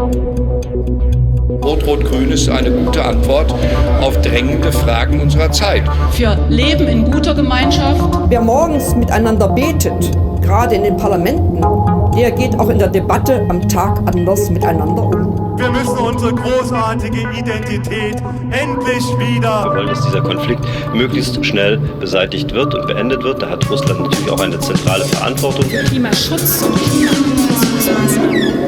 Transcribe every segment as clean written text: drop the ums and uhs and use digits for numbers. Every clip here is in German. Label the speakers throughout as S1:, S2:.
S1: Rot-Rot-Grün ist eine gute Antwort auf drängende Fragen unserer Zeit.
S2: Für Leben in guter Gemeinschaft.
S3: Wer morgens miteinander betet, gerade in den Parlamenten, der geht auch in der Debatte am Tag anders miteinander um.
S4: Wir müssen unsere großartige Identität endlich wieder.
S5: Wir wollen, dass dieser Konflikt möglichst schnell beseitigt wird und beendet wird. Da hat Russland natürlich auch eine zentrale Verantwortung.
S2: Klimaschutz und Klimaanpassungsmaßnahmen.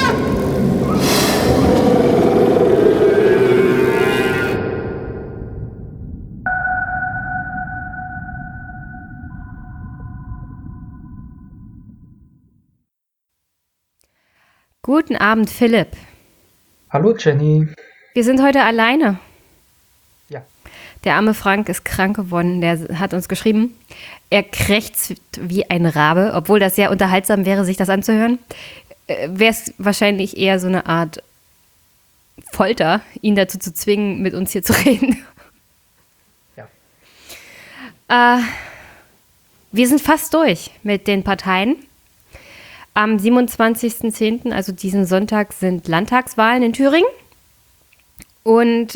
S6: Guten Abend, Philipp.
S7: Hallo, Jenny.
S6: Wir sind heute alleine.
S7: Ja.
S6: Der arme Frank ist krank geworden. Der hat uns geschrieben, er krächzt wie ein Rabe, obwohl das sehr unterhaltsam wäre, sich das anzuhören. Wäre es wahrscheinlich eher so eine Art Folter, ihn dazu zu zwingen, mit uns hier zu reden.
S7: Ja.
S6: Wir sind fast durch mit den Parteien. Am 27.10., also diesen Sonntag, sind Landtagswahlen in Thüringen. Und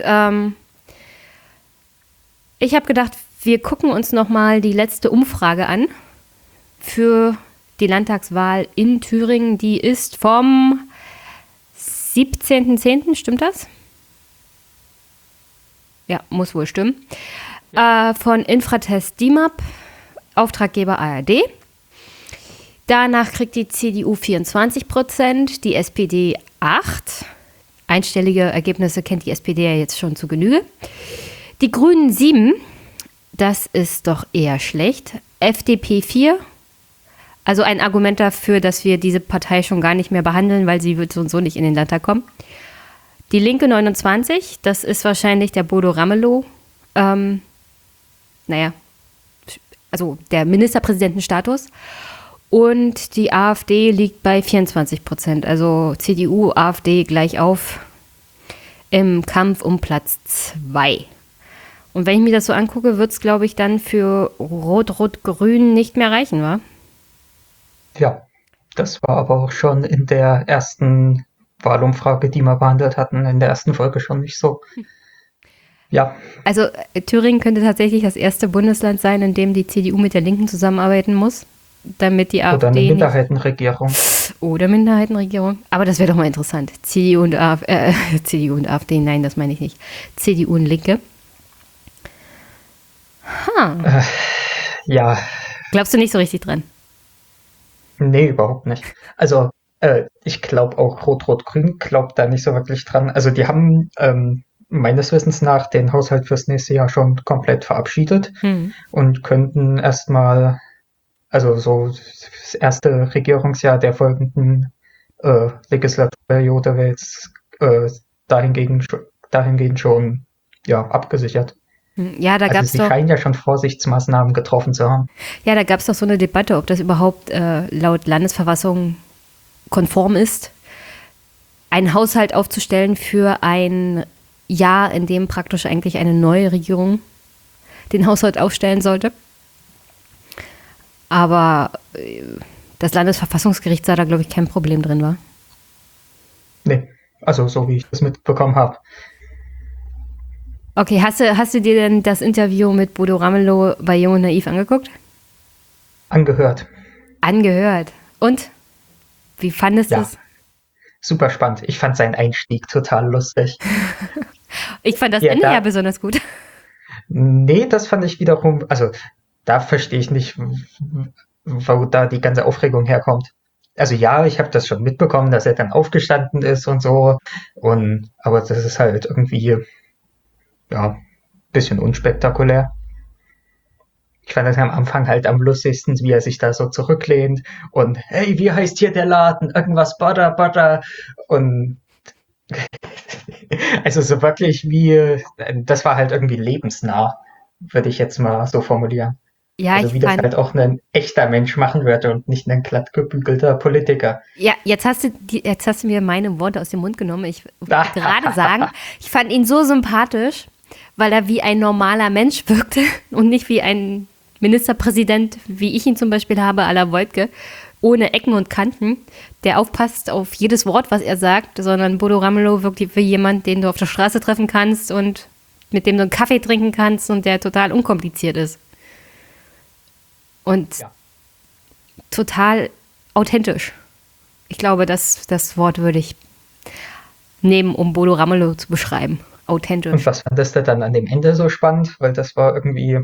S6: ich habe gedacht, wir gucken uns nochmal die letzte Umfrage an für die Landtagswahl in Thüringen. Die ist vom 17.10., stimmt das? Ja, muss wohl stimmen. Von Infratest DIMAP, Auftraggeber ARD. Danach kriegt die CDU 24%, die SPD 8%. Einstellige Ergebnisse kennt die SPD ja jetzt schon zu Genüge. Die Grünen 7%, das ist doch eher schlecht. FDP 4%, also ein Argument dafür, dass wir diese Partei schon gar nicht mehr behandeln, weil sie wird so und so nicht in den Landtag kommen. Die Linke 29%, das ist wahrscheinlich der Bodo Ramelow. Also der Ministerpräsidentenstatus. Und die AfD liegt bei 24%. Also CDU, AfD gleich auf im Kampf um Platz 2. Und wenn ich mir das so angucke, wird es, glaube ich, dann für Rot-Rot-Grün nicht mehr reichen, wa?
S7: Ja, das war aber auch schon in der ersten Wahlumfrage, die wir behandelt hatten, in der ersten Folge schon nicht so. Ja. Also
S6: Thüringen könnte tatsächlich das erste Bundesland sein, in dem die CDU mit der Linken zusammenarbeiten muss. Damit die AfD
S7: oder eine Minderheitenregierung.
S6: Oder Minderheitenregierung. Aber das wäre doch mal interessant. CDU und AfD, nein, das meine ich nicht. CDU und Linke.
S7: Ja.
S6: Glaubst du nicht so richtig dran?
S7: Nee, überhaupt nicht. Also, ich glaube auch Rot-Rot-Grün glaubt da nicht so wirklich dran. Also, die haben meines Wissens nach den Haushalt fürs nächste Jahr schon komplett verabschiedet und könnten erstmal, also so das erste Regierungsjahr der folgenden Legislaturperiode wäre jetzt dahingehend schon abgesichert.
S6: Ja, da gab's
S7: sie scheinen ja schon Vorsichtsmaßnahmen getroffen zu haben.
S6: Ja, da gab es doch so eine Debatte, ob das überhaupt laut Landesverfassung konform ist, einen Haushalt aufzustellen für ein Jahr, in dem praktisch eigentlich eine neue Regierung den Haushalt aufstellen sollte. Aber das Landesverfassungsgericht sah da, glaube ich, kein Problem drin, war?
S7: Nee, also so wie ich das mitbekommen habe.
S6: Okay, hast du dir denn das Interview mit Bodo Ramelow bei Jung und Naiv angeguckt?
S7: Angehört.
S6: Und? Wie fandest du es?
S7: Super spannend. Ich fand seinen Einstieg total lustig.
S6: Ich fand das Ende ja besonders gut.
S7: Nee, das fand ich wiederum, also da verstehe ich nicht, wo da die ganze Aufregung herkommt. Also ja, ich habe das schon mitbekommen, dass er dann aufgestanden ist und so. Aber das ist halt irgendwie, ein bisschen unspektakulär. Ich fand das am Anfang halt am lustigsten, wie er sich da so zurücklehnt und hey, wie heißt hier der Laden? Irgendwas Butter. Und also so wirklich das war halt irgendwie lebensnah, würde ich jetzt mal so formulieren.
S6: Ja,
S7: also wie das halt auch ein echter Mensch machen würde und nicht ein glatt gebügelter Politiker.
S6: Ja, jetzt hast du mir meine Worte aus dem Mund genommen. Ich wollte gerade sagen, ich fand ihn so sympathisch, weil er wie ein normaler Mensch wirkte und nicht wie ein Ministerpräsident, wie ich ihn zum Beispiel habe, à la Wojtke, ohne Ecken und Kanten, der aufpasst auf jedes Wort, was er sagt, sondern Bodo Ramelow wirkt wie jemand, den du auf der Straße treffen kannst und mit dem du einen Kaffee trinken kannst und der total unkompliziert ist. Und total authentisch. Ich glaube, das Wort würde ich nehmen, um Bodo Ramelow zu beschreiben. Authentisch.
S7: Und was fandest du dann an dem Ende so spannend? Weil das war irgendwie,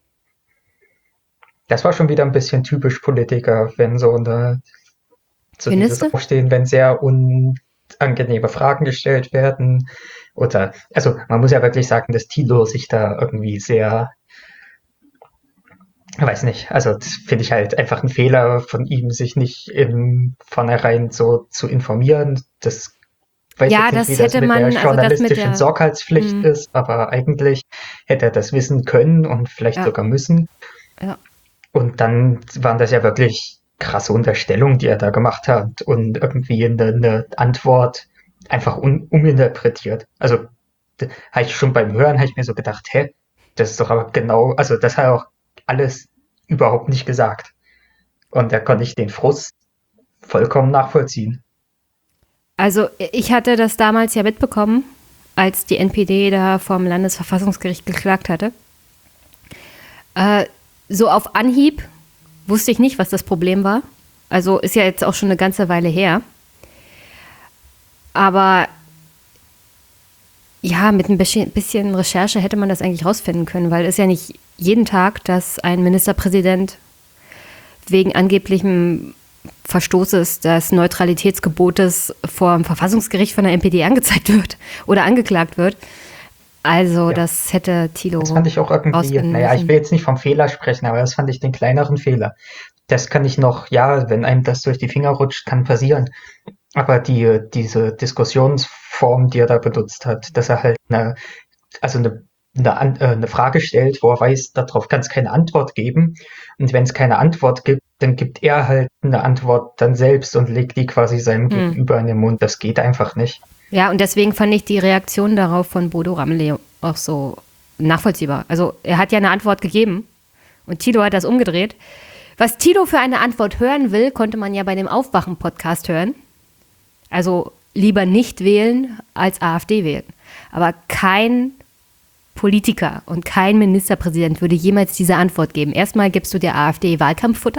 S7: das war schon wieder ein bisschen typisch Politiker, wenn so dieses Aufstehen, wenn sehr unangenehme Fragen gestellt werden. Oder, also man muss ja wirklich sagen, dass Thilo sich da irgendwie sehr, weiß nicht, also das finde ich halt einfach ein Fehler von ihm, sich nicht im vornherein so zu informieren. Das weiß
S6: Ja,
S7: jetzt nicht,
S6: das
S7: wie das
S6: hätte
S7: mit
S6: man,
S7: der
S6: also das
S7: journalistischen
S6: mit der,
S7: Sorgfaltspflicht ist, aber eigentlich hätte er das wissen können und vielleicht
S6: Ja.
S7: sogar müssen.
S6: ja.
S7: Und dann waren das ja wirklich krasse Unterstellungen, die er da gemacht hat und irgendwie eine Antwort einfach uminterpretiert. Also habe ich schon beim Hören, habe ich mir so gedacht, das ist doch aber genau, also das hat er auch alles überhaupt nicht gesagt. Und da konnte ich den Frust vollkommen nachvollziehen.
S6: Also ich hatte das damals ja mitbekommen, als die NPD da vom Landesverfassungsgericht geklagt hatte. So auf Anhieb wusste ich nicht, was das Problem war. Also ist ja jetzt auch schon eine ganze Weile her. Aber ja, mit ein bisschen Recherche hätte man das eigentlich rausfinden können, weil es ist ja nicht jeden Tag, dass ein Ministerpräsident wegen angeblichem Verstoßes des Neutralitätsgebotes vor dem Verfassungsgericht von der NPD angezeigt wird oder angeklagt wird. Also das hätte Thilo
S7: Das fand ich auch irgendwie,
S6: rausfinden
S7: naja, ich
S6: müssen.
S7: will jetzt nicht vom Fehler sprechen, aber das fand ich den kleineren Fehler. Das kann ich noch, ja, wenn einem das durch die Finger rutscht, kann passieren. Aber diese Diskussionsform, die er da benutzt hat, dass er halt eine Frage stellt, wo er weiß, darauf kann es keine Antwort geben. Und wenn es keine Antwort gibt, dann gibt er halt eine Antwort dann selbst und legt die quasi seinem Gegenüber in den Mund. Das geht einfach nicht.
S6: Ja, und deswegen fand ich die Reaktion darauf von Bodo Ramelow auch so nachvollziehbar. Also er hat ja eine Antwort gegeben und Thilo hat das umgedreht. Was Thilo für eine Antwort hören will, konnte man ja bei dem Aufwachen-Podcast hören. Also lieber nicht wählen als AfD wählen. Aber kein Politiker und kein Ministerpräsident würde jemals diese Antwort geben. Erstmal gibst du der AfD Wahlkampffutter.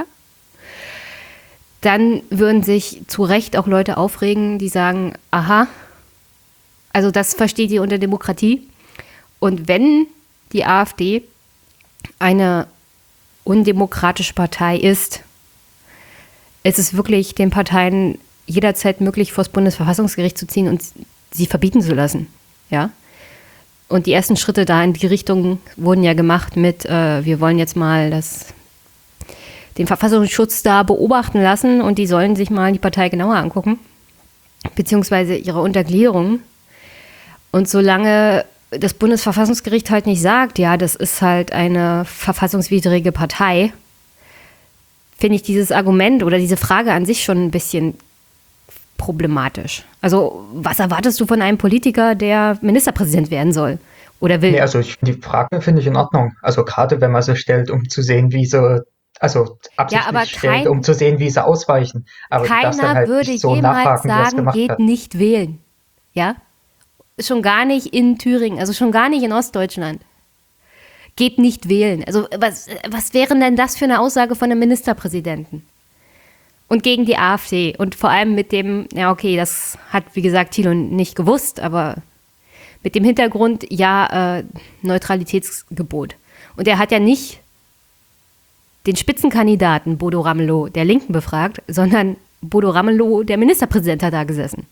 S6: Dann würden sich zu Recht auch Leute aufregen, die sagen, aha, also das versteht ihr unter Demokratie. Und wenn die AfD eine undemokratische Partei ist, ist es wirklich den Parteien jederzeit möglich, vor das Bundesverfassungsgericht zu ziehen und sie verbieten zu lassen. Ja? Und die ersten Schritte da in die Richtung wurden ja gemacht mit, wir wollen jetzt mal den Verfassungsschutz da beobachten lassen und die sollen sich mal die Partei genauer angucken, beziehungsweise ihre Untergliederung. Und solange das Bundesverfassungsgericht halt nicht sagt, ja, das ist halt eine verfassungswidrige Partei, finde ich dieses Argument oder diese Frage an sich schon ein bisschen problematisch. Also, was erwartest du von einem Politiker, der Ministerpräsident werden soll oder will?
S7: Nee, also die Frage finde ich in Ordnung. Also gerade wenn man sie stellt, um zu sehen, wie sie, also absichtlich
S6: aber
S7: stellt, um zu sehen, wie sie ausweichen. Aber du darfst dann
S6: Keiner
S7: halt
S6: würde
S7: nicht so
S6: jemals
S7: nachhaken, wie er es
S6: sagen,
S7: gemacht
S6: geht
S7: hat.
S6: nicht wählen. Ja? Schon gar nicht in Thüringen, also schon gar nicht in Ostdeutschland. Geht nicht wählen. Also was wäre denn das für eine Aussage von einem Ministerpräsidenten? Und gegen die AfD. Und vor allem mit dem, ja okay, das hat wie gesagt Thilo nicht gewusst, aber mit dem Hintergrund, ja, Neutralitätsgebot. Und er hat ja nicht den Spitzenkandidaten Bodo Ramelow der Linken befragt, sondern Bodo Ramelow, der Ministerpräsident, hat da gesessen.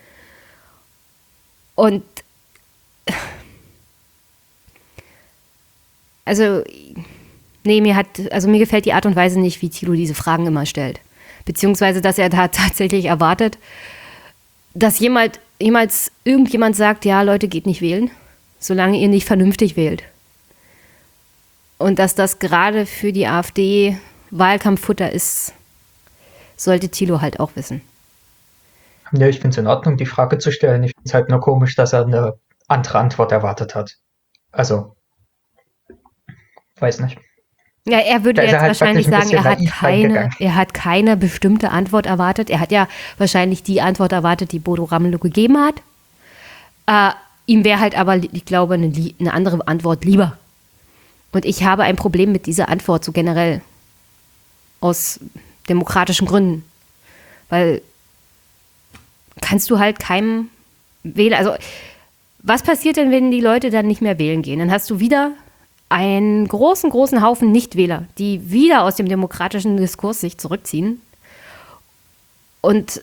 S6: Und also, nee, mir gefällt die Art und Weise nicht, wie Thilo diese Fragen immer stellt. Beziehungsweise, dass er da tatsächlich erwartet, dass jemals irgendjemand sagt, ja, Leute, geht nicht wählen, solange ihr nicht vernünftig wählt. Und dass das gerade für die AfD Wahlkampffutter ist, sollte Thilo halt auch wissen.
S7: Ja, ich finde es in Ordnung, die Frage zu stellen. Ich finde es halt nur komisch, dass er eine andere Antwort erwartet hat. Also, weiß nicht.
S6: Ja, er würde
S7: Da ist
S6: jetzt
S7: er halt
S6: wahrscheinlich
S7: praktisch ein
S6: sagen,
S7: bisschen naiv reingegangen.
S6: er hat keine bestimmte Antwort erwartet. Er hat ja wahrscheinlich die Antwort erwartet, die Bodo Ramelow gegeben hat. Ihm wäre halt aber, ich glaube, eine andere Antwort lieber. Und ich habe ein Problem mit dieser Antwort so generell. Aus demokratischen Gründen. Weil kannst du halt keinem Wähler, also was passiert denn, wenn die Leute dann nicht mehr wählen gehen? Dann hast du wieder einen großen, großen Haufen Nichtwähler, die wieder aus dem demokratischen Diskurs sich zurückziehen. Und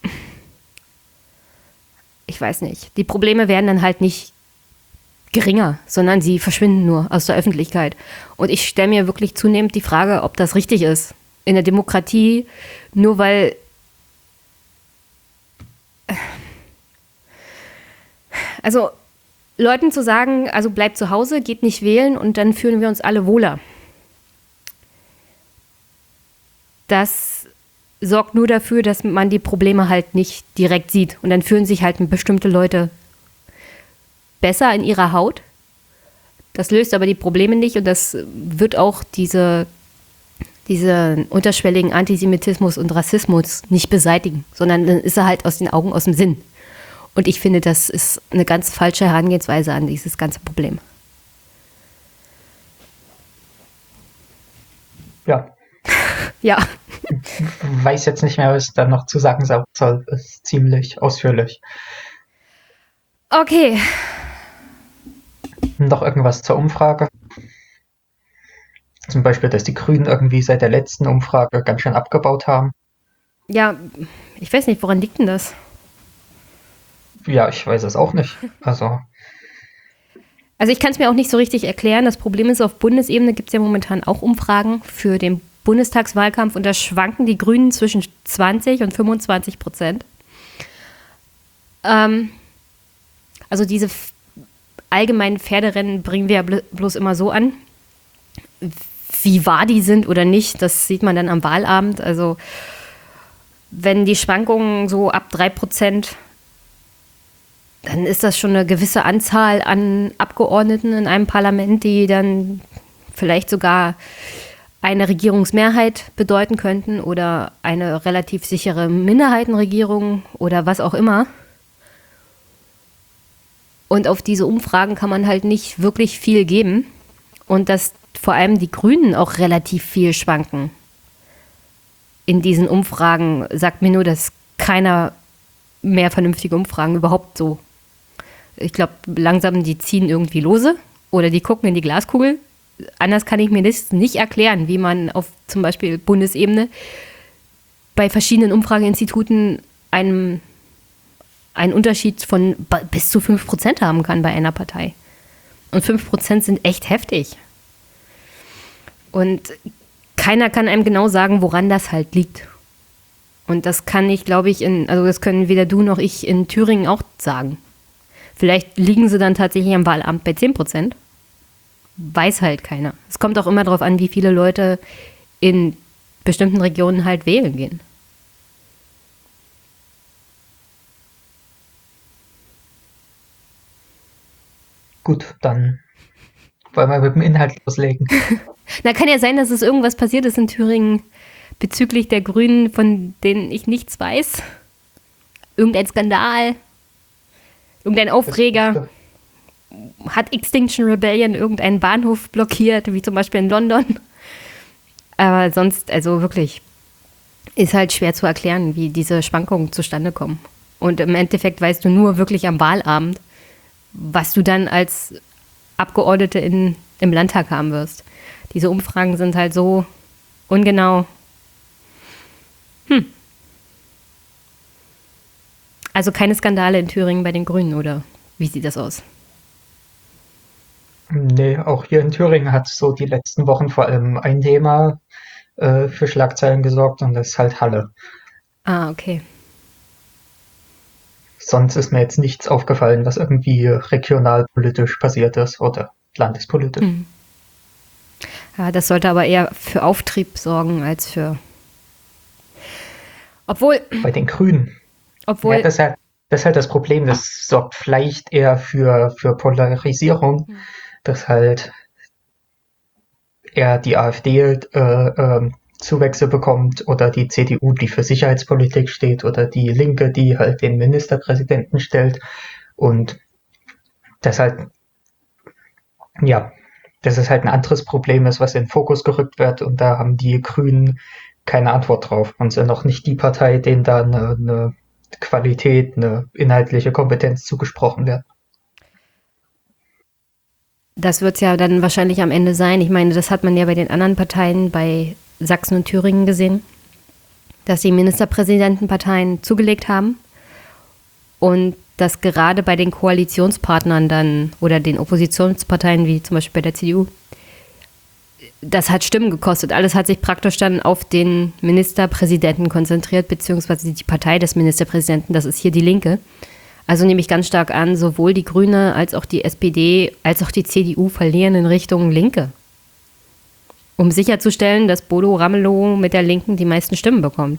S6: ich weiß nicht, die Probleme werden dann halt nicht geringer, sondern sie verschwinden nur aus der Öffentlichkeit. Und ich stelle mir wirklich zunehmend die Frage, ob das richtig ist. In der Demokratie, nur weil also Leuten zu sagen, also bleibt zu Hause, geht nicht wählen und dann fühlen wir uns alle wohler. Das sorgt nur dafür, dass man die Probleme halt nicht direkt sieht. Und dann fühlen sich halt bestimmte Leute besser in ihrer Haut. Das löst aber die Probleme nicht und das wird auch diese unterschwelligen Antisemitismus und Rassismus nicht beseitigen, sondern dann ist er halt aus den Augen, aus dem Sinn. Und ich finde, das ist eine ganz falsche Herangehensweise an dieses ganze Problem.
S7: Ja.
S6: Ja.
S7: Weiß jetzt nicht mehr, was ich da noch zu sagen soll. Ist ziemlich ausführlich.
S6: Okay.
S7: Noch irgendwas zur Umfrage? Zum Beispiel, dass die Grünen irgendwie seit der letzten Umfrage ganz schön abgebaut haben.
S6: Ja, ich weiß nicht, woran liegt denn das?
S7: Ja, ich weiß es auch nicht. Also
S6: ich kann es mir auch nicht so richtig erklären. Das Problem ist, auf Bundesebene gibt es ja momentan auch Umfragen für den Bundestagswahlkampf und da schwanken die Grünen zwischen 20 und 25%. Also diese allgemeinen Pferderennen bringen wir ja bloß immer so an. Wie wahr die sind oder nicht, das sieht man dann am Wahlabend. Also wenn die Schwankungen so ab 3%, dann ist das schon eine gewisse Anzahl an Abgeordneten in einem Parlament, die dann vielleicht sogar eine Regierungsmehrheit bedeuten könnten oder eine relativ sichere Minderheitenregierung oder was auch immer. Und auf diese Umfragen kann man halt nicht wirklich viel geben. Und dass vor allem die Grünen auch relativ viel schwanken in diesen Umfragen, sagt mir nur, dass keiner mehr vernünftige Umfragen überhaupt so. Ich glaube, langsam die ziehen irgendwie lose oder die gucken in die Glaskugel. Anders kann ich mir das nicht erklären, wie man auf zum Beispiel Bundesebene bei verschiedenen Umfrageinstituten einen Unterschied von bis zu 5% haben kann bei einer Partei. Und 5% sind echt heftig. Und keiner kann einem genau sagen, woran das halt liegt. Und das kann ich, glaube ich, das können weder du noch ich in Thüringen auch sagen. Vielleicht liegen sie dann tatsächlich am Wahlamt bei 10%. Weiß halt keiner. Es kommt auch immer darauf an, wie viele Leute in bestimmten Regionen halt wählen gehen.
S7: gut, dann wollen wir mit dem Inhalt loslegen.
S6: Na, kann ja sein, dass es irgendwas passiert ist in Thüringen bezüglich der Grünen, von denen ich nichts weiß. Irgendein Skandal, irgendein Aufreger. Hat Extinction Rebellion irgendeinen Bahnhof blockiert, wie zum Beispiel in London. Aber sonst, also wirklich, ist halt schwer zu erklären, wie diese Schwankungen zustande kommen. Und im Endeffekt weißt du nur wirklich am Wahlabend, was du dann als Abgeordnete im Landtag haben wirst. Diese Umfragen sind halt so ungenau. Also keine Skandale in Thüringen bei den Grünen, oder wie sieht das aus?
S7: Nee, auch hier in Thüringen hat so die letzten Wochen vor allem ein Thema für Schlagzeilen gesorgt und das ist halt Halle.
S6: Ah, okay.
S7: Sonst ist mir jetzt nichts aufgefallen, was irgendwie regionalpolitisch passiert ist oder landespolitisch.
S6: Ja, das sollte aber eher für Auftrieb sorgen als für... Obwohl...
S7: Bei den Grünen.
S6: Obwohl...
S7: Ja, das ist halt das Problem. Das sorgt vielleicht eher für Polarisierung, dass halt eher die AfD Zuwächse bekommt oder die CDU, die für Sicherheitspolitik steht oder die Linke, die halt den Ministerpräsidenten stellt. Und das halt, ja, das ist halt ein anderes Problem ist, was in den Fokus gerückt wird und da haben die Grünen keine Antwort drauf und sind noch nicht die Partei, denen da eine Qualität, eine inhaltliche Kompetenz zugesprochen wird.
S6: Das wird es ja dann wahrscheinlich am Ende sein. Ich meine, das hat man ja bei den anderen Parteien, bei Sachsen und Thüringen gesehen, dass die Ministerpräsidentenparteien zugelegt haben und dass gerade bei den Koalitionspartnern dann oder den Oppositionsparteien, wie zum Beispiel bei der CDU, das hat Stimmen gekostet. Alles hat sich praktisch dann auf den Ministerpräsidenten konzentriert, beziehungsweise die Partei des Ministerpräsidenten, das ist hier die Linke. Also nehme ich ganz stark an, sowohl die Grüne als auch die SPD als auch die CDU verlieren in Richtung Linke. Um sicherzustellen, dass Bodo Ramelow mit der Linken die meisten Stimmen bekommt.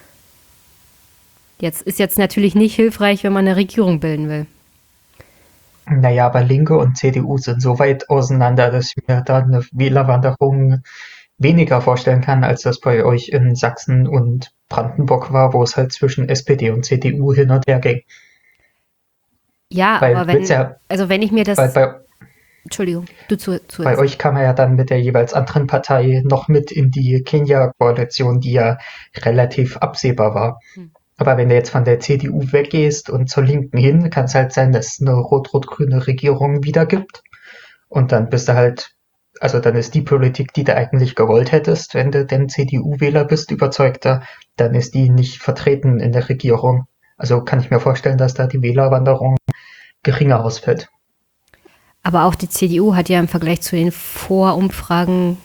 S6: Ist jetzt natürlich nicht hilfreich, wenn man eine Regierung bilden will.
S7: Naja, aber Linke und CDU sind so weit auseinander, dass ich mir da eine Wählerwanderung weniger vorstellen kann, als das bei euch in Sachsen und Brandenburg war, wo es halt zwischen SPD und CDU hin und her ging.
S6: Ja,
S7: Weil
S6: aber wenn ich mir das... Entschuldigung, du zuerst.
S7: Bei euch kam er ja dann mit der jeweils anderen Partei noch mit in die Kenia-Koalition, die ja relativ absehbar war. Aber wenn du jetzt von der CDU weggehst und zur Linken hin, kann es halt sein, dass es eine rot-rot-grüne Regierung wieder gibt. Und dann bist du halt, also dann ist die Politik, die du eigentlich gewollt hättest, wenn du denn CDU-Wähler bist, überzeugter, dann ist die nicht vertreten in der Regierung. Also kann ich mir vorstellen, dass da die Wählerwanderung geringer ausfällt.
S6: Aber auch die CDU hat ja im Vergleich zu den Vorumfragen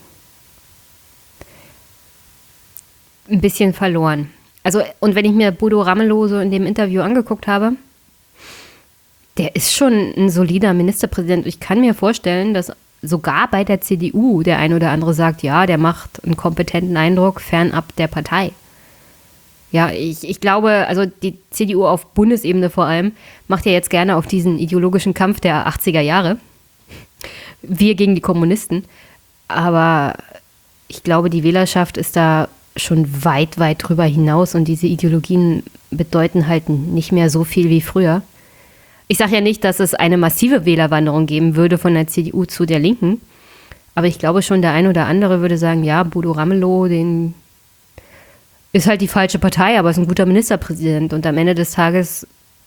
S6: ein bisschen verloren. Also, und wenn ich mir Bodo Ramelow so in dem Interview angeguckt habe, der ist schon ein solider Ministerpräsident. Ich kann mir vorstellen, dass sogar bei der CDU der ein oder andere sagt, ja, der macht einen kompetenten Eindruck fernab der Partei. Ja, ich glaube, also die CDU auf Bundesebene vor allem macht ja jetzt gerne auf diesen ideologischen Kampf der 80er Jahre. Wir gegen die Kommunisten. Aber ich glaube, die Wählerschaft ist da schon weit, weit drüber hinaus und diese Ideologien bedeuten halt nicht mehr so viel wie früher. Ich sage ja nicht, dass es eine massive Wählerwanderung geben würde von der CDU zu der Linken, aber ich glaube schon, der ein oder andere würde sagen, ja, Bodo Ramelow, den ist halt die falsche Partei, aber ist ein guter Ministerpräsident und am Ende des Tages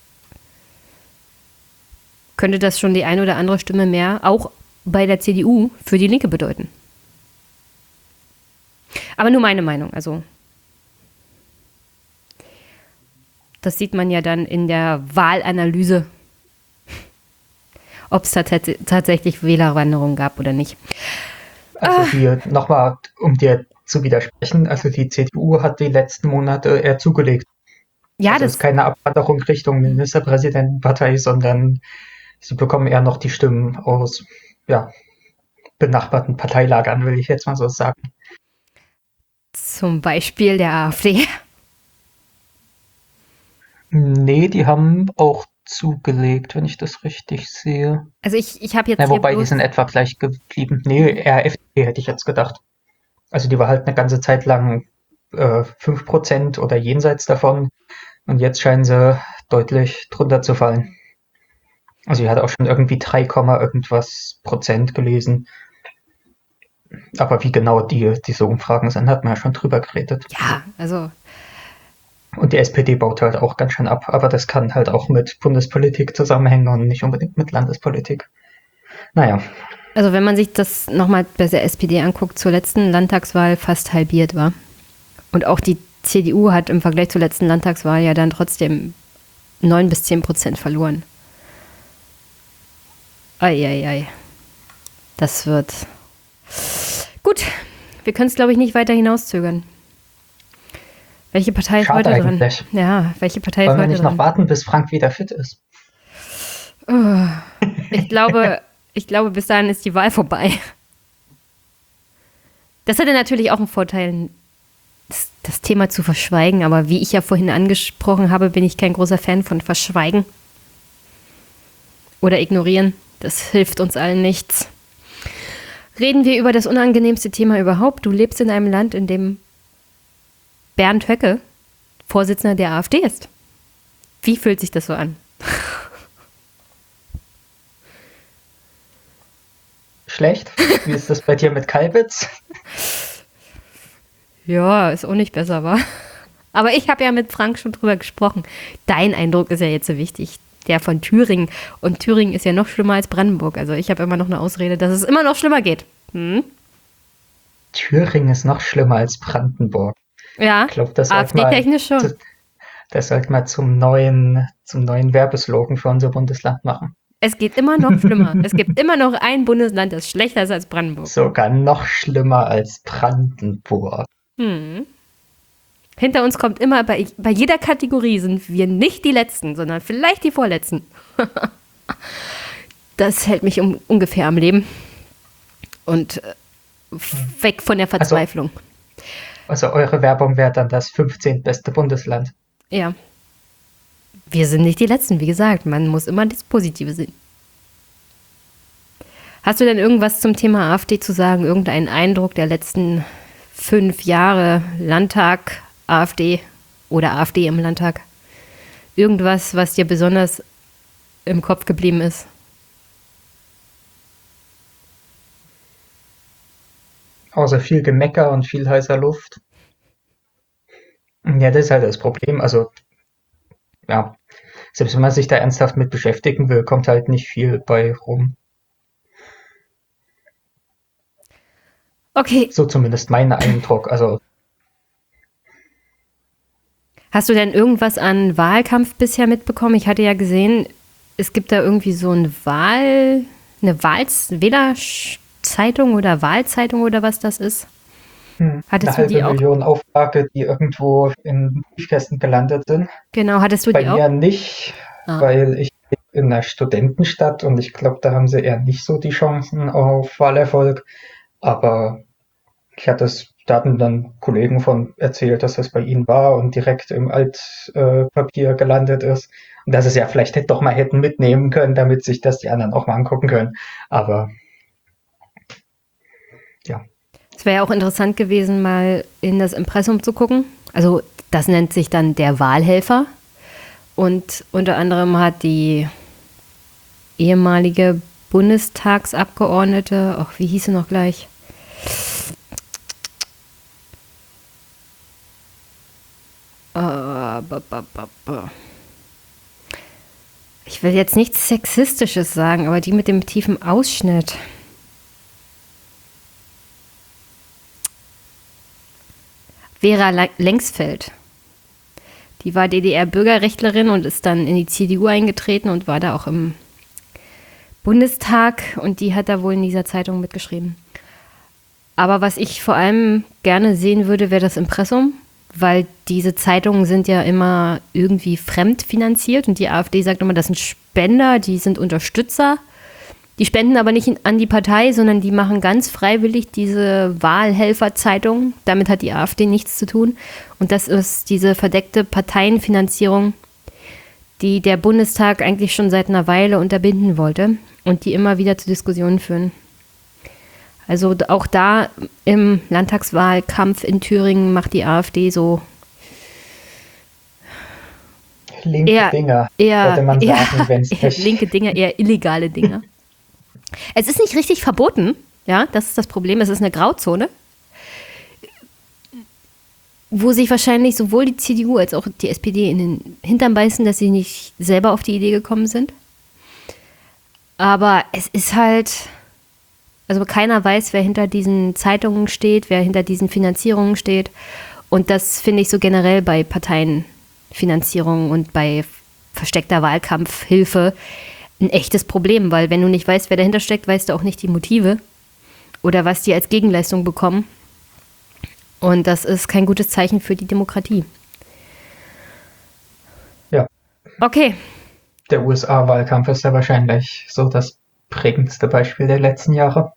S6: könnte das schon die eine oder andere Stimme mehr, auch bei der CDU, für die Linke bedeuten. Aber nur meine Meinung, also das sieht man ja dann in der Wahlanalyse, ob es tatsächlich Wählerwanderungen gab oder nicht.
S7: Also hier nochmal, um dir zu widersprechen, also die CDU hat die letzten Monate eher zugelegt.
S6: Ja,
S7: also das ist keine Abwanderung Richtung Ministerpräsidentenpartei, sondern sie bekommen eher noch die Stimmen aus benachbarten Parteilagern, will ich jetzt mal so sagen.
S6: Zum Beispiel der AfD.
S7: Nee, die haben auch zugelegt, wenn ich das richtig sehe.
S6: Also ich habe jetzt...
S7: wobei, die sind etwa gleich geblieben. Nee, eher FDP hätte ich jetzt gedacht. Also die war halt eine ganze Zeit lang 5% oder jenseits davon. Und jetzt scheinen sie deutlich drunter zu fallen. Also ich hatte auch schon irgendwie 3, irgendwas Prozent gelesen. Aber wie genau diese Umfragen sind, hat man ja schon drüber geredet.
S6: Ja, also...
S7: Und die SPD baut halt auch ganz schön ab, aber das kann halt auch mit Bundespolitik zusammenhängen und nicht unbedingt mit Landespolitik. Naja.
S6: Also wenn man sich das nochmal bei der SPD anguckt, zur letzten Landtagswahl fast halbiert war. Und auch die CDU hat im Vergleich zur letzten Landtagswahl ja dann trotzdem 9-10% verloren. Eieiei. Das wird... Gut, wir können es, glaube ich, nicht weiter hinauszögern. Welche Partei ist heute dran? Ja, welche Partei ist heute dran?
S7: Wollen wir nicht noch warten, bis Frank wieder fit ist?
S6: Oh, ich glaube, bis dahin ist die Wahl vorbei. Das hätte natürlich auch einen Vorteil, das Thema zu verschweigen. Aber wie ich ja vorhin angesprochen habe, bin ich kein großer Fan von Verschweigen oder Ignorieren. Das hilft uns allen nichts. Reden wir über das unangenehmste Thema überhaupt. Du lebst in einem Land, in dem Bernd Höcke Vorsitzender der AfD ist. Wie fühlt sich das so an?
S7: Schlecht? Wie ist das bei dir mit Kalbitz?
S6: Ja, ist auch nicht besser, wa? Aber ich habe ja mit Frank schon drüber gesprochen. Dein Eindruck ist ja jetzt so wichtig. Der von Thüringen. Und Thüringen ist ja noch schlimmer als Brandenburg. Also ich habe immer noch eine Ausrede, dass es immer noch schlimmer geht.
S7: Thüringen ist noch schlimmer als Brandenburg.
S6: Ja,
S7: Ich glaube, das sollte mal,
S6: AfD-technisch schon.
S7: das sollte mal zum neuen Werbeslogan für unser Bundesland machen.
S6: Es geht immer noch schlimmer. Es gibt immer noch ein Bundesland, das schlechter ist als Brandenburg.
S7: Sogar noch schlimmer als Brandenburg.
S6: Hinter uns kommt immer, bei jeder Kategorie sind wir nicht die Letzten, sondern vielleicht die Vorletzten. Das hält mich ungefähr am Leben. Und weg von der Verzweiflung.
S7: Also eure Werbung wäre dann das 15. beste Bundesland.
S6: Ja. Wir sind nicht die Letzten, wie gesagt. Man muss immer das Positive sehen. Hast du denn irgendwas zum Thema AfD zu sagen? Irgendeinen Eindruck der letzten 5 Jahre Landtag, AfD oder AfD im Landtag? Irgendwas, was dir besonders im Kopf geblieben ist?
S7: Außer viel Gemecker und viel heißer Luft. Ja, das ist halt das Problem. Also, ja, selbst wenn man sich da ernsthaft mit beschäftigen will, kommt halt nicht viel bei rum.
S6: Okay.
S7: So zumindest mein Eindruck. Also,
S6: Hast du denn irgendwas an Wahlkampf bisher mitbekommen? Ich hatte ja gesehen, es gibt da irgendwie so eine Wählerzeitung oder Wahlzeitung oder was das ist. Hattest
S7: eine
S6: du die
S7: halbe
S6: auch?
S7: Million Auflage, die irgendwo in Briefkästen gelandet sind.
S6: Genau, hattest du
S7: Bei
S6: die auch?
S7: mir nicht,
S6: Ah.
S7: weil ich lebe in einer Studentenstadt und ich glaube, da haben sie eher nicht so die Chancen auf Wahlerfolg. Aber da hatten dann Kollegen von erzählt, dass das bei ihnen war und direkt im Altpapier gelandet ist. Und dass sie es ja vielleicht doch mal hätten mitnehmen können, damit sich das die anderen auch mal angucken können. Aber ja.
S6: Es wäre ja auch interessant gewesen, mal in das Impressum zu gucken. Also das nennt sich dann der Wahlhelfer. Und unter anderem hat die ehemalige Bundestagsabgeordnete, wie hieß sie noch gleich? Ich will jetzt nichts Sexistisches sagen, aber die mit dem tiefen Ausschnitt. Vera Lengsfeld. Die war DDR-Bürgerrechtlerin und ist dann in die CDU eingetreten und war da auch im Bundestag und die hat da wohl in dieser Zeitung mitgeschrieben. Aber was ich vor allem gerne sehen würde, wäre das Impressum, weil diese Zeitungen sind ja immer irgendwie fremdfinanziert und die AfD sagt immer, das sind Spender, die sind Unterstützer. Die spenden aber nicht an die Partei, sondern die machen ganz freiwillig diese Wahlhelferzeitung. Damit hat die AfD nichts zu tun. Und das ist diese verdeckte Parteienfinanzierung, die der Bundestag eigentlich schon seit einer Weile unterbinden wollte und die immer wieder zu Diskussionen führen. Also auch da im Landtagswahlkampf in Thüringen macht die AfD so
S7: linke Dinger, würde man sagen, wenn es nicht...
S6: linke Dinger, eher illegale Dinger. Es ist nicht richtig verboten, ja, das ist das Problem, es ist eine Grauzone, wo sich wahrscheinlich sowohl die CDU als auch die SPD in den Hintern beißen, dass sie nicht selber auf die Idee gekommen sind. Aber es ist halt, also keiner weiß, wer hinter diesen Zeitungen steht, wer hinter diesen Finanzierungen steht. Und das finde ich so generell bei Parteienfinanzierung und bei versteckter Wahlkampfhilfe ein echtes Problem, weil wenn du nicht weißt, wer dahinter steckt, weißt du auch nicht die Motive oder was die als Gegenleistung bekommen. Und das ist kein gutes Zeichen für die Demokratie.
S7: Ja.
S6: Okay.
S7: Der USA-Wahlkampf ist ja wahrscheinlich so das prägendste Beispiel der letzten Jahre.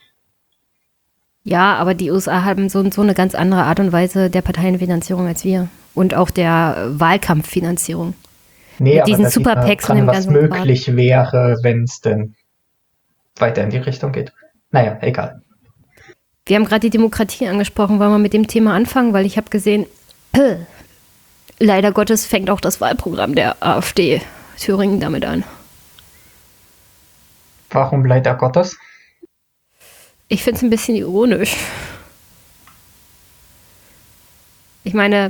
S6: Ja, aber die USA haben so eine ganz andere Art und Weise der Parteienfinanzierung als wir. Und auch der Wahlkampffinanzierung.
S7: Nee,
S6: mit diesen
S7: aber
S6: Superpacks und dem
S7: was
S6: ganzen
S7: möglich wäre, wenn es denn weiter in die Richtung geht. Naja, egal.
S6: Wir haben gerade die Demokratie angesprochen. Wollen wir mit dem Thema anfangen? Weil ich habe gesehen, leider Gottes fängt auch das Wahlprogramm der AfD Thüringen damit an.
S7: Warum leider Gottes?
S6: Ich finde es ein bisschen ironisch. Ich meine,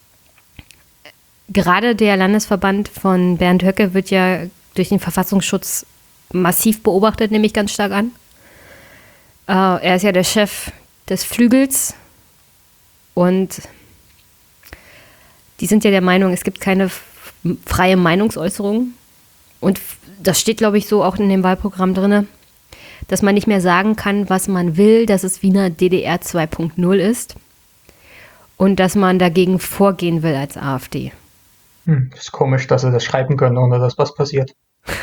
S6: gerade der Landesverband von Bernd Höcke wird ja durch den Verfassungsschutz massiv beobachtet, nehme ich ganz stark an. Er ist ja der Chef des Flügels und die sind ja der Meinung, es gibt keine freie Meinungsäußerung. Und das steht, glaube ich, so auch in dem Wahlprogramm drin, dass man nicht mehr sagen kann, was man will, dass es wie eine DDR 2.0 ist und dass man dagegen vorgehen will als AfD.
S7: Ist komisch, dass sie das schreiben können, ohne dass was passiert.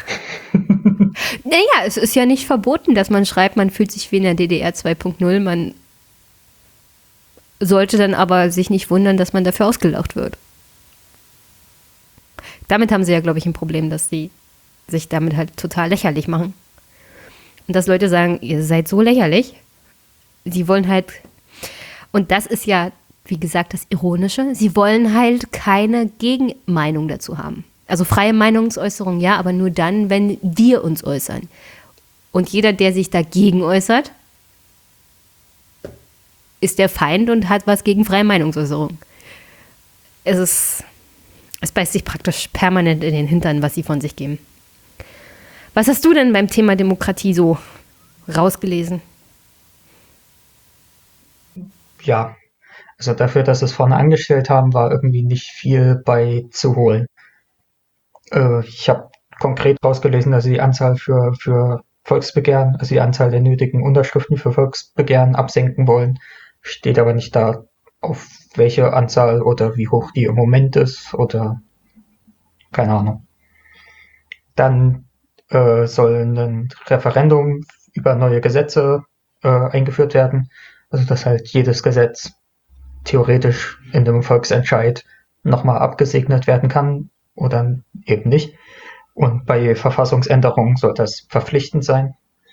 S6: Naja, es ist ja nicht verboten, dass man schreibt, man fühlt sich wie in der DDR 2.0. Man sollte dann aber sich nicht wundern, dass man dafür ausgelacht wird. Damit haben sie ja, glaube ich, ein Problem, dass sie sich damit halt total lächerlich machen. Und dass Leute sagen, ihr seid so lächerlich. Sie wollen halt, und das ist ja, wie gesagt, das Ironische, sie wollen halt keine Gegenmeinung dazu haben. Also freie Meinungsäußerung, ja, aber nur dann, wenn wir uns äußern. Und jeder, der sich dagegen äußert, ist der Feind und hat was gegen freie Meinungsäußerung. Es beißt sich praktisch permanent in den Hintern, was sie von sich geben. Was hast du denn beim Thema Demokratie so rausgelesen?
S7: Ja, also dafür, dass sie es vorne angestellt haben, war irgendwie nicht viel bei zu holen. Ich habe konkret rausgelesen, dass sie die Anzahl für Volksbegehren, also die Anzahl der nötigen Unterschriften für Volksbegehren absenken wollen. Steht aber nicht da, auf welche Anzahl oder wie hoch die im Moment ist oder keine Ahnung. Dann soll ein Referendum über neue Gesetze eingeführt werden. Also dass halt jedes Gesetz theoretisch in einem Volksentscheid nochmal abgesegnet werden kann oder eben nicht. Und bei Verfassungsänderungen soll das verpflichtend sein.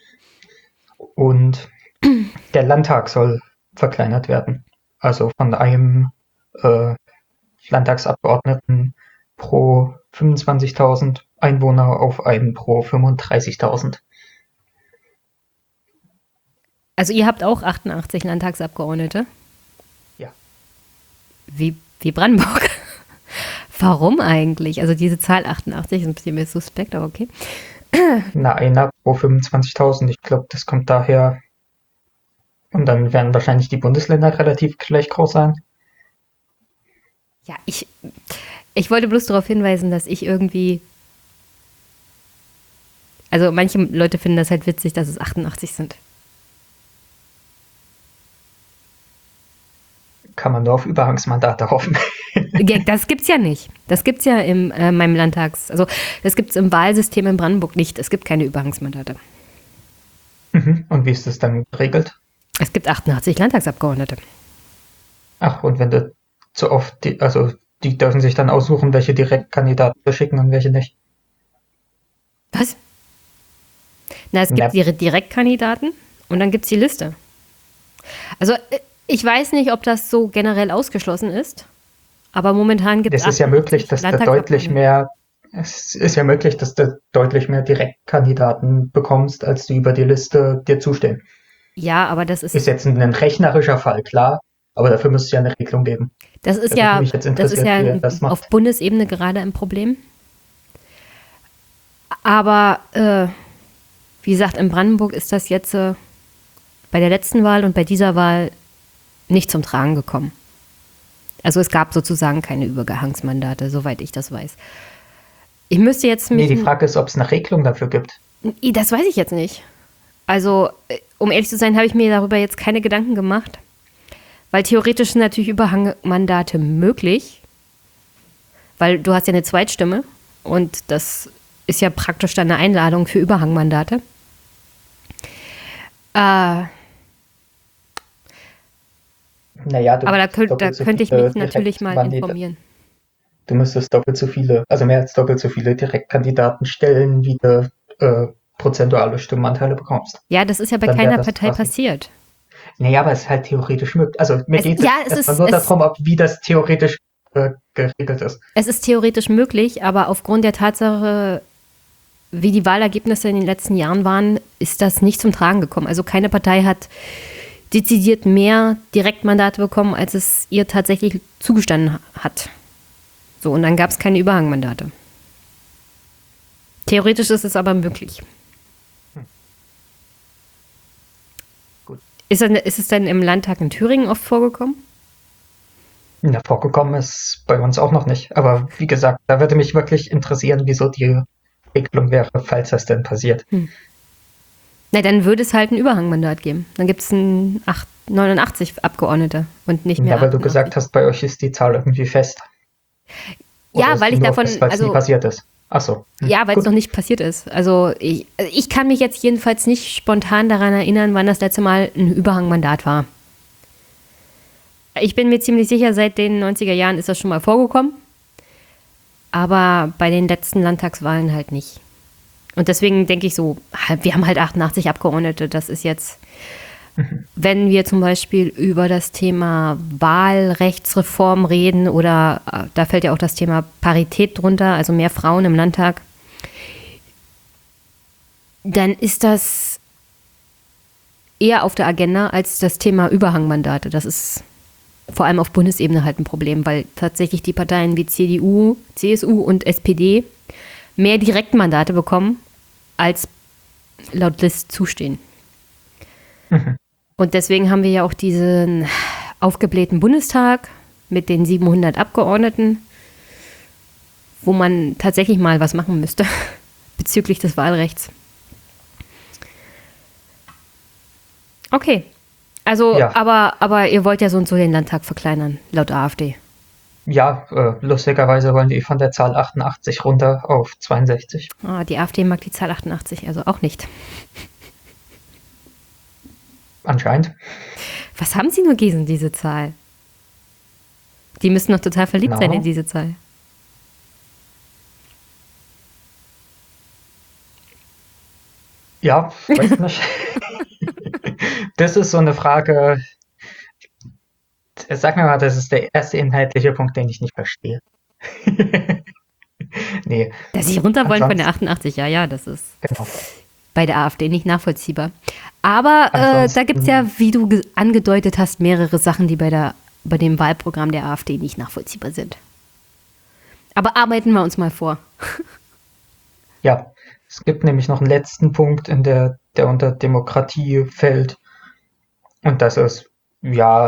S7: Und der Landtag soll verkleinert werden. Also von einem Landtagsabgeordneten pro 25.000 Einwohner auf einen pro 35.000.
S6: Also ihr habt auch 88 Landtagsabgeordnete?
S7: Ja.
S6: Wie Brandenburg. Warum eigentlich? Also diese Zahl 88 ist ein bisschen mehr suspekt, aber okay.
S7: Na, einer pro 25.000. Ich glaube, das kommt daher. Und dann werden wahrscheinlich die Bundesländer relativ gleich groß sein.
S6: Ja, ich wollte bloß darauf hinweisen, dass ich irgendwie, also manche Leute finden das halt witzig, dass es 88 sind.
S7: Kann man nur auf Überhangsmandate hoffen.
S6: Das gibt's ja nicht. Das gibt's ja in meinem also das gibt's im Wahlsystem in Brandenburg nicht. Es gibt keine Überhangsmandate.
S7: Und wie ist das dann geregelt?
S6: Es gibt 88 Landtagsabgeordnete.
S7: Ach, und wenn du zu oft, die dürfen sich dann aussuchen, welche Direktkandidaten wir schicken und welche nicht.
S6: Was? Na, es gibt ihre Direktkandidaten und dann gibt's die Liste. Also ich weiß nicht, ob das so generell ausgeschlossen ist, aber momentan gibt es.
S7: Es ist ja möglich, dass du deutlich mehr Direktkandidaten bekommst, als du über die Liste dir zustehen.
S6: Ja, aber das ist
S7: jetzt ein rechnerischer Fall, klar, aber dafür müsste es ja eine Regelung geben.
S6: Das ist ja auf Bundesebene gerade ein Problem. Aber wie gesagt, in Brandenburg ist das jetzt bei der letzten Wahl und bei dieser Wahl nicht zum Tragen gekommen. Also es gab sozusagen keine Übergangsmandate, soweit ich das weiß. Ich müsste jetzt
S7: die Frage ist, ob es eine Regelung dafür gibt.
S6: Das weiß ich jetzt nicht. Also, um ehrlich zu sein, habe ich mir darüber jetzt keine Gedanken gemacht. Weil theoretisch sind natürlich Überhangmandate möglich. Weil du hast ja eine Zweitstimme. Und das ist ja praktisch dann eine Einladung für Überhangmandate.
S7: Naja,
S6: aber da könnte ich mich natürlich mal informieren.
S7: Du müsstest mehr als doppelt so viele Direktkandidaten stellen, wie du prozentuale Stimmenanteile bekommst.
S6: Ja, das ist ja bei keiner Partei passiert.
S7: Nee, aber es ist halt theoretisch möglich. Also mir geht es
S6: ja,
S7: erstmal nur darum, wie das theoretisch geregelt ist.
S6: Es ist theoretisch möglich, aber aufgrund der Tatsache, wie die Wahlergebnisse in den letzten Jahren waren, ist das nicht zum Tragen gekommen. Also keine Partei hat dezidiert mehr Direktmandate bekommen, als es ihr tatsächlich zugestanden hat. So, und dann gab es keine Überhangmandate. Theoretisch ist es aber möglich.
S7: Gut.
S6: Ist es denn im Landtag in Thüringen oft vorgekommen?
S7: Ja, vorgekommen ist bei uns auch noch nicht. Aber wie gesagt, da würde mich wirklich interessieren, wieso die Regelung wäre, falls das denn passiert.
S6: Na, dann würde es halt ein Überhangmandat geben. Dann gibt es 89 Abgeordnete und nicht mehr
S7: Ja, weil du
S6: 88.
S7: gesagt hast, bei euch ist die Zahl irgendwie fest. Oder
S6: Ja,
S7: ist
S6: weil
S7: die
S6: ich
S7: nur
S6: davon,
S7: fest, weil es nie passiert ist. Ach so.
S6: Ja, weil es noch nicht passiert ist. Also ich kann mich jetzt jedenfalls nicht spontan daran erinnern, wann das letzte Mal ein Überhangmandat war. Ich bin mir ziemlich sicher, seit den 90er Jahren ist das schon mal vorgekommen. Aber bei den letzten Landtagswahlen halt nicht. Und deswegen denke ich so, wir haben halt 88 Abgeordnete. Das ist jetzt, wenn wir zum Beispiel über das Thema Wahlrechtsreform reden oder da fällt ja auch das Thema Parität drunter, also mehr Frauen im Landtag, dann ist das eher auf der Agenda als das Thema Überhangmandate. Das ist vor allem auf Bundesebene halt ein Problem, weil tatsächlich die Parteien wie CDU, CSU und SPD mehr Direktmandate bekommen, als laut List zustehen. Und deswegen haben wir ja auch diesen aufgeblähten Bundestag mit den 700 Abgeordneten, wo man tatsächlich mal was machen müsste bezüglich des Wahlrechts. Okay, also,
S7: Ja.
S6: aber ihr wollt ja so und so den Landtag verkleinern, laut AfD.
S7: Ja, lustigerweise wollen die von der Zahl 88 runter auf 62.
S6: Die AfD mag die Zahl 88, also auch nicht.
S7: Anscheinend.
S6: Was haben sie nur gegen diese Zahl? Die müssen doch total verliebt sein in diese Zahl.
S7: Ja, weiß nicht. Das ist so eine Frage. Sag mir mal, das ist der erste inhaltliche Punkt, den ich nicht verstehe. Nee.
S6: Dass sie runter wollen von der
S7: Ansonsten-
S6: 88, ja, das ist
S7: Genau.
S6: bei der AfD nicht nachvollziehbar. Aber da
S7: Ansonsten-
S6: gibt es ja, wie du angedeutet hast, mehrere Sachen, die bei dem Wahlprogramm der AfD nicht nachvollziehbar sind. Aber arbeiten wir uns mal vor.
S7: Ja, es gibt nämlich noch einen letzten Punkt, der unter Demokratie fällt. Und das ist, ja,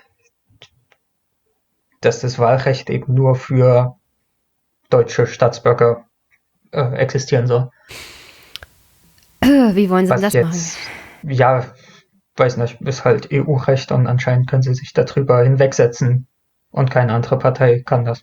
S7: dass das Wahlrecht eben nur für deutsche Staatsbürger existieren soll.
S6: Wie wollen sie denn
S7: Was
S6: das machen?
S7: jetzt, ja, weiß nicht, ist halt EU-Recht und anscheinend können sie sich darüber hinwegsetzen und keine andere Partei kann das.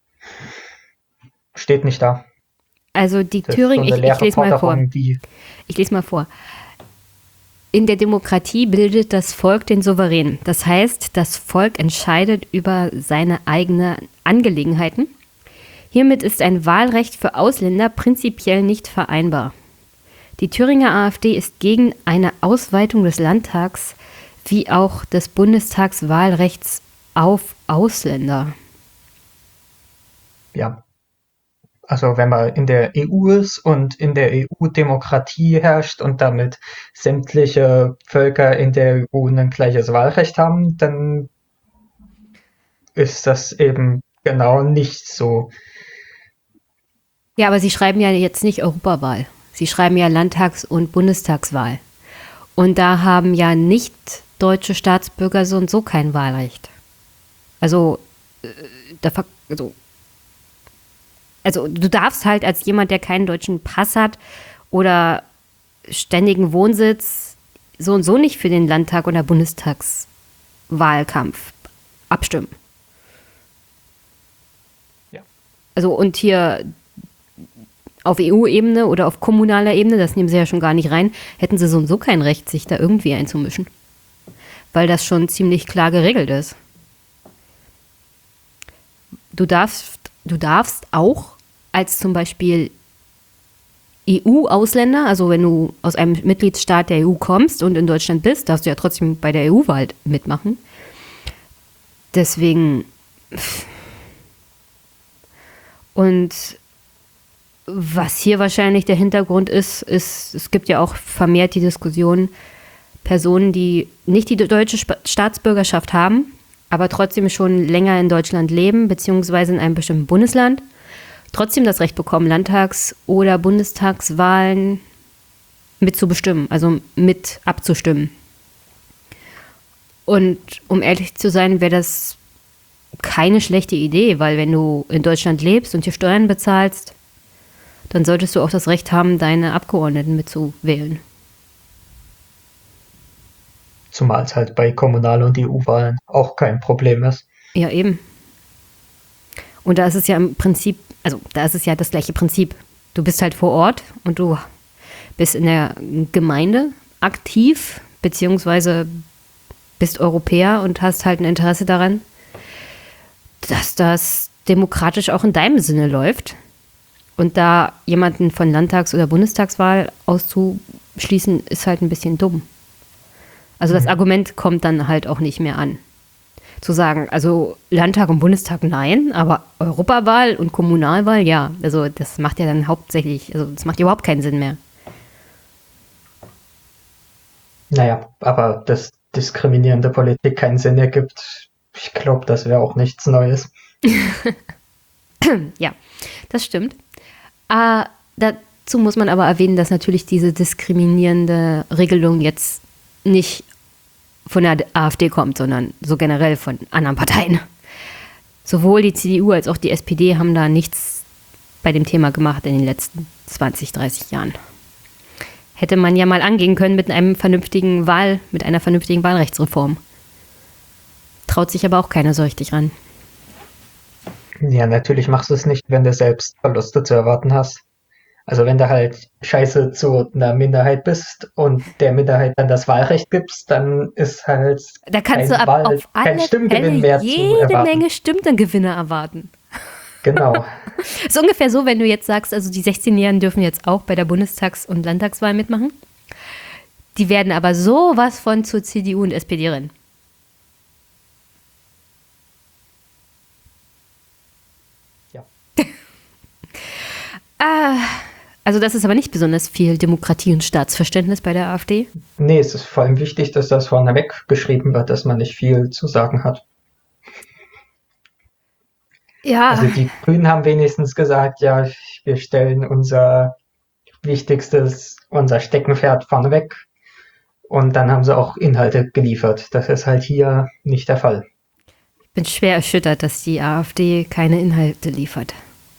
S7: Steht nicht da.
S6: Also die
S7: Das ist
S6: Thüringen,
S7: so eine
S6: ich
S7: leere
S6: lese mal vor.
S7: Forderung, die
S6: Ich lese mal vor. In der Demokratie bildet das Volk den Souverän. Das heißt, das Volk entscheidet über seine eigenen Angelegenheiten. Hiermit ist ein Wahlrecht für Ausländer prinzipiell nicht vereinbar. Die Thüringer AfD ist gegen eine Ausweitung des Landtags wie auch des Bundestagswahlrechts auf Ausländer.
S7: ja. Also wenn man in der EU ist und in der EU Demokratie herrscht und damit sämtliche Völker in der EU ein gleiches Wahlrecht haben, dann ist das eben genau nicht so.
S6: Ja, aber Sie schreiben ja jetzt nicht Europawahl. Sie schreiben ja Landtags- und Bundestagswahl. Und da haben ja nicht deutsche Staatsbürger so und so kein Wahlrecht. Also du darfst halt als jemand, der keinen deutschen Pass hat oder ständigen Wohnsitz, so und so nicht für den Landtag oder Bundestagswahlkampf abstimmen.
S7: Ja.
S6: Also und hier auf EU-Ebene oder auf kommunaler Ebene, das nehmen sie ja schon gar nicht rein, hätten sie so und so kein Recht, sich da irgendwie einzumischen. Weil das schon ziemlich klar geregelt ist. Du darfst auch als zum Beispiel EU-Ausländer, also wenn du aus einem Mitgliedsstaat der EU kommst und in Deutschland bist, darfst du ja trotzdem bei der EU-Wahl mitmachen. Deswegen. Und was hier wahrscheinlich der Hintergrund ist, es gibt ja auch vermehrt die Diskussion, Personen, die nicht die deutsche Staatsbürgerschaft haben, aber trotzdem schon länger in Deutschland leben, beziehungsweise in einem bestimmten Bundesland, trotzdem das Recht bekommen, Landtags- oder Bundestagswahlen mitzubestimmen, also mit abzustimmen. Und um ehrlich zu sein, wäre das keine schlechte Idee, weil wenn du in Deutschland lebst und hier Steuern bezahlst, dann solltest du auch das Recht haben, deine Abgeordneten mitzuwählen.
S7: Zumal es halt bei Kommunal- und EU-Wahlen auch kein Problem ist.
S6: Ja, eben. Und da ist es ja im Prinzip, also da ist es ja das gleiche Prinzip. Du bist halt vor Ort und du bist in der Gemeinde aktiv, beziehungsweise bist Europäer und hast halt ein Interesse daran, dass das demokratisch auch in deinem Sinne läuft. Und da jemanden von Landtags- oder Bundestagswahl auszuschließen, ist halt ein bisschen dumm. Also das Argument kommt dann halt auch nicht mehr an. Zu sagen, also Landtag und Bundestag nein, aber Europawahl und Kommunalwahl ja. Also das macht ja dann hauptsächlich, also das macht überhaupt keinen Sinn mehr.
S7: Naja, aber dass diskriminierende Politik keinen Sinn ergibt, ich glaube, das wäre auch nichts Neues.
S6: Ja, das stimmt. Dazu muss man aber erwähnen, dass natürlich diese diskriminierende Regelung jetzt nicht von der AfD kommt, sondern so generell von anderen Parteien. Sowohl die CDU als auch die SPD haben da nichts bei dem Thema gemacht in den letzten 20, 30 Jahren. Hätte man ja mal angehen können mit einer vernünftigen Wahlrechtsreform. Traut sich aber auch keiner so richtig ran.
S7: Ja, natürlich machst du es nicht, wenn du selbst Verluste zu erwarten hast. Also wenn du halt scheiße zu einer Minderheit bist und der Minderheit dann das Wahlrecht gibst, dann ist halt
S6: Da kannst du aber auf
S7: kein
S6: alle
S7: Stimmgewinn
S6: Fälle
S7: mehr zu
S6: jede
S7: erwarten.
S6: Menge Stimmgewinne erwarten.
S7: Genau.
S6: Ist ungefähr so, wenn du jetzt sagst, also die 16-Jährigen dürfen jetzt auch bei der Bundestags- und Landtagswahl mitmachen. Die werden aber sowas von zur CDU und SPD rennen.
S7: Ja.
S6: Also das ist aber nicht besonders viel Demokratie und Staatsverständnis bei der AfD.
S7: Nee, es ist vor allem wichtig, dass das vorneweg geschrieben wird, dass man nicht viel zu sagen hat.
S6: Ja,
S7: Also die Grünen haben wenigstens gesagt, ja, wir stellen unser Wichtigstes, unser Steckenpferd vorneweg. Und dann haben sie auch Inhalte geliefert. Das ist halt hier nicht der Fall.
S6: ich bin schwer erschüttert, dass die AfD keine Inhalte liefert.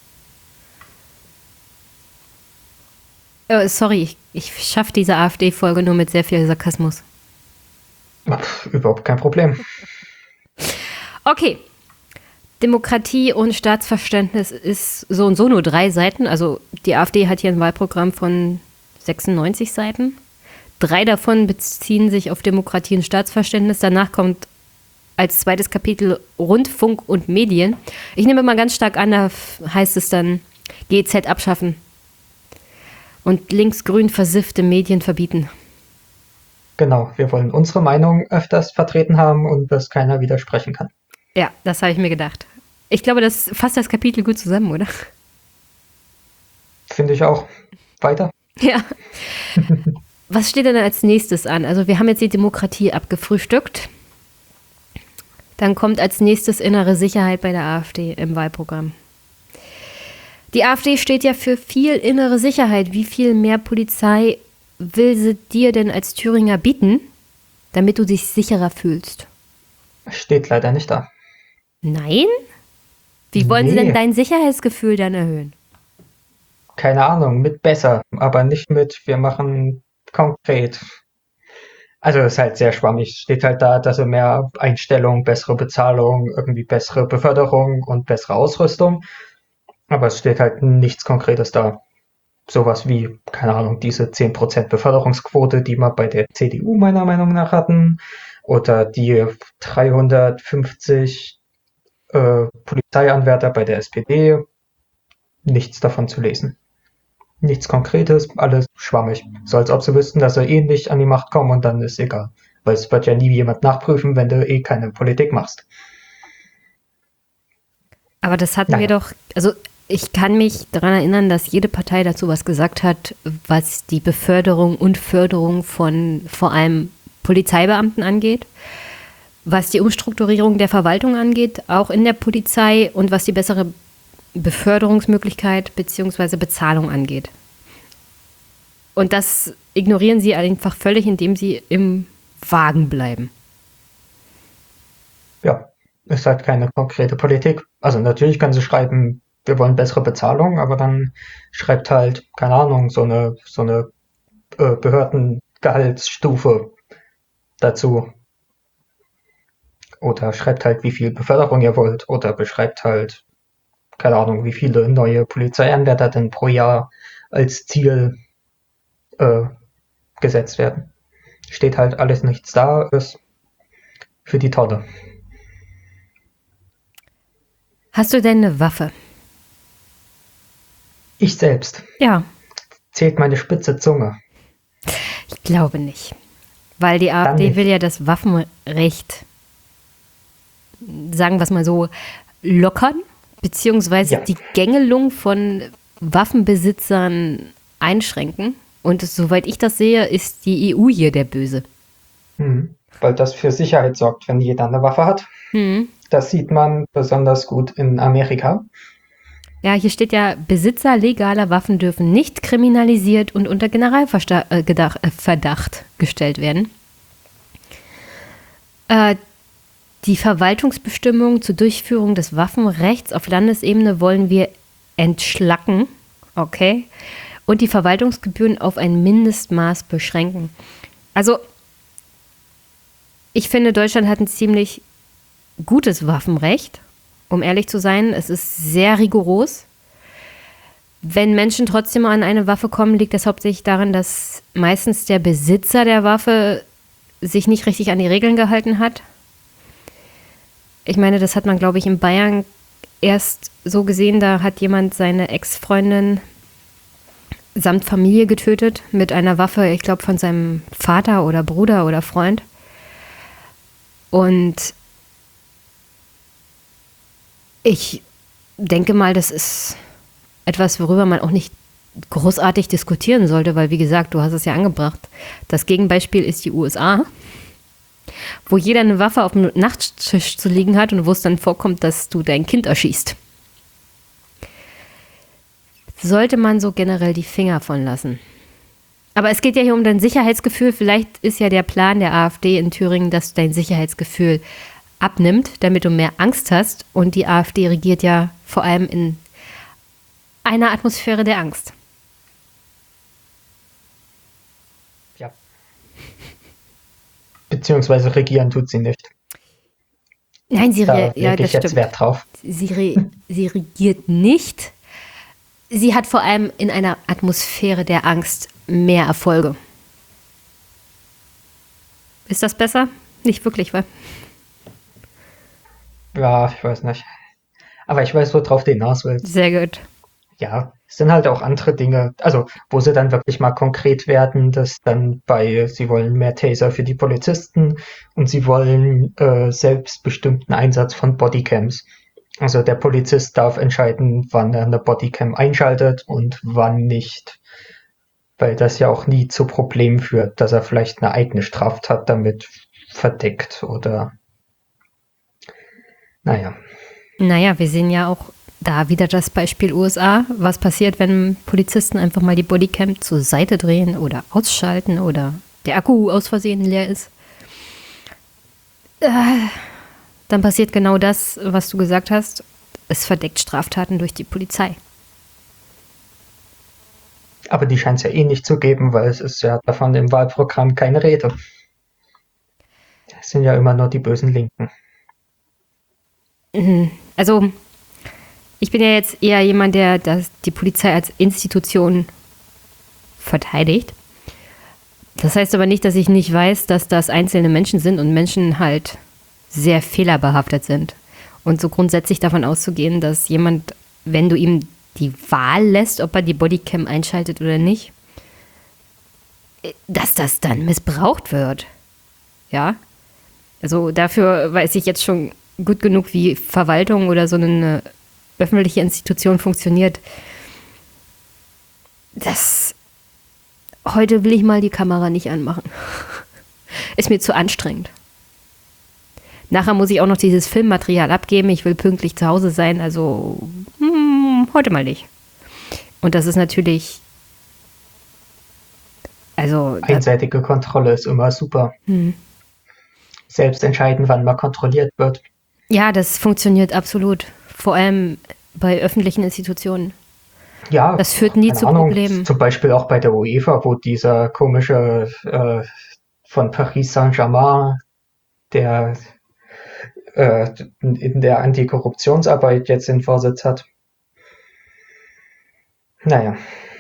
S6: Sorry, ich schaffe diese AfD-Folge nur mit sehr viel Sarkasmus.
S7: Überhaupt kein Problem.
S6: Okay. Demokratie und Staatsverständnis ist so und so nur 3 Seiten. Also die AfD hat hier ein Wahlprogramm von 96 Seiten. 3 davon beziehen sich auf Demokratie und Staatsverständnis. Danach kommt als zweites Kapitel Rundfunk und Medien. Ich nehme mal ganz stark an, da heißt es dann GEZ abschaffen und linksgrün versiffte Medien verbieten.
S7: Genau, wir wollen unsere Meinung öfters vertreten haben und dass keiner widersprechen kann.
S6: Ja, das habe ich mir gedacht. Ich glaube, das fasst das Kapitel gut zusammen, oder?
S7: Finde ich auch. Weiter?
S6: Ja. Was steht denn als nächstes an? Also wir haben jetzt die Demokratie abgefrühstückt. Dann kommt als nächstes innere Sicherheit bei der AfD im Wahlprogramm. Die AfD steht ja für viel innere Sicherheit. Wie viel mehr Polizei will sie dir denn als Thüringer bieten, damit du dich sicherer fühlst?
S7: Steht leider nicht da.
S6: Nein? Wie wollen sie
S7: Nee.
S6: denn dein Sicherheitsgefühl dann erhöhen?
S7: Keine Ahnung, mit besser, aber nicht mit wir machen konkret. Also es ist halt sehr schwammig. Steht halt da, dass sie mehr Einstellung, bessere Bezahlung, irgendwie bessere Beförderung und bessere Ausrüstung. Aber es steht halt nichts Konkretes da. Sowas wie, keine Ahnung, diese 10% Beförderungsquote, die wir bei der CDU meiner Meinung nach hatten. Oder die 350 Polizeianwärter bei der SPD. Nichts davon zu lesen. Nichts Konkretes, alles schwammig. So als ob sie wüssten, dass sie eh nicht an die Macht kommen und dann ist egal. Weil es wird ja nie jemand nachprüfen, wenn du eh keine Politik machst.
S6: Aber das hatten wir doch, also ich kann mich daran erinnern, dass jede Partei dazu was gesagt hat, was die Beförderung und Förderung von vor allem Polizeibeamten angeht, was die Umstrukturierung der Verwaltung angeht, auch in der Polizei und was die bessere Beförderungsmöglichkeit bzw. Bezahlung angeht. Und das ignorieren sie einfach völlig, indem sie im Wagen bleiben.
S7: Ja, ist halt keine konkrete Politik. Also natürlich können sie schreiben, wir wollen bessere Bezahlung, aber dann schreibt halt, keine Ahnung, so eine Behördengehaltsstufe dazu. Oder schreibt halt, wie viel Beförderung ihr wollt. Oder beschreibt halt, keine Ahnung, wie viele neue Polizeianwärter denn pro Jahr als Ziel gesetzt werden. Steht halt alles nichts da, ist für die Tonne.
S6: Hast du denn eine Waffe?
S7: Ich selbst.
S6: Ja.
S7: Zählt meine spitze Zunge.
S6: Ich glaube nicht. Weil die AfD will ja das Waffenrecht, sagen wir es mal so, lockern, beziehungsweise die Gängelung von Waffenbesitzern einschränken. Und soweit ich das sehe, ist die EU hier der Böse.
S7: Weil das für Sicherheit sorgt, wenn jeder eine Waffe hat. Das sieht man besonders gut in Amerika.
S6: Ja, hier steht ja, Besitzer legaler Waffen dürfen nicht kriminalisiert und unter Generalverdacht gestellt werden. Die Verwaltungsbestimmungen zur Durchführung des Waffenrechts auf Landesebene wollen wir entschlacken, okay, und die Verwaltungsgebühren auf ein Mindestmaß beschränken. Also, ich finde, Deutschland hat ein ziemlich gutes Waffenrecht, um ehrlich zu sein. Es ist sehr rigoros. Wenn Menschen trotzdem an eine Waffe kommen, liegt das hauptsächlich daran, dass meistens der Besitzer der Waffe sich nicht richtig an die Regeln gehalten hat. Ich meine, das hat man, glaube ich, in Bayern erst so gesehen. Da hat jemand seine Ex-Freundin samt Familie getötet mit einer Waffe, ich glaube, von seinem Vater oder Bruder oder Freund. Und ich denke mal, das ist etwas, worüber man auch nicht großartig diskutieren sollte, weil, wie gesagt, du hast es ja angebracht. Das Gegenbeispiel ist die USA, wo jeder eine Waffe auf dem Nachttisch zu liegen hat und wo es dann vorkommt, dass du dein Kind erschießt. Sollte man so generell die Finger von lassen. Aber es geht ja hier um dein Sicherheitsgefühl. Vielleicht ist ja der Plan der AfD in Thüringen, dass dein Sicherheitsgefühl abnimmt, damit du mehr Angst hast. Und die AfD regiert ja vor allem in einer Atmosphäre der Angst.
S7: Ja. Beziehungsweise regieren tut sie nicht.
S6: Nein, sie
S7: da lege ich jetzt Wert drauf.
S6: Sie regiert nicht. Sie hat vor allem in einer Atmosphäre der Angst mehr Erfolge. Ist das besser? Nicht wirklich, wa?
S7: Ja, ich weiß nicht. Aber ich weiß, worauf du hinaus willst.
S6: Sehr gut.
S7: Ja, es sind halt auch andere Dinge, also wo sie dann wirklich mal konkret werden, dass dann sie wollen mehr Taser für die Polizisten und sie wollen selbstbestimmten Einsatz von Bodycams. Also der Polizist darf entscheiden, wann er eine Bodycam einschaltet und wann nicht. Weil das ja auch nie zu Problemen führt, dass er vielleicht eine eigene Straftat damit verdeckt oder naja.
S6: Naja, wir sehen ja auch da wieder das Beispiel USA. Was passiert, wenn Polizisten einfach mal die Bodycam zur Seite drehen oder ausschalten oder der Akku aus Versehen leer ist? Dann passiert genau das, was du gesagt hast. Es verdeckt Straftaten durch die Polizei.
S7: Aber die scheint es ja eh nicht zu geben, weil es ist ja davon im Wahlprogramm keine Rede. Es sind ja immer nur die bösen Linken.
S6: Also, ich bin ja jetzt eher jemand, der die Polizei als Institution verteidigt. Das heißt aber nicht, dass ich nicht weiß, dass das einzelne Menschen sind und Menschen halt sehr fehlerbehaftet sind. Und so grundsätzlich davon auszugehen, dass jemand, wenn du ihm die Wahl lässt, ob er die Bodycam einschaltet oder nicht, dass das dann missbraucht wird. Ja? Also dafür weiß ich jetzt schon gut genug, wie Verwaltung oder so eine öffentliche Institution funktioniert. Heute will ich mal die Kamera nicht anmachen. Ist mir zu anstrengend. Nachher muss ich auch noch dieses Filmmaterial abgeben. Ich will pünktlich zu Hause sein, also heute mal nicht. Und das ist natürlich...
S7: Einseitige Kontrolle ist immer super. Selbst entscheiden, wann man kontrolliert wird.
S6: Ja, das funktioniert absolut. Vor allem bei öffentlichen Institutionen.
S7: Ja,
S6: das führt nie zu Problemen.
S7: Zum Beispiel auch bei der UEFA, wo dieser komische von Paris Saint-Germain, der in der Antikorruptionsarbeit jetzt den Vorsitz hat. Naja.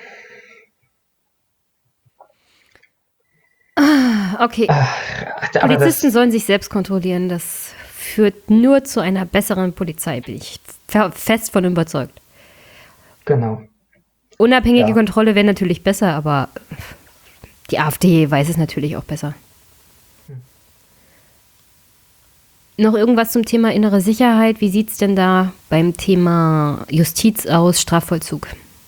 S6: Okay. Polizisten sollen sich selbst kontrollieren. Das führt nur zu einer besseren Polizei, bin ich fest von überzeugt.
S7: Genau.
S6: Unabhängige Kontrolle wäre natürlich besser, aber die AfD weiß es natürlich auch besser. Noch irgendwas zum Thema innere Sicherheit? Wie sieht es denn da beim Thema Justiz aus, Strafvollzug?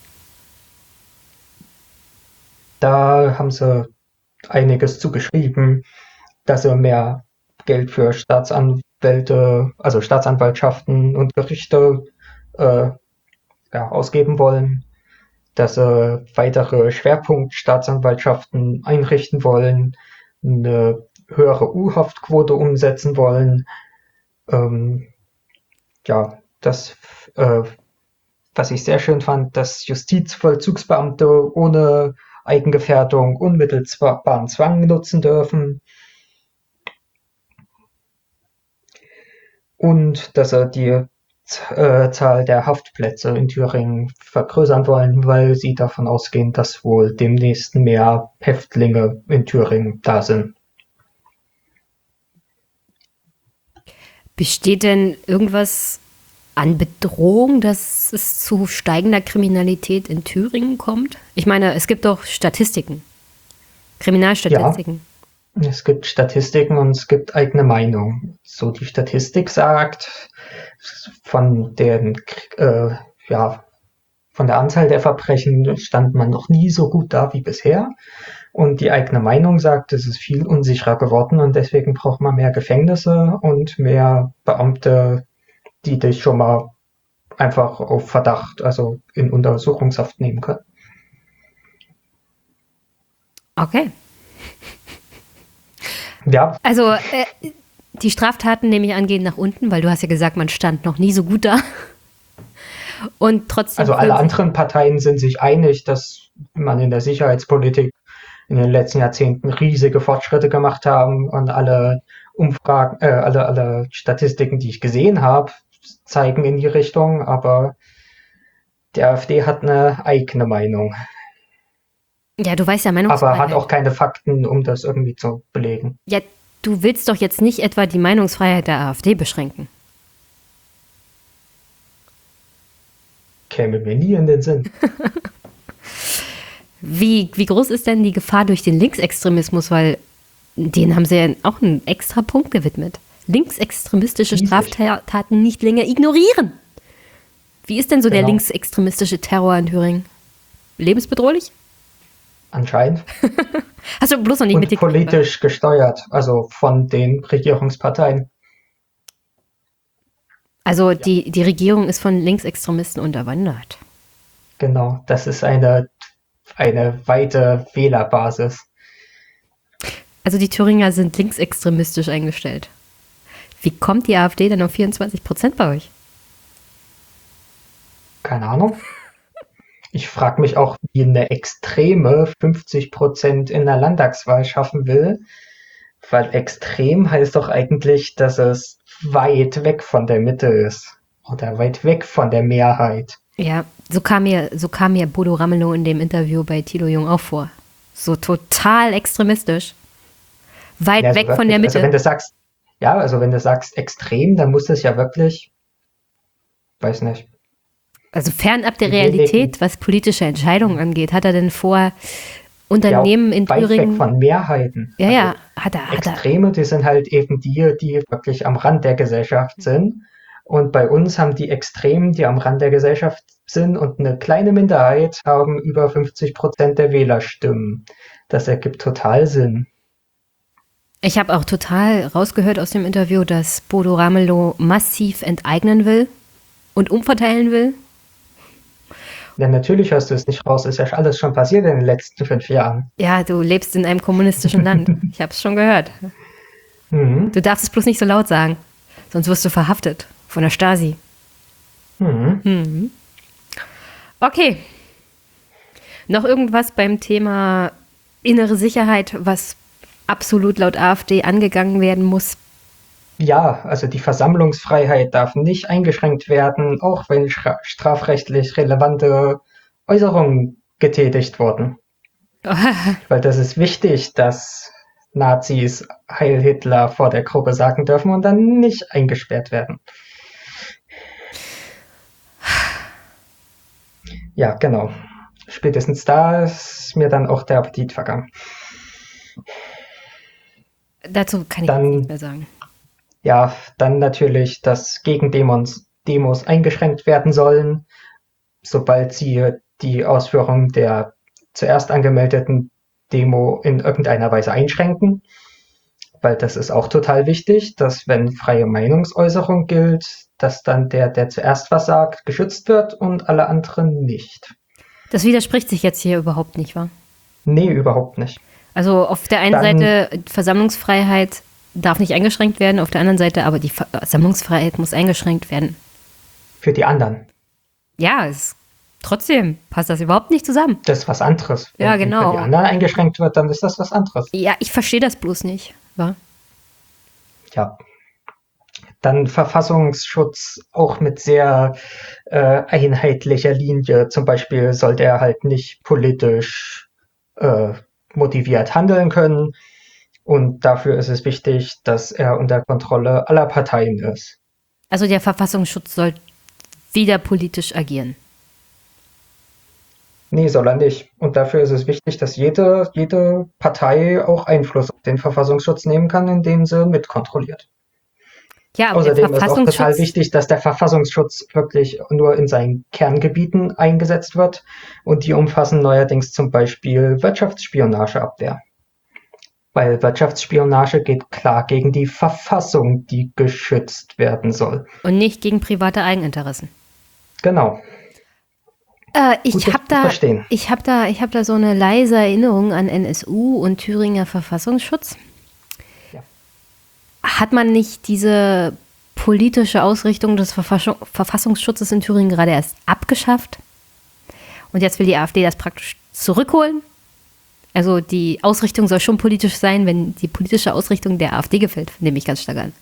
S7: Da haben sie einiges zugeschrieben, dass sie mehr Geld für Staatsanwälte, also Staatsanwaltschaften und Gerichte ausgeben wollen, dass sie weitere Schwerpunktstaatsanwaltschaften einrichten wollen, eine höhere U-Haftquote umsetzen wollen. Was ich sehr schön fand, dass Justizvollzugsbeamte ohne Eigengefährdung unmittelbaren Zwang nutzen dürfen. Und dass er die Zahl der Haftplätze in Thüringen vergrößern wollen, weil sie davon ausgehen, dass wohl demnächst mehr Häftlinge in Thüringen da sind.
S6: Besteht denn irgendwas an Bedrohung, dass es zu steigender Kriminalität in Thüringen kommt? Ich meine, es gibt doch Statistiken, Kriminalstatistiken.
S7: Ja, es gibt Statistiken und es gibt eigene Meinung. So, die Statistik sagt, von der Anzahl der Verbrechen stand man noch nie so gut da wie bisher. Und die eigene Meinung sagt, es ist viel unsicherer geworden und deswegen braucht man mehr Gefängnisse und mehr Beamte, die dich schon mal einfach auf Verdacht, also in Untersuchungshaft nehmen können.
S6: Okay.
S7: Ja.
S6: Also die Straftaten, nehme ich an, gehen nach unten, weil du hast ja gesagt, man stand noch nie so gut da. Und trotzdem.
S7: Also alle anderen Parteien sind sich einig, dass man in der Sicherheitspolitik in den letzten Jahrzehnten riesige Fortschritte gemacht haben und alle Umfragen, alle Statistiken, die ich gesehen habe, zeigen in die Richtung, aber die AfD hat eine eigene Meinung.
S6: Ja, du weißt ja, Meinungsfreiheit.
S7: Aber hat auch keine Fakten, um das irgendwie zu belegen.
S6: Ja, du willst doch jetzt nicht etwa die Meinungsfreiheit der AfD beschränken.
S7: Käme mir nie in den Sinn.
S6: Wie groß ist denn die Gefahr durch den Linksextremismus? Weil denen haben sie ja auch einen extra Punkt gewidmet. Linksextremistische Straftaten nicht länger ignorieren. Wie ist denn so der linksextremistische Terror in Thüringen? Lebensbedrohlich?
S7: Anscheinend.
S6: Hast du bloß noch nicht mitgekriegt?
S7: Politisch gesteuert, also von den Regierungsparteien.
S6: Also die Regierung ist von Linksextremisten unterwandert.
S7: Genau, das ist eine weite Wählerbasis.
S6: Also die Thüringer sind linksextremistisch eingestellt. Wie kommt die AfD denn auf 24% bei euch?
S7: Keine Ahnung. Ich frage mich auch, wie eine Extreme 50% in der Landtagswahl schaffen will, weil extrem heißt doch eigentlich, dass es weit weg von der Mitte ist oder weit weg von der Mehrheit.
S6: Ja, so kam mir Bodo Ramelow in dem Interview bei Thilo Jung auch vor. So total extremistisch. Weit weg wirklich, von der Mitte.
S7: Also wenn du sagst extrem, dann muss das ja wirklich, weiß nicht,
S6: Also fernab der
S7: Die wenigen-
S6: Realität, was politische Entscheidungen angeht, hat er denn vor, Unternehmen in
S7: weit weg
S6: Thüringen...
S7: von Mehrheiten.
S6: Ja,
S7: Also
S6: ja, hat er.
S7: Extreme, die sind halt eben die wirklich am Rand der Gesellschaft sind. Und bei uns haben die Extremen, die am Rand der Gesellschaft sind und eine kleine Minderheit, haben über 50% der Wählerstimmen. Das ergibt total Sinn.
S6: Ich habe auch total rausgehört aus dem Interview, dass Bodo Ramelow massiv enteignen will und umverteilen will.
S7: Denn natürlich hörst du es nicht raus, ist ja alles schon passiert in den letzten 5 Jahren.
S6: Ja, du lebst in einem kommunistischen Land. Ich habe es schon gehört.
S7: Mhm.
S6: Du darfst es bloß nicht so laut sagen, sonst wirst du verhaftet von der Stasi.
S7: Mhm.
S6: Okay. Noch irgendwas beim Thema innere Sicherheit, was absolut laut AfD angegangen werden muss?
S7: Ja, also die Versammlungsfreiheit darf nicht eingeschränkt werden, auch wenn strafrechtlich relevante Äußerungen getätigt wurden. Weil das ist wichtig, dass Nazis Heil Hitler vor der Gruppe sagen dürfen und dann nicht eingesperrt werden. Ja, genau. Spätestens da ist mir dann auch der Appetit vergangen.
S6: Dazu kann ich
S7: Dann-
S6: jetzt nicht mehr sagen.
S7: Ja, dann natürlich, dass Gegendemos eingeschränkt werden sollen, sobald sie die Ausführung der zuerst angemeldeten Demo in irgendeiner Weise einschränken. Weil das ist auch total wichtig, dass wenn freie Meinungsäußerung gilt, dass dann der zuerst was sagt, geschützt wird und alle anderen nicht.
S6: Das widerspricht sich jetzt hier überhaupt nicht, wa?
S7: Nee, überhaupt nicht.
S6: Also auf der einen
S7: Dann-
S6: Seite Versammlungsfreiheit darf nicht eingeschränkt werden, auf der anderen Seite aber die Versammlungsfreiheit muss eingeschränkt werden.
S7: Für die anderen.
S6: Ja, trotzdem passt das überhaupt nicht zusammen.
S7: Das ist was anderes.
S6: Ja,
S7: Wenn
S6: genau.
S7: für die anderen eingeschränkt wird, dann ist das was anderes.
S6: Ja, ich verstehe das bloß nicht, wa?
S7: Ja. Dann Verfassungsschutz auch mit sehr einheitlicher Linie. Zum Beispiel sollte er halt nicht politisch motiviert handeln können. Und dafür ist es wichtig, dass er unter Kontrolle aller Parteien ist.
S6: Also der Verfassungsschutz soll wieder politisch agieren.
S7: Nee, soll er nicht. Und dafür ist es wichtig, dass jede Partei auch Einfluss auf den Verfassungsschutz nehmen kann, indem sie mitkontrolliert.
S6: Ja, aber der
S7: Außerdem ist auch total
S6: Verfassungsschutz,
S7: wichtig, dass der Verfassungsschutz wirklich nur in seinen Kerngebieten eingesetzt wird. Und die umfassen neuerdings zum Beispiel Wirtschaftsspionageabwehr. Weil Wirtschaftsspionage geht klar gegen die Verfassung, die geschützt werden soll.
S6: und nicht gegen private Eigeninteressen.
S7: Genau.
S6: Ich
S7: Gut, das
S6: habe
S7: zu verstehen.
S6: hab da so eine leise Erinnerung an NSU und Thüringer Verfassungsschutz.
S7: Ja.
S6: Hat man nicht diese politische Ausrichtung des Verfassungsschutzes in Thüringen gerade erst abgeschafft? Und jetzt will die AfD das praktisch zurückholen? Also die Ausrichtung soll schon politisch sein, wenn die politische Ausrichtung der AfD gefällt, nehme ich ganz stark an.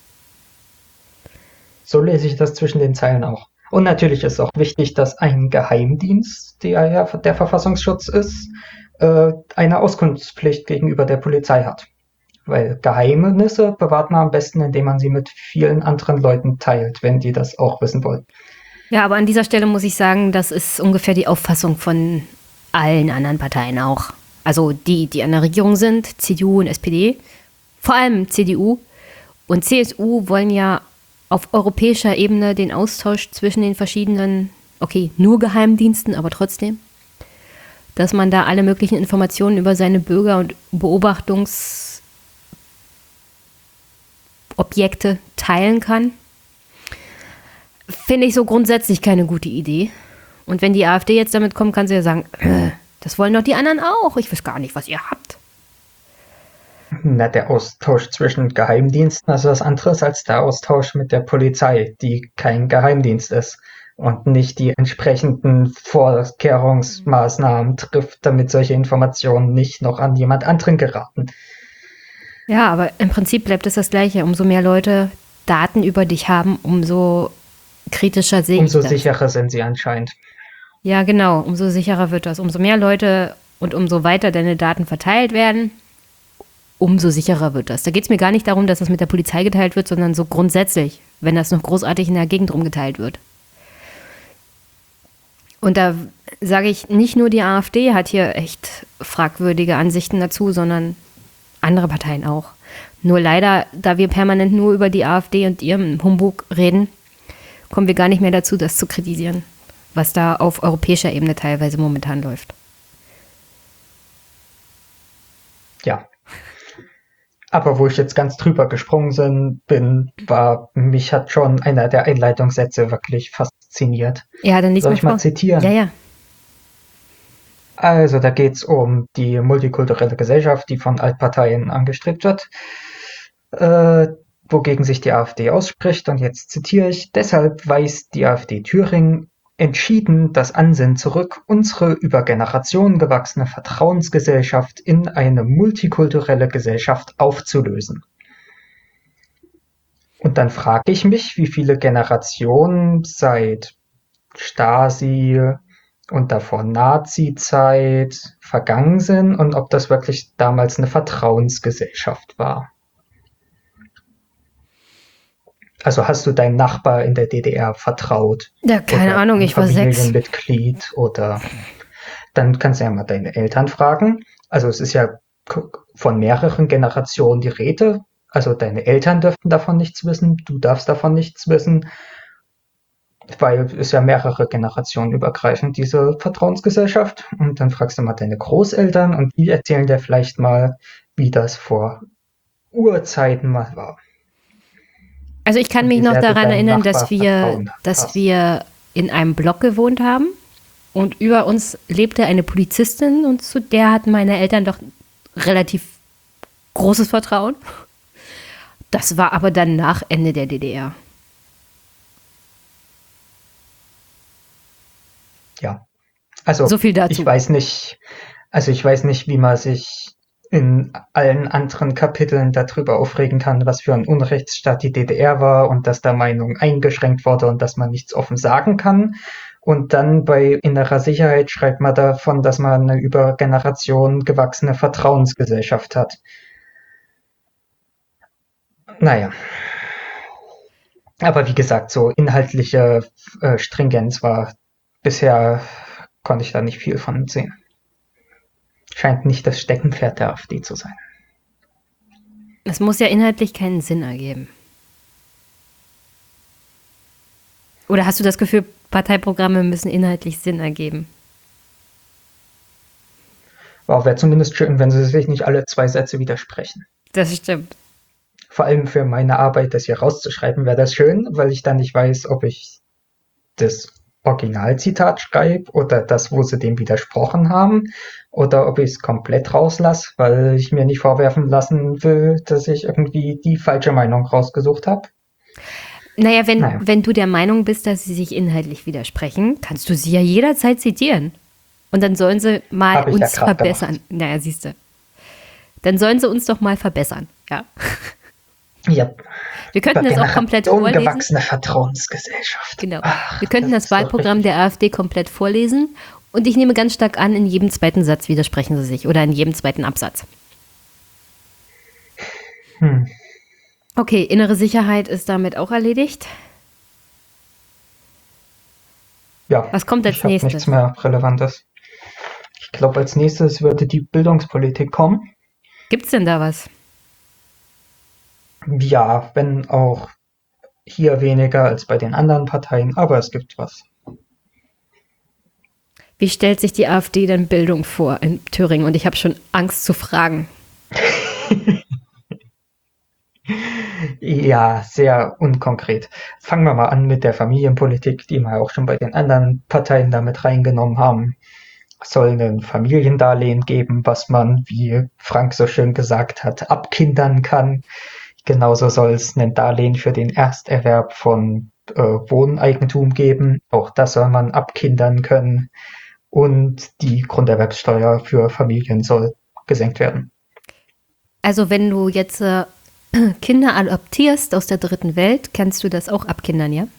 S7: So lese ich das zwischen den Zeilen auch. Und natürlich ist auch wichtig, dass ein Geheimdienst, der ja der Verfassungsschutz ist, eine Auskunftspflicht gegenüber der Polizei hat. Weil Geheimnisse bewahrt man am besten, indem man sie mit vielen anderen Leuten teilt, wenn die das auch wissen wollen.
S6: Ja, aber an dieser Stelle muss ich sagen, das ist ungefähr die Auffassung von allen anderen Parteien auch. Also die an der Regierung sind, CDU und SPD, vor allem CDU und CSU wollen ja auf europäischer Ebene den Austausch zwischen den verschiedenen, okay, nur Geheimdiensten, aber trotzdem, dass man da alle möglichen Informationen über seine Bürger und Beobachtungsobjekte teilen kann. Finde ich so grundsätzlich keine gute Idee. Und wenn die AfD jetzt damit kommt, kann sie ja sagen, das wollen doch die anderen auch. Ich weiß gar nicht, was ihr habt.
S7: Na, der Austausch zwischen Geheimdiensten ist was anderes als der Austausch mit der Polizei, die kein Geheimdienst ist und nicht die entsprechenden Vorkehrungsmaßnahmen trifft, damit solche Informationen nicht noch an jemand anderen geraten.
S6: Ja, aber im Prinzip bleibt es das Gleiche. Umso mehr Leute Daten über dich haben, umso kritischer sehe ich
S7: Umso
S6: das.
S7: sicherer sind sie anscheinend.
S6: Ja, genau. Umso sicherer wird das. Umso mehr Leute und umso weiter deine Daten verteilt werden, umso sicherer wird das. Da geht es mir gar nicht darum, dass das mit der Polizei geteilt wird, sondern so grundsätzlich, wenn das noch großartig in der Gegend rumgeteilt wird. Und da sage ich, nicht nur die AfD hat hier echt fragwürdige Ansichten dazu, sondern andere Parteien auch. Nur leider, da wir permanent nur über die AfD und ihrem Humbug reden, kommen wir gar nicht mehr dazu, das zu kritisieren, was da auf europäischer Ebene teilweise momentan läuft.
S7: Ja. Aber wo ich jetzt ganz drüber gesprungen bin, mich hat schon einer der Einleitungssätze wirklich fasziniert.
S6: Ja, dann lies
S7: Soll ich mal
S6: vor.
S7: zitieren?
S6: Ja.
S7: Also da geht es um die multikulturelle Gesellschaft, die von Altparteien angestrebt wird, wogegen sich die AfD ausspricht. Und jetzt zitiere ich: Deshalb weist die AfD Thüringen entschieden das Ansinnen zurück, unsere über Generationen gewachsene Vertrauensgesellschaft in eine multikulturelle Gesellschaft aufzulösen. Und dann frage ich mich, wie viele Generationen seit Stasi und davor Nazi-Zeit vergangen sind und ob das wirklich damals eine Vertrauensgesellschaft war. Also hast du deinem Nachbar in der DDR vertraut?
S6: Ja, keine
S7: Oder
S6: Ahnung,
S7: ein
S6: ich war 6.
S7: Familienmitglied oder dann kannst du ja mal deine Eltern fragen. Also es ist ja von mehreren Generationen die Rede. Also deine Eltern dürften davon nichts wissen, du darfst davon nichts wissen, weil es ja mehrere Generationen übergreifend diese Vertrauensgesellschaft. Und dann fragst du mal deine Großeltern und die erzählen dir vielleicht mal, wie das vor Urzeiten mal war.
S6: Also ich kann
S7: Und
S6: mich
S7: wie
S6: noch
S7: sehr du
S6: daran
S7: deinem
S6: erinnern,
S7: Nachbar
S6: dass wir in einem Block gewohnt haben und über uns lebte eine Polizistin und zu der hatten meine Eltern doch relativ großes Vertrauen. Das war aber dann nach Ende der DDR.
S7: Ja, also
S6: So viel dazu.
S7: ich weiß nicht, wie man sich in allen anderen Kapiteln darüber aufregen kann, was für ein Unrechtsstaat die DDR war und dass da Meinung eingeschränkt wurde und dass man nichts offen sagen kann. Und dann bei innerer Sicherheit schreibt man davon, dass man eine über Generationen gewachsene Vertrauensgesellschaft hat. Naja. Aber wie gesagt, so inhaltliche Stringenz war bisher, konnte ich da nicht viel von sehen. Scheint nicht das Steckenpferd der AfD zu sein.
S6: Es muss ja inhaltlich keinen Sinn ergeben. Oder hast du das Gefühl, Parteiprogramme müssen inhaltlich Sinn ergeben?
S7: Wow, wäre zumindest schön, wenn sie sich nicht alle 2 Sätze widersprechen.
S6: Das stimmt.
S7: Vor allem für meine Arbeit, das hier rauszuschreiben, wäre das schön, weil ich dann nicht weiß, ob ich das Originalzitat schreibe oder das, wo sie dem widersprochen haben, oder ob ich es komplett rauslasse, weil ich mir nicht vorwerfen lassen will, dass ich irgendwie die falsche Meinung rausgesucht habe.
S6: Naja, wenn du der Meinung bist, dass sie sich inhaltlich widersprechen, kannst du sie ja jederzeit zitieren. Und dann sollen sie mal uns verbessern. Gemacht. Naja, siehst du. Dann sollen sie uns doch mal verbessern, ja.
S7: Ja.
S6: Wir könnten das auch komplett vorlesen.
S7: Gewachsene Vertrauensgesellschaft.
S6: Genau. Wir könnten das Wahlprogramm der AfD komplett vorlesen und ich nehme ganz stark an, in jedem zweiten Satz widersprechen sie sich oder in jedem zweiten Absatz. Okay, innere Sicherheit ist damit auch erledigt.
S7: Ja.
S6: Was kommt als nächstes?
S7: Nichts mehr Relevantes. Ich glaube, als nächstes würde die Bildungspolitik kommen.
S6: Gibt's denn da was?
S7: Ja, wenn auch hier weniger als bei den anderen Parteien, aber es gibt was.
S6: Wie stellt sich die AfD denn Bildung vor in Thüringen? Und ich habe schon Angst zu fragen.
S7: Ja, sehr unkonkret. Fangen wir mal an mit der Familienpolitik, die wir auch schon bei den anderen Parteien damit reingenommen haben. Es soll ein Familiendarlehen geben, was man, wie Frank so schön gesagt hat, abkindern kann. Genauso soll es ein Darlehen für den Ersterwerb von Wohneigentum geben. Auch das soll man abkindern können. Und die Grunderwerbssteuer für Familien soll gesenkt werden.
S6: Also wenn du jetzt Kinder adoptierst aus der dritten Welt, kannst du das auch abkindern, ja?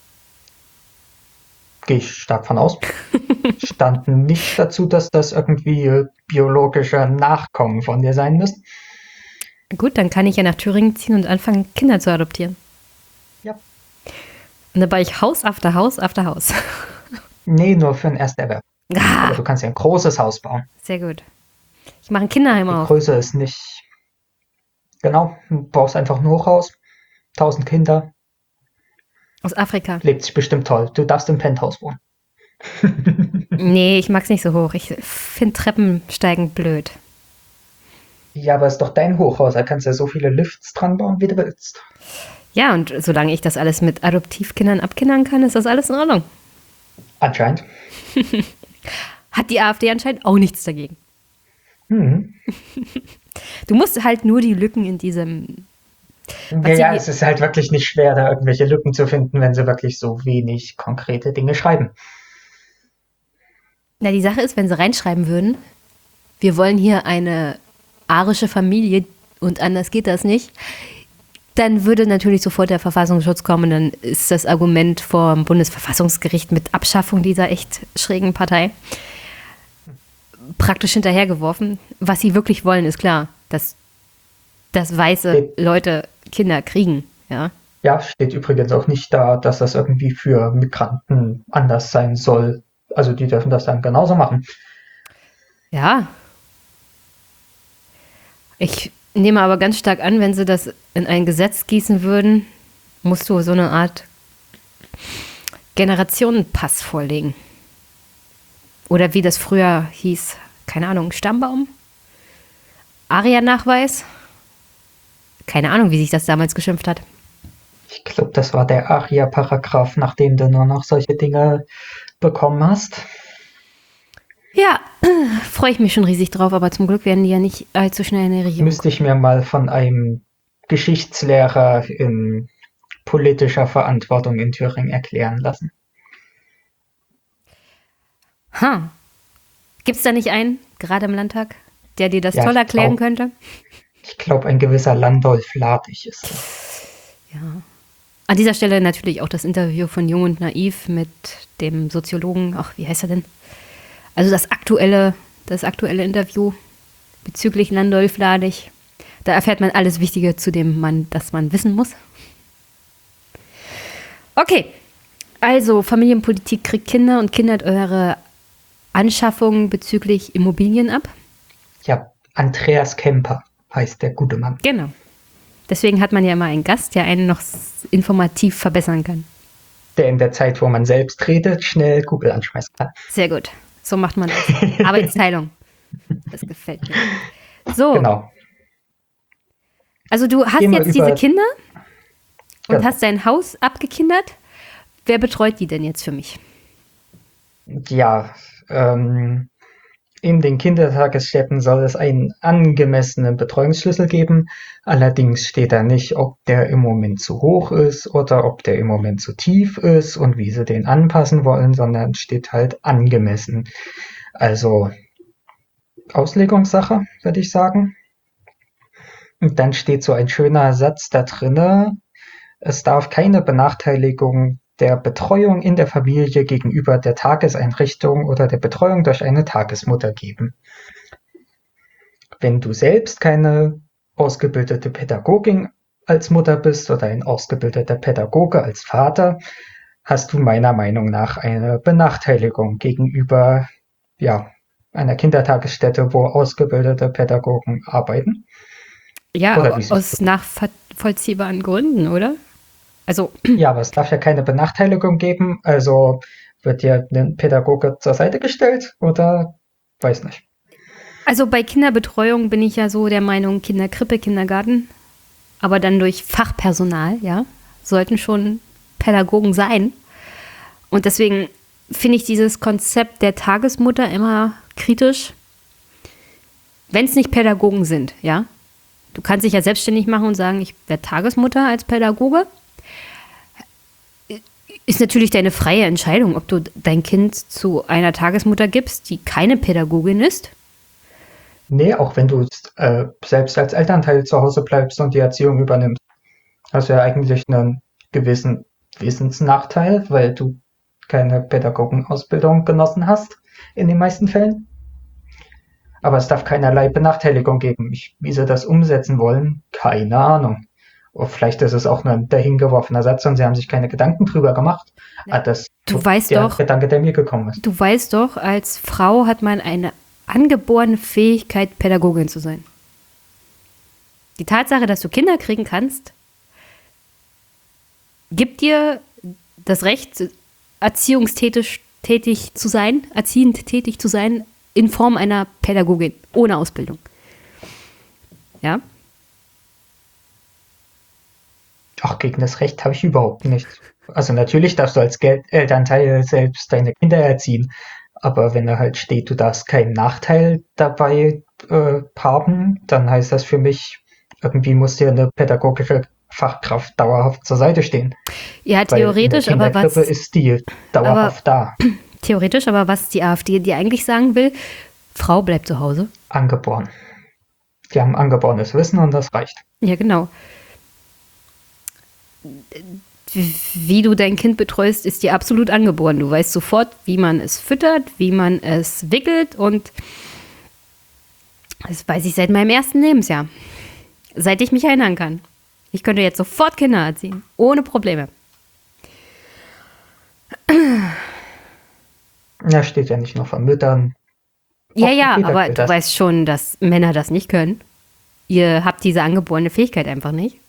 S7: Gehe ich stark von aus. Stand nicht dazu, dass das irgendwie biologische Nachkommen von dir sein müssen.
S6: Gut, dann kann ich ja nach Thüringen ziehen und anfangen, Kinder zu adoptieren.
S7: Ja.
S6: Und dann baue ich Haus after Haus after Haus.
S7: Nee, nur für den Ersterwerb. Aber du kannst ja ein großes Haus bauen.
S6: Sehr gut. Ich mache ein Kinderheim
S7: Die
S6: auf.
S7: Größe ist nicht... Genau, du baust einfach ein Hochhaus. 1000 Kinder.
S6: Aus Afrika.
S7: Lebt sich bestimmt toll. Du darfst im Penthouse wohnen.
S6: Nee, ich mag's nicht so hoch. Ich finde Treppensteigen blöd.
S7: Ja, aber ist doch dein Hochhaus. Da kannst du ja so viele Lifts dran bauen, wie du willst.
S6: Ja, und solange ich das alles mit Adoptivkindern abkindern kann, ist das alles in Ordnung.
S7: Anscheinend.
S6: Hat die AfD anscheinend auch nichts dagegen.
S7: Mhm.
S6: Du musst halt nur die Lücken in diesem... Was
S7: Ja,
S6: sie-
S7: es ist halt wirklich nicht schwer, da irgendwelche Lücken zu finden, wenn sie wirklich so wenig konkrete Dinge schreiben.
S6: Na, die Sache ist, wenn sie reinschreiben würden, wir wollen hier eine arische Familie und anders geht das nicht, dann würde natürlich sofort der Verfassungsschutz kommen und dann ist das Argument vom Bundesverfassungsgericht mit Abschaffung dieser echt schrägen Partei praktisch hinterhergeworfen. Was sie wirklich wollen, ist klar, dass weiße Leute Kinder kriegen, ja.
S7: Ja, steht übrigens auch nicht da, dass das irgendwie für Migranten anders sein soll. Also die dürfen das dann genauso machen.
S6: Ja. Ich nehme aber ganz stark an, wenn sie das in ein Gesetz gießen würden, musst du so eine Art Generationenpass vorlegen. Oder wie das früher hieß, keine Ahnung, Stammbaum? ARIA-Nachweis? Keine Ahnung, wie sich das damals geschimpft hat.
S7: Ich glaube, das war der ARIA-Paragraph, nachdem du nur noch solche Dinge bekommen hast.
S6: Ja, freue ich mich schon riesig drauf, aber zum Glück werden die ja nicht allzu schnell in der Regierung.
S7: Müsste ich mir mal von einem Geschichtslehrer in politischer Verantwortung in Thüringen erklären lassen.
S6: Gibt es da nicht einen, gerade im Landtag, der dir das
S7: Ja,
S6: toll
S7: ich
S6: erklären
S7: glaub-
S6: könnte?
S7: Ich glaube, ein gewisser Landolf Ladich ist das.
S6: Ja. An dieser Stelle natürlich auch das Interview von Jung und Naiv mit dem Soziologen, ach, wie heißt er denn? Also das aktuelle Interview bezüglich Landolf Ladich. Da erfährt man alles Wichtige, das man wissen muss. Okay, also Familienpolitik kriegt Kinder und kindert eure Anschaffungen bezüglich Immobilien ab.
S7: Ja, Andreas Kemper heißt der gute Mann.
S6: Genau. Deswegen hat man ja immer einen Gast, der einen noch informativ verbessern kann.
S7: Der in der Zeit, wo man selbst redet, schnell Google anschmeißen kann.
S6: Sehr gut. So macht man das. Arbeitsteilung. Das gefällt mir. So,
S7: Genau.
S6: also du hast
S7: Gehen wir
S6: jetzt diese
S7: über-
S6: Kinder und
S7: Ja.
S6: hast dein Haus abgekindert. Wer betreut die denn jetzt für mich?
S7: Ja, in den Kindertagesstätten soll es einen angemessenen Betreuungsschlüssel geben. Allerdings steht da nicht, ob der im Moment zu hoch ist oder ob der im Moment zu tief ist und wie sie den anpassen wollen, sondern steht halt angemessen. Also Auslegungssache, würde ich sagen. Und dann steht so ein schöner Satz da drinne: Es darf keine Benachteiligung der Betreuung in der Familie gegenüber der Tageseinrichtung oder der Betreuung durch eine Tagesmutter geben. Wenn du selbst keine ausgebildete Pädagogin als Mutter bist oder ein ausgebildeter Pädagoge als Vater, hast du meiner Meinung nach eine Benachteiligung gegenüber, ja, einer Kindertagesstätte, wo ausgebildete Pädagogen arbeiten.
S6: Ja,
S7: Oder
S6: aber
S7: wie sie-
S6: aus nachvollziehbaren Gründen, oder? Also,
S7: Ja, aber es darf ja keine Benachteiligung geben, also wird dir ein Pädagoge zur Seite gestellt oder weiß nicht.
S6: also bei Kinderbetreuung bin ich ja so der Meinung, Kinderkrippe, Kindergarten, aber dann durch Fachpersonal, ja, sollten schon Pädagogen sein. Und deswegen finde ich dieses Konzept der Tagesmutter immer kritisch, wenn es nicht Pädagogen sind, ja. Du kannst dich ja selbstständig machen und sagen, ich werde Tagesmutter als Pädagoge. Ist natürlich deine freie Entscheidung, ob du dein Kind zu einer Tagesmutter gibst, die keine Pädagogin ist.
S7: Nee, auch wenn du selbst als Elternteil zu Hause bleibst und die Erziehung übernimmst, hast du ja eigentlich einen gewissen Wissensnachteil, weil du keine Pädagogenausbildung genossen hast, in den meisten Fällen. Aber es darf keinerlei Benachteiligung geben. Wie sie das umsetzen wollen, keine Ahnung. Oder vielleicht ist es auch nur ein dahingeworfener Satz und sie haben sich keine Gedanken drüber gemacht. Das
S6: Du weißt
S7: der
S6: doch,
S7: Gedanke, der mir gekommen ist.
S6: du weißt doch, als Frau hat man eine angeborene Fähigkeit, Pädagogin zu sein. Die Tatsache, dass du Kinder kriegen kannst, gibt dir das Recht, erziehend tätig zu sein, in Form einer Pädagogin, ohne Ausbildung. Ja?
S7: Ach, gegen das Recht habe ich überhaupt nichts. Also natürlich darfst du als Elternteil selbst deine Kinder erziehen, aber wenn da halt steht, du darfst keinen Nachteil dabei haben, dann heißt das für mich, irgendwie muss dir eine pädagogische Fachkraft dauerhaft zur Seite stehen.
S6: Ja, theoretisch,
S7: Weil in der
S6: aber was,
S7: Kinderkrippe ist die dauerhaft da,
S6: theoretisch, aber was die AfD dir eigentlich sagen will, Frau bleibt zu Hause.
S7: angeboren. Die haben angeborenes Wissen und das reicht.
S6: Ja, genau. Wie du dein Kind betreust, ist dir absolut angeboren. Du weißt sofort, wie man es füttert, wie man es wickelt und das weiß ich seit meinem ersten Lebensjahr. Seit ich mich erinnern kann. Ich könnte jetzt sofort Kinder erziehen. Ohne Probleme.
S7: Ja, steht ja nicht nur von Müttern.
S6: Ja,
S7: Auch
S6: ja,
S7: jeder
S6: aber
S7: will
S6: du
S7: das.
S6: weißt schon, dass Männer das nicht können. Ihr habt diese angeborene Fähigkeit einfach nicht.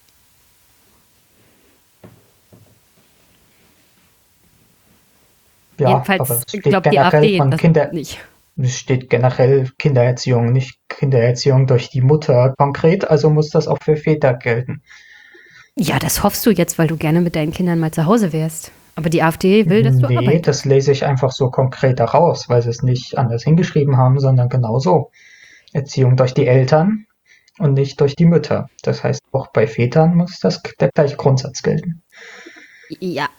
S7: Ja,
S6: Jedenfalls
S7: aber es steht
S6: glaubt die
S7: generell
S6: AfD
S7: von
S6: das
S7: Kinder,
S6: nicht.
S7: es steht generell Kindererziehung, nicht Kindererziehung durch die Mutter konkret, also muss das auch für Väter gelten.
S6: Ja, das hoffst du jetzt, weil du gerne mit deinen Kindern mal zu Hause wärst. Aber die AfD will, dass du
S7: Nee,
S6: arbeitest.
S7: das lese ich einfach so konkret daraus, weil sie es nicht anders hingeschrieben haben, sondern genau so. Erziehung durch die Eltern und nicht durch die Mütter. Das heißt, auch bei Vätern muss der gleiche Grundsatz gelten.
S6: Ja.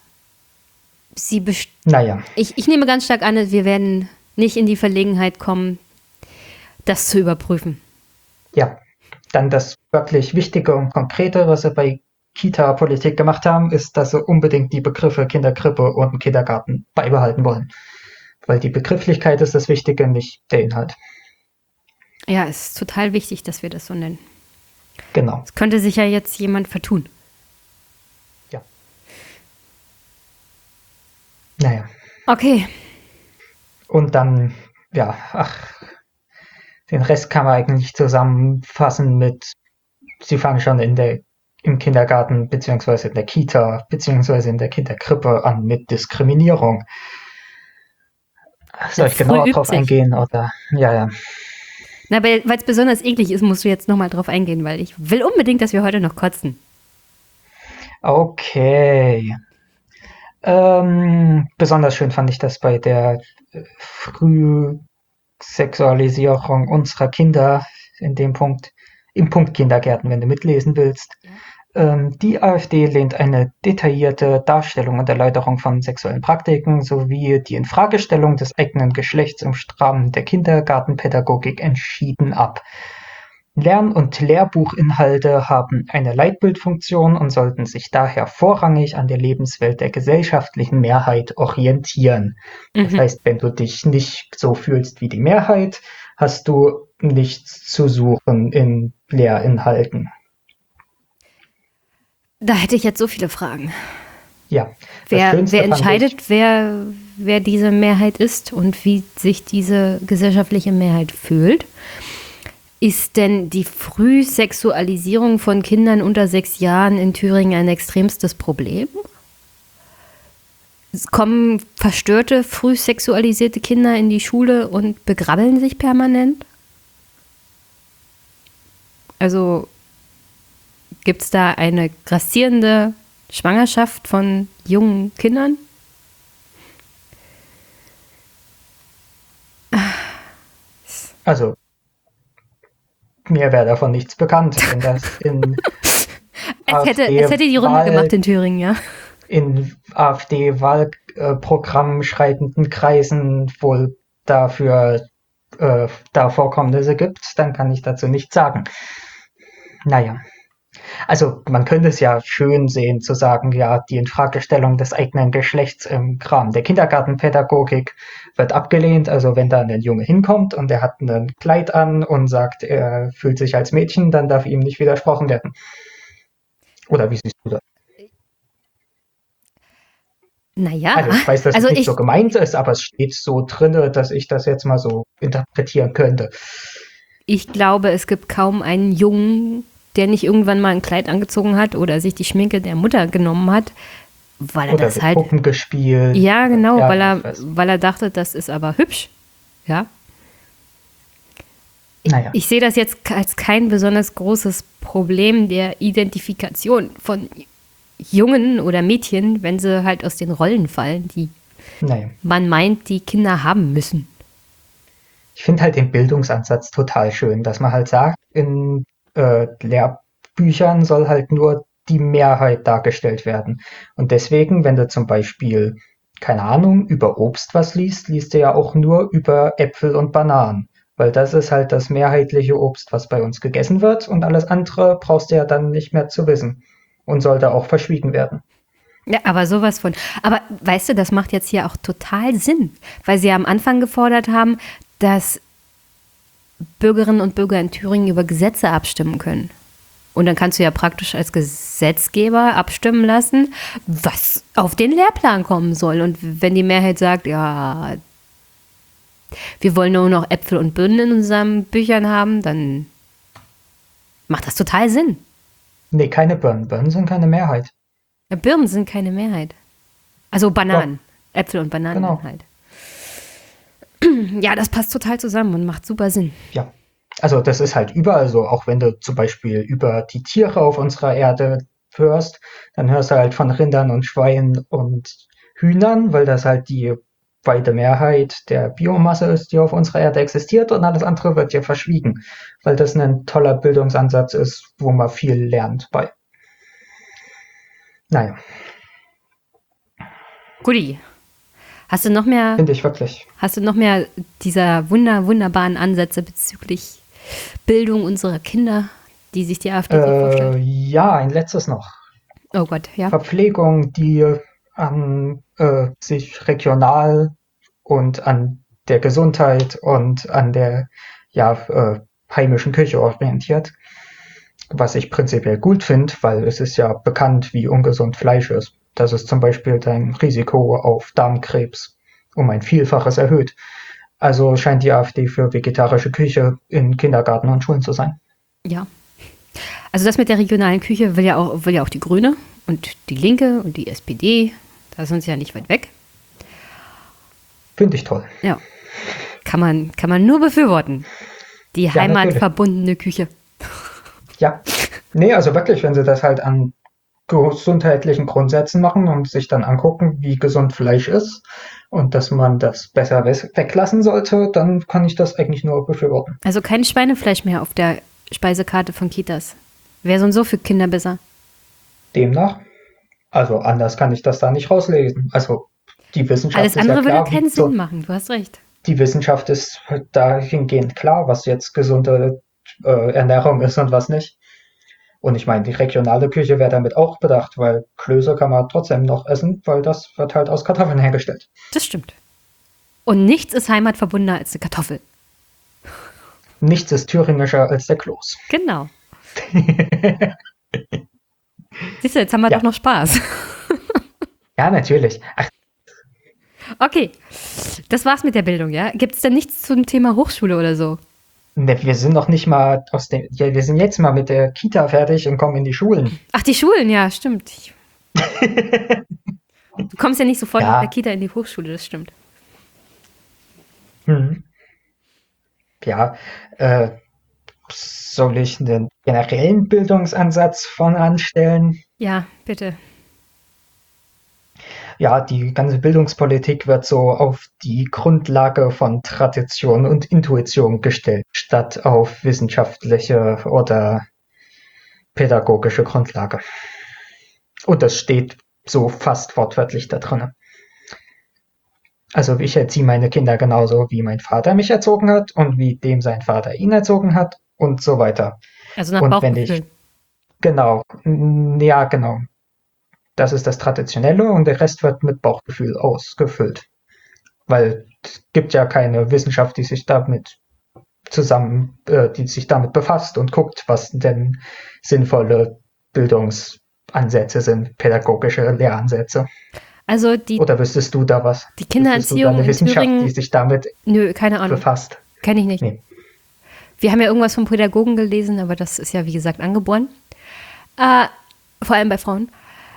S7: Naja,
S6: Ich nehme ganz stark an, wir werden nicht in die Verlegenheit kommen, das zu überprüfen.
S7: ja. Dann das wirklich Wichtige und Konkrete, was sie bei Kita-Politik gemacht haben, ist, dass sie unbedingt die Begriffe Kinderkrippe und Kindergarten beibehalten wollen. Weil die Begrifflichkeit ist das Wichtige, nicht der Inhalt.
S6: Ja, es ist total wichtig, dass wir das so nennen.
S7: Genau.
S6: Es könnte sich ja jetzt jemand vertun.
S7: Ja. Naja.
S6: Okay.
S7: Und dann, ja, den Rest kann man eigentlich zusammenfassen mit, sie fangen schon im Kindergarten beziehungsweise in der Kita beziehungsweise in der Kinderkrippe an mit Diskriminierung. Soll ich
S6: Früh
S7: genauer
S6: übt
S7: drauf
S6: sich.
S7: eingehen oder? Ja.
S6: Na, weil es besonders eklig ist, musst du jetzt nochmal drauf eingehen, weil ich will unbedingt, dass wir heute noch kotzen.
S7: Okay. Besonders schön fand ich das bei der Frühsexualisierung unserer Kinder in dem Punkt, im Punkt Kindergärten, wenn du mitlesen willst. Die AfD lehnt eine detaillierte Darstellung und Erläuterung von sexuellen Praktiken sowie die Infragestellung des eigenen Geschlechts im Rahmen der Kindergartenpädagogik entschieden ab. Lern- und Lehrbuchinhalte haben eine Leitbildfunktion und sollten sich daher vorrangig an der Lebenswelt der gesellschaftlichen Mehrheit orientieren. Das heißt, wenn du dich nicht so fühlst wie die Mehrheit, hast du nichts zu suchen in Lehrinhalten.
S6: Da hätte ich jetzt so viele Fragen.
S7: Ja.
S6: Wer
S7: Schönste fand
S6: entscheidet, wer diese Mehrheit ist und wie sich diese gesellschaftliche Mehrheit fühlt? Ist denn die Frühsexualisierung von Kindern unter 6 Jahren in Thüringen ein extremstes Problem? Es kommen verstörte, frühsexualisierte Kinder in die Schule und begrabbeln sich permanent? Also gibt es da eine grassierende Schwangerschaft von jungen Kindern?
S7: Also, mir wäre davon nichts bekannt, wenn das in
S6: Es hätte die Runde gemacht in Thüringen, ja.
S7: in AfD-Wahlprogramm schreitenden Kreisen wohl dafür da Vorkommnisse gibt, dann kann ich dazu nichts sagen. Naja. Also man könnte es ja schön sehen, zu sagen, ja, die Infragestellung des eigenen Geschlechts im Rahmen der Kindergartenpädagogik wird abgelehnt. Also wenn da ein Junge hinkommt und er hat ein Kleid an und sagt, er fühlt sich als Mädchen, dann darf ihm nicht widersprochen werden. Oder wie siehst du das?
S6: Naja,
S7: Also ich weiß, dass
S6: also
S7: es nicht
S6: ich,
S7: so gemeint ist, aber es steht so drinne, dass ich das jetzt mal so interpretieren könnte.
S6: ich glaube, es gibt kaum einen Jungen, der nicht irgendwann mal ein Kleid angezogen hat oder sich die Schminke der Mutter genommen hat, weil er
S7: Oder
S6: das
S7: mit
S6: halt,
S7: Puppen gespielt.
S6: ja genau,
S7: Ja,
S6: weil
S7: ich weiß.
S6: weil er dachte, das ist aber hübsch. Ja.
S7: Naja,
S6: Ich sehe das jetzt als kein besonders großes Problem der Identifikation von Jungen oder Mädchen, wenn sie halt aus den Rollen fallen, die
S7: naja.
S6: man meint, die Kinder haben müssen.
S7: Ich finde halt den Bildungsansatz total schön, dass man halt sagt, in Lehrbüchern soll halt nur die Mehrheit dargestellt werden. Und deswegen, wenn du zum Beispiel, keine Ahnung, über Obst was liest, liest du ja auch nur über Äpfel und Bananen. Weil das ist halt das mehrheitliche Obst, was bei uns gegessen wird. Und alles andere brauchst du ja dann nicht mehr zu wissen. Und sollte auch verschwiegen werden.
S6: Ja, aber sowas von. Aber weißt du, das macht jetzt hier auch total Sinn, weil sie ja am Anfang gefordert haben, dass Bürgerinnen und Bürger in Thüringen über Gesetze abstimmen können. Und dann kannst du ja praktisch als Gesetzgeber abstimmen lassen, was auf den Lehrplan kommen soll. Und wenn die Mehrheit sagt, ja, wir wollen nur noch Äpfel und Birnen in unseren Büchern haben, dann macht das total Sinn.
S7: Nee, keine Birnen. Birnen sind keine Mehrheit.
S6: Birnen sind keine Mehrheit. Also Bananen. Äpfel und Bananen
S7: Genau.
S6: halt. Ja, das passt total zusammen und macht super Sinn.
S7: Ja. Also das ist halt überall so, auch wenn du zum Beispiel über die Tiere auf unserer Erde hörst, dann hörst du halt von Rindern und Schweinen und Hühnern, weil das halt die weite Mehrheit der Biomasse ist, die auf unserer Erde existiert, und alles andere wird ja verschwiegen, weil das ein toller Bildungsansatz ist, wo man viel lernt bei. Naja,
S6: Guti, hast du noch mehr,
S7: finde ich wirklich.
S6: dieser wunderbaren Ansätze bezüglich Bildung unserer Kinder, die sich die AfD so vorstellt?
S7: Ja, ein letztes noch.
S6: Oh Gott, ja.
S7: Verpflegung, die an sich regional und an der Gesundheit und an der heimischen Küche orientiert. Was ich prinzipiell gut finde, weil es ist ja bekannt, wie ungesund Fleisch ist. Das ist zum Beispiel dein Risiko auf Darmkrebs um ein Vielfaches erhöht. Also scheint die AfD für vegetarische Küche in Kindergärten und Schulen zu sein.
S6: Ja. Also das mit der regionalen Küche will ja auch die Grüne und die Linke und die SPD. Da sind sie ja nicht weit weg.
S7: Finde ich toll.
S6: Ja. Kann man nur befürworten. Die
S7: Ja,
S6: heimatverbundene Küche.
S7: Ja, nee, also wirklich, wenn sie das halt an gesundheitlichen Grundsätzen machen und sich dann angucken, wie gesund Fleisch ist und dass man das besser weglassen sollte, dann kann ich das eigentlich nur befürworten.
S6: Also kein Schweinefleisch mehr auf der Speisekarte von Kitas. Wäre so und so für Kinder besser.
S7: Demnach, also anders kann ich das da nicht rauslesen. Also die Wissenschaft
S6: Alles
S7: ist
S6: andere
S7: ja klar,
S6: würde keinen Sinn machen, du hast recht.
S7: die Wissenschaft ist dahingehend klar, was jetzt gesunde Ernährung ist und was nicht. Und ich meine, die regionale Küche wäre damit auch bedacht, weil Klöße kann man trotzdem noch essen, weil das wird halt aus Kartoffeln hergestellt.
S6: Das stimmt. Und nichts ist heimatverbundener als eine Kartoffel.
S7: Nichts ist thüringischer als der Kloß.
S6: Genau. Siehst du, jetzt haben wir
S7: Ja.
S6: doch noch Spaß.
S7: Ja, natürlich. Ach,
S6: Okay, das war's mit der Bildung, ja? Gibt es denn nichts zum Thema Hochschule oder so?
S7: ne, wir sind noch nicht mal wir sind jetzt mal mit der Kita fertig und kommen in die Schulen.
S6: Ach, die Schulen, ja, stimmt. Du kommst ja nicht sofort
S7: Ja.
S6: mit der Kita in die Hochschule, das stimmt.
S7: Mhm. Ja, soll ich einen generellen Bildungsansatz von anstellen?
S6: Ja, bitte.
S7: Ja, die ganze Bildungspolitik wird so auf die Grundlage von Tradition und Intuition gestellt, statt auf wissenschaftliche oder pädagogische Grundlage. Und das steht so fast wortwörtlich da drin. Also ich erziehe meine Kinder genauso, wie mein Vater mich erzogen hat und wie dem sein Vater ihn erzogen hat und so weiter.
S6: Also nach
S7: Und wenn
S6: Bauchgefühl.
S7: Genau, ja, genau. Das ist das Traditionelle und der Rest wird mit Bauchgefühl ausgefüllt. Weil es gibt ja keine Wissenschaft, die sich damit befasst und guckt, was denn sinnvolle Bildungsansätze sind, pädagogische Lehransätze.
S6: Also
S7: Oder wüsstest du da was?
S6: die
S7: Wüsstest du da
S6: Kindererziehung
S7: eine
S6: in
S7: Wissenschaft,
S6: Thüringen,
S7: die sich damit
S6: nö, keine Ahnung,
S7: befasst?
S6: kenne ich nicht.
S7: Nee.
S6: Wir haben ja irgendwas vom Pädagogen gelesen, aber das ist ja, wie gesagt, angeboren. Vor allem bei Frauen.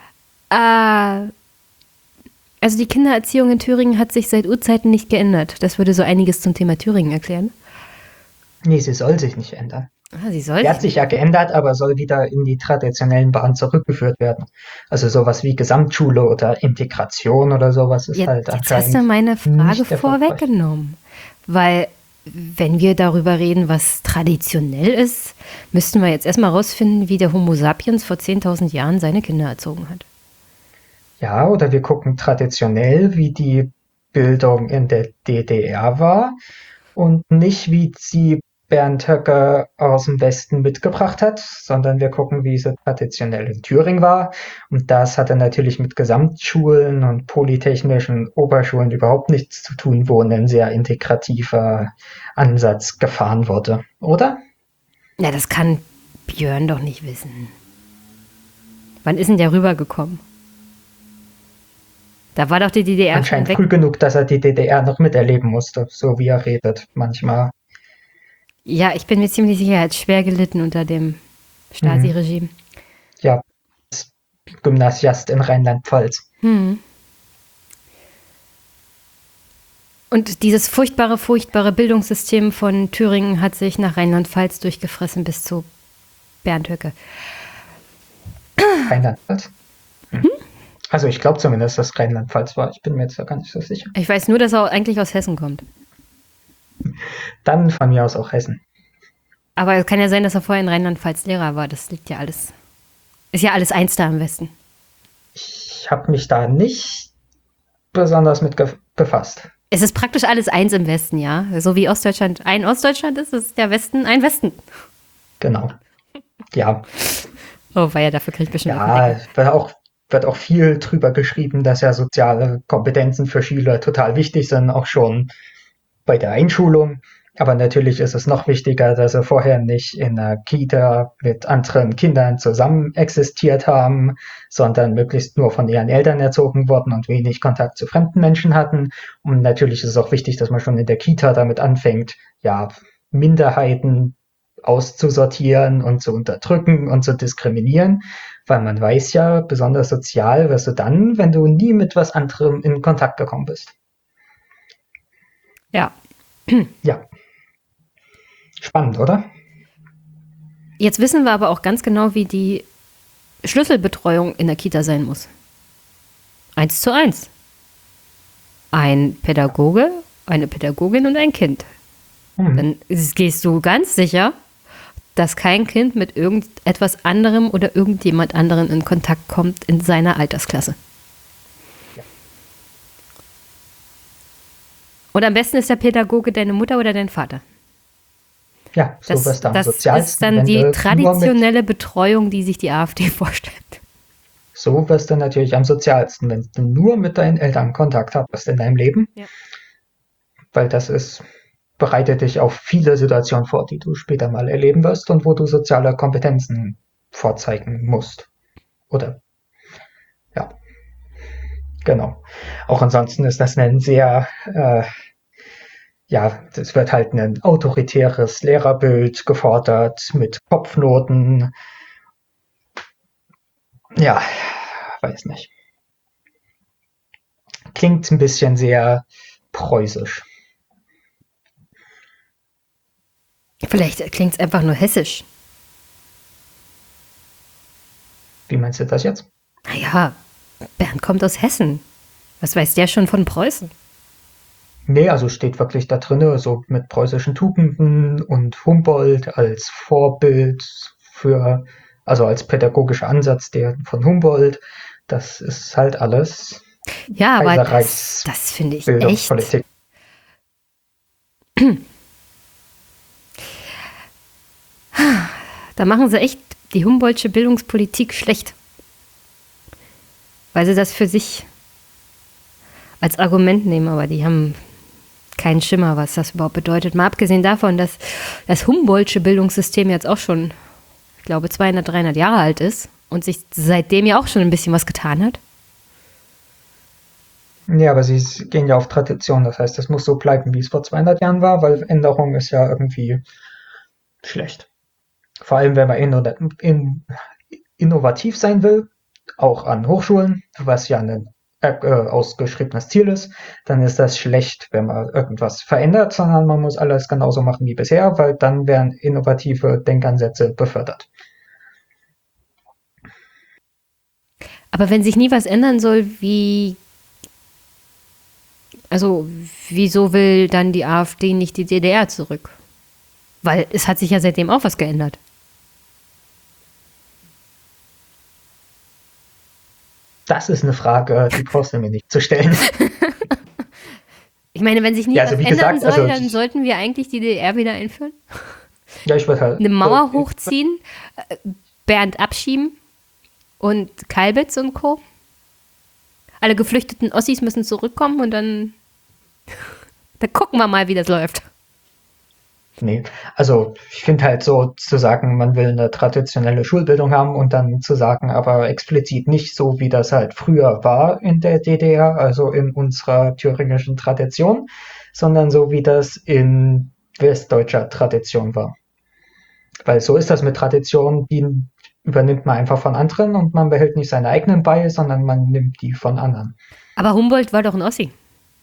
S6: Also die Kindererziehung in Thüringen hat sich seit Urzeiten nicht geändert. Das würde so einiges zum Thema Thüringen erklären.
S7: Nee, sie soll sich nicht ändern.
S6: Sie soll
S7: Sie hat sich ja geändert, aber soll wieder in die traditionellen Bahnen zurückgeführt werden. Also sowas wie Gesamtschule oder Integration oder sowas ist halt
S6: Jetzt hast du
S7: anscheinend
S6: meine Frage
S7: nicht der Fall.
S6: vorweggenommen. Weil, wenn wir darüber reden, was traditionell ist, müssten wir jetzt erstmal rausfinden, wie der Homo sapiens vor 10.000 Jahren seine Kinder erzogen hat.
S7: Ja, oder wir gucken traditionell, wie die Bildung in der DDR war und nicht, wie sie Bernd Höcke aus dem Westen mitgebracht hat, sondern wir gucken, wie sie traditionell in Thüringen war. Und das hatte natürlich mit Gesamtschulen und polytechnischen Oberschulen überhaupt nichts zu tun, wo ein sehr integrativer Ansatz gefahren wurde, oder?
S6: Ja, das kann Björn doch nicht wissen. Wann ist denn der rübergekommen? Da war doch die DDR schon
S7: Anscheinend
S6: weg.
S7: früh genug, dass er die DDR noch miterleben musste, so wie er redet manchmal.
S6: Ja, ich bin mir ziemlich sicher, er hat schwer gelitten unter dem Stasi-Regime.
S7: Ja, ist Gymnasiast in Rheinland-Pfalz.
S6: Und dieses furchtbare Bildungssystem von Thüringen hat sich nach Rheinland-Pfalz durchgefressen bis zu Bernd Höcke.
S7: Rheinland-Pfalz? Also ich glaube zumindest, dass Rheinland-Pfalz war. Ich bin mir jetzt da gar nicht so sicher.
S6: Ich weiß nur, dass er eigentlich aus Hessen kommt.
S7: Dann von mir aus auch Hessen.
S6: Aber es kann ja sein, dass er vorher in Rheinland-Pfalz Lehrer war. Das liegt ja alles. Ist ja alles eins da im Westen.
S7: Ich habe mich da nicht besonders mit befasst.
S6: Es ist praktisch alles eins im Westen, ja. So wie Ostdeutschland ein Ostdeutschland ist der Westen ein Westen.
S7: Genau. Ja.
S6: Oh, weil ja dafür kriege ich bestimmt
S7: Ja, es wird auch viel drüber geschrieben, dass ja soziale Kompetenzen für Schüler total wichtig sind, auch schon bei der Einschulung. Aber natürlich ist es noch wichtiger, dass sie vorher nicht in einer Kita mit anderen Kindern zusammen existiert haben, sondern möglichst nur von ihren Eltern erzogen wurden und wenig Kontakt zu fremden Menschen hatten. Und natürlich ist es auch wichtig, dass man schon in der Kita damit anfängt, ja, Minderheiten auszusortieren und zu unterdrücken und zu diskriminieren, weil man weiß ja, besonders sozial wirst du dann, wenn du nie mit was anderem in Kontakt gekommen bist.
S6: Ja.
S7: Ja. Spannend, oder?
S6: Jetzt wissen wir aber auch ganz genau, wie die Schlüsselbetreuung in der Kita sein muss. 1:1. Ein Pädagoge, eine Pädagogin und ein Kind. Dann gehst du ganz sicher, dass kein Kind mit irgendetwas anderem oder irgendjemand anderen in Kontakt kommt in seiner Altersklasse.
S7: Ja.
S6: Und am besten ist der Pädagoge deine Mutter oder dein Vater.
S7: Ja, so wirst du am
S6: Das
S7: sozialsten.
S6: ist dann
S7: wenn
S6: die
S7: du
S6: traditionelle Betreuung, die sich die AfD vorstellt.
S7: So wirst du natürlich am sozialsten, wenn du nur mit deinen Eltern Kontakt hast in deinem Leben.
S6: Ja.
S7: Weil das bereitet dich auf viele Situationen vor, die du später mal erleben wirst und wo du soziale Kompetenzen vorzeigen musst. Oder, ja, genau. Auch ansonsten ist das ein sehr, das wird halt ein autoritäres Lehrerbild gefordert mit Kopfnoten. Ja, weiß nicht. Klingt ein bisschen sehr preußisch.
S6: Vielleicht klingt es einfach nur hessisch.
S7: Wie meinst du das jetzt?
S6: Naja, Bernd kommt aus Hessen. Was weiß der schon von Preußen?
S7: Nee, also steht wirklich da drinne, so mit preußischen Tugenden und Humboldt als Vorbild also als pädagogischer Ansatz der von Humboldt. Das ist halt alles
S6: Ja, aber das finde ich echt.
S7: Bildungspolitik.
S6: Da machen sie echt die Humboldtsche Bildungspolitik schlecht. Weil sie das für sich als Argument nehmen, aber die haben keinen Schimmer, was das überhaupt bedeutet. Mal abgesehen davon, dass das Humboldtsche Bildungssystem jetzt auch schon, ich glaube, 200, 300 Jahre alt ist und sich seitdem ja auch schon ein bisschen was getan hat.
S7: Ja, aber sie gehen ja auf Tradition. Das heißt, es muss so bleiben, wie es vor 200 Jahren war, weil Änderung ist ja irgendwie schlecht. Vor allem, wenn man innovativ sein will, auch an Hochschulen, was ja ein ausgeschriebenes Ziel ist, dann ist das schlecht, wenn man irgendwas verändert, sondern man muss alles genauso machen wie bisher, weil dann werden innovative Denkansätze befördert.
S6: Aber wenn sich nie was ändern soll, wieso will dann die AfD nicht die DDR zurück? Weil es hat sich ja seitdem auch was geändert.
S7: Das ist eine Frage, die brauchst du mir nicht zu stellen.
S6: Ich meine, wenn sich nie
S7: Ja,
S6: was
S7: also wie
S6: ändern
S7: gesagt,
S6: soll,
S7: also
S6: dann sollten wir eigentlich die DDR wieder einführen.
S7: Ja, ich würde halt
S6: Eine Mauer hochziehen, Bernd abschieben und Kalbitz und Co. Alle geflüchteten Ossis müssen zurückkommen und dann gucken wir mal, wie das läuft.
S7: Nee, also ich finde halt so zu sagen, man will eine traditionelle Schulbildung haben und dann zu sagen, aber explizit nicht so, wie das halt früher war in der DDR, also in unserer thüringischen Tradition, sondern so, wie das in westdeutscher Tradition war. Weil so ist das mit Tradition, die übernimmt man einfach von anderen und man behält nicht seine eigenen bei, sondern man nimmt die von anderen.
S6: Aber Humboldt war doch ein Ossi.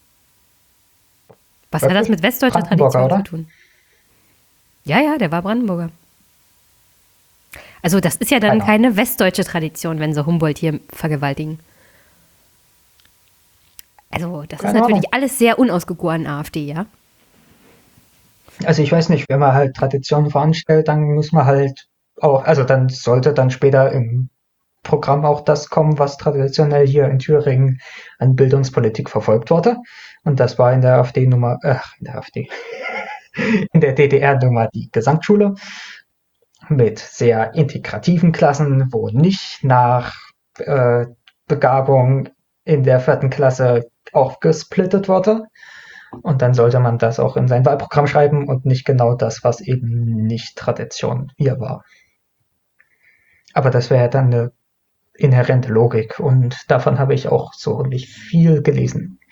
S6: Was hat das mit westdeutscher Tradition zu tun? Ja, der war Brandenburger. Also das ist ja dann keine westdeutsche Tradition, wenn sie Humboldt hier vergewaltigen. Also das ist natürlich alles sehr unausgegoren AfD, ja?
S7: Also ich weiß nicht, wenn man halt Traditionen voranstellt, dann muss man halt auch, also dann sollte dann später im Programm auch das kommen, was traditionell hier in Thüringen an Bildungspolitik verfolgt wurde. Und das war in der in der DDR-Nummer die Gesamtschule mit sehr integrativen Klassen, wo nicht nach Begabung in der 4. Klasse aufgesplittet wurde. Und dann sollte man das auch in sein Wahlprogramm schreiben und nicht genau das, was eben nicht Tradition hier war. Aber das wäre dann eine inhärente Logik und davon habe ich auch so nicht viel gelesen.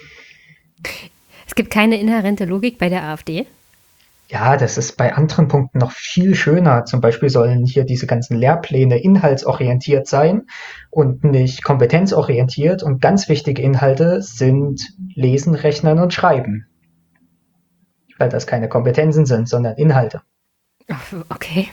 S6: Es gibt keine inhärente Logik bei der AfD?
S7: Ja, das ist bei anderen Punkten noch viel schöner. Zum Beispiel sollen hier diese ganzen Lehrpläne inhaltsorientiert sein und nicht kompetenzorientiert. Und ganz wichtige Inhalte sind Lesen, Rechnen und Schreiben. Weil das keine Kompetenzen sind, sondern Inhalte.
S6: Okay.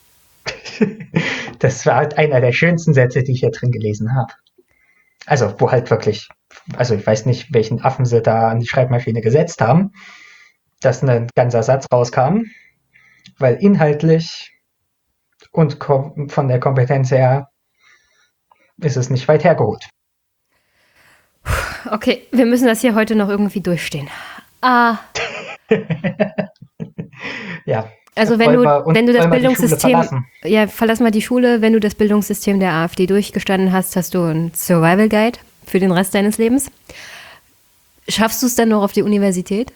S7: Das war halt einer der schönsten Sätze, die ich hier drin gelesen habe. Also, wo halt wirklich, also ich weiß nicht, welchen Affen sie da an die Schreibmaschine gesetzt haben, dass ein ganzer Satz rauskam, weil inhaltlich und von der Kompetenz her ist es nicht weit hergeholt.
S6: Okay, wir müssen das hier heute noch irgendwie durchstehen.
S7: Ja.
S6: Also wenn du das Bildungssystem, verlass mal die Schule, wenn du das Bildungssystem der AfD durchgestanden hast, hast du einen Survival Guide für den Rest deines Lebens. Schaffst du es dann noch auf die Universität?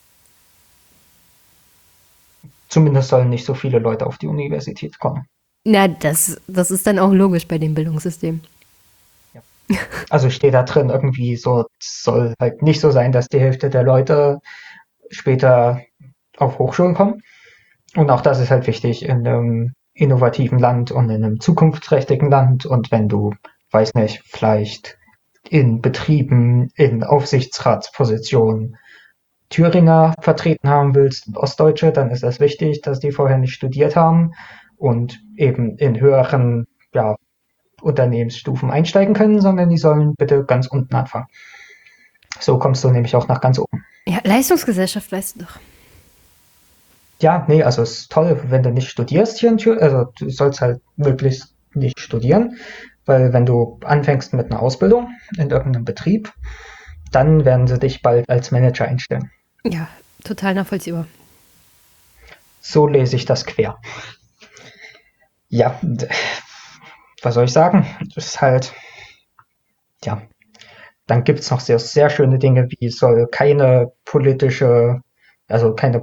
S7: Zumindest sollen nicht so viele Leute auf die Universität kommen.
S6: Na, das ist dann auch logisch bei dem Bildungssystem.
S7: Ja. Also steht da drin irgendwie so, es soll halt nicht so sein, dass die Hälfte der Leute später auf Hochschulen kommen. Und auch das ist halt wichtig in einem innovativen Land und in einem zukunftsträchtigen Land. Und wenn du, weiß nicht, vielleicht in Betrieben, in Aufsichtsratspositionen Thüringer vertreten haben willst und Ostdeutsche, dann ist es wichtig, dass die vorher nicht studiert haben und eben in höheren Unternehmensstufen einsteigen können, sondern die sollen bitte ganz unten anfangen. So kommst du nämlich auch nach ganz oben.
S6: Ja, Leistungsgesellschaft weißt du doch.
S7: Ja, nee, also es ist toll, wenn du nicht studierst hier in Thüringen, also du sollst halt möglichst nicht studieren, weil wenn du anfängst mit einer Ausbildung in irgendeinem Betrieb, dann werden sie dich bald als Manager einstellen.
S6: Ja, total nachvollziehbar.
S7: So lese ich das quer. Ja, was soll ich sagen? Das ist halt, ja, dann gibt es noch sehr, sehr schöne Dinge, wie es soll keine politisch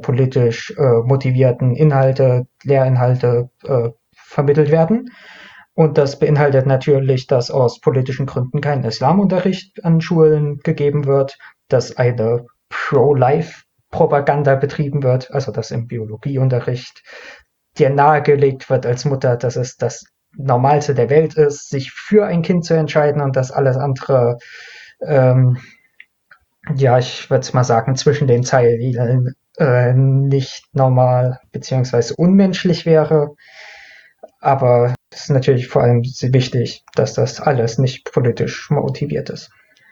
S7: motivierten Lehrinhalte vermittelt werden. Und das beinhaltet natürlich, dass aus politischen Gründen kein Islamunterricht an Schulen gegeben wird, dass eine Pro-Life-Propaganda betrieben wird, also dass im Biologieunterricht dir nahegelegt wird als Mutter, dass es das Normalste der Welt ist, sich für ein Kind zu entscheiden und dass alles andere, ich würde es mal sagen, zwischen den Zeilen nicht normal beziehungsweise unmenschlich wäre. Aber es ist natürlich vor allem wichtig, dass das alles nicht politisch motiviert ist.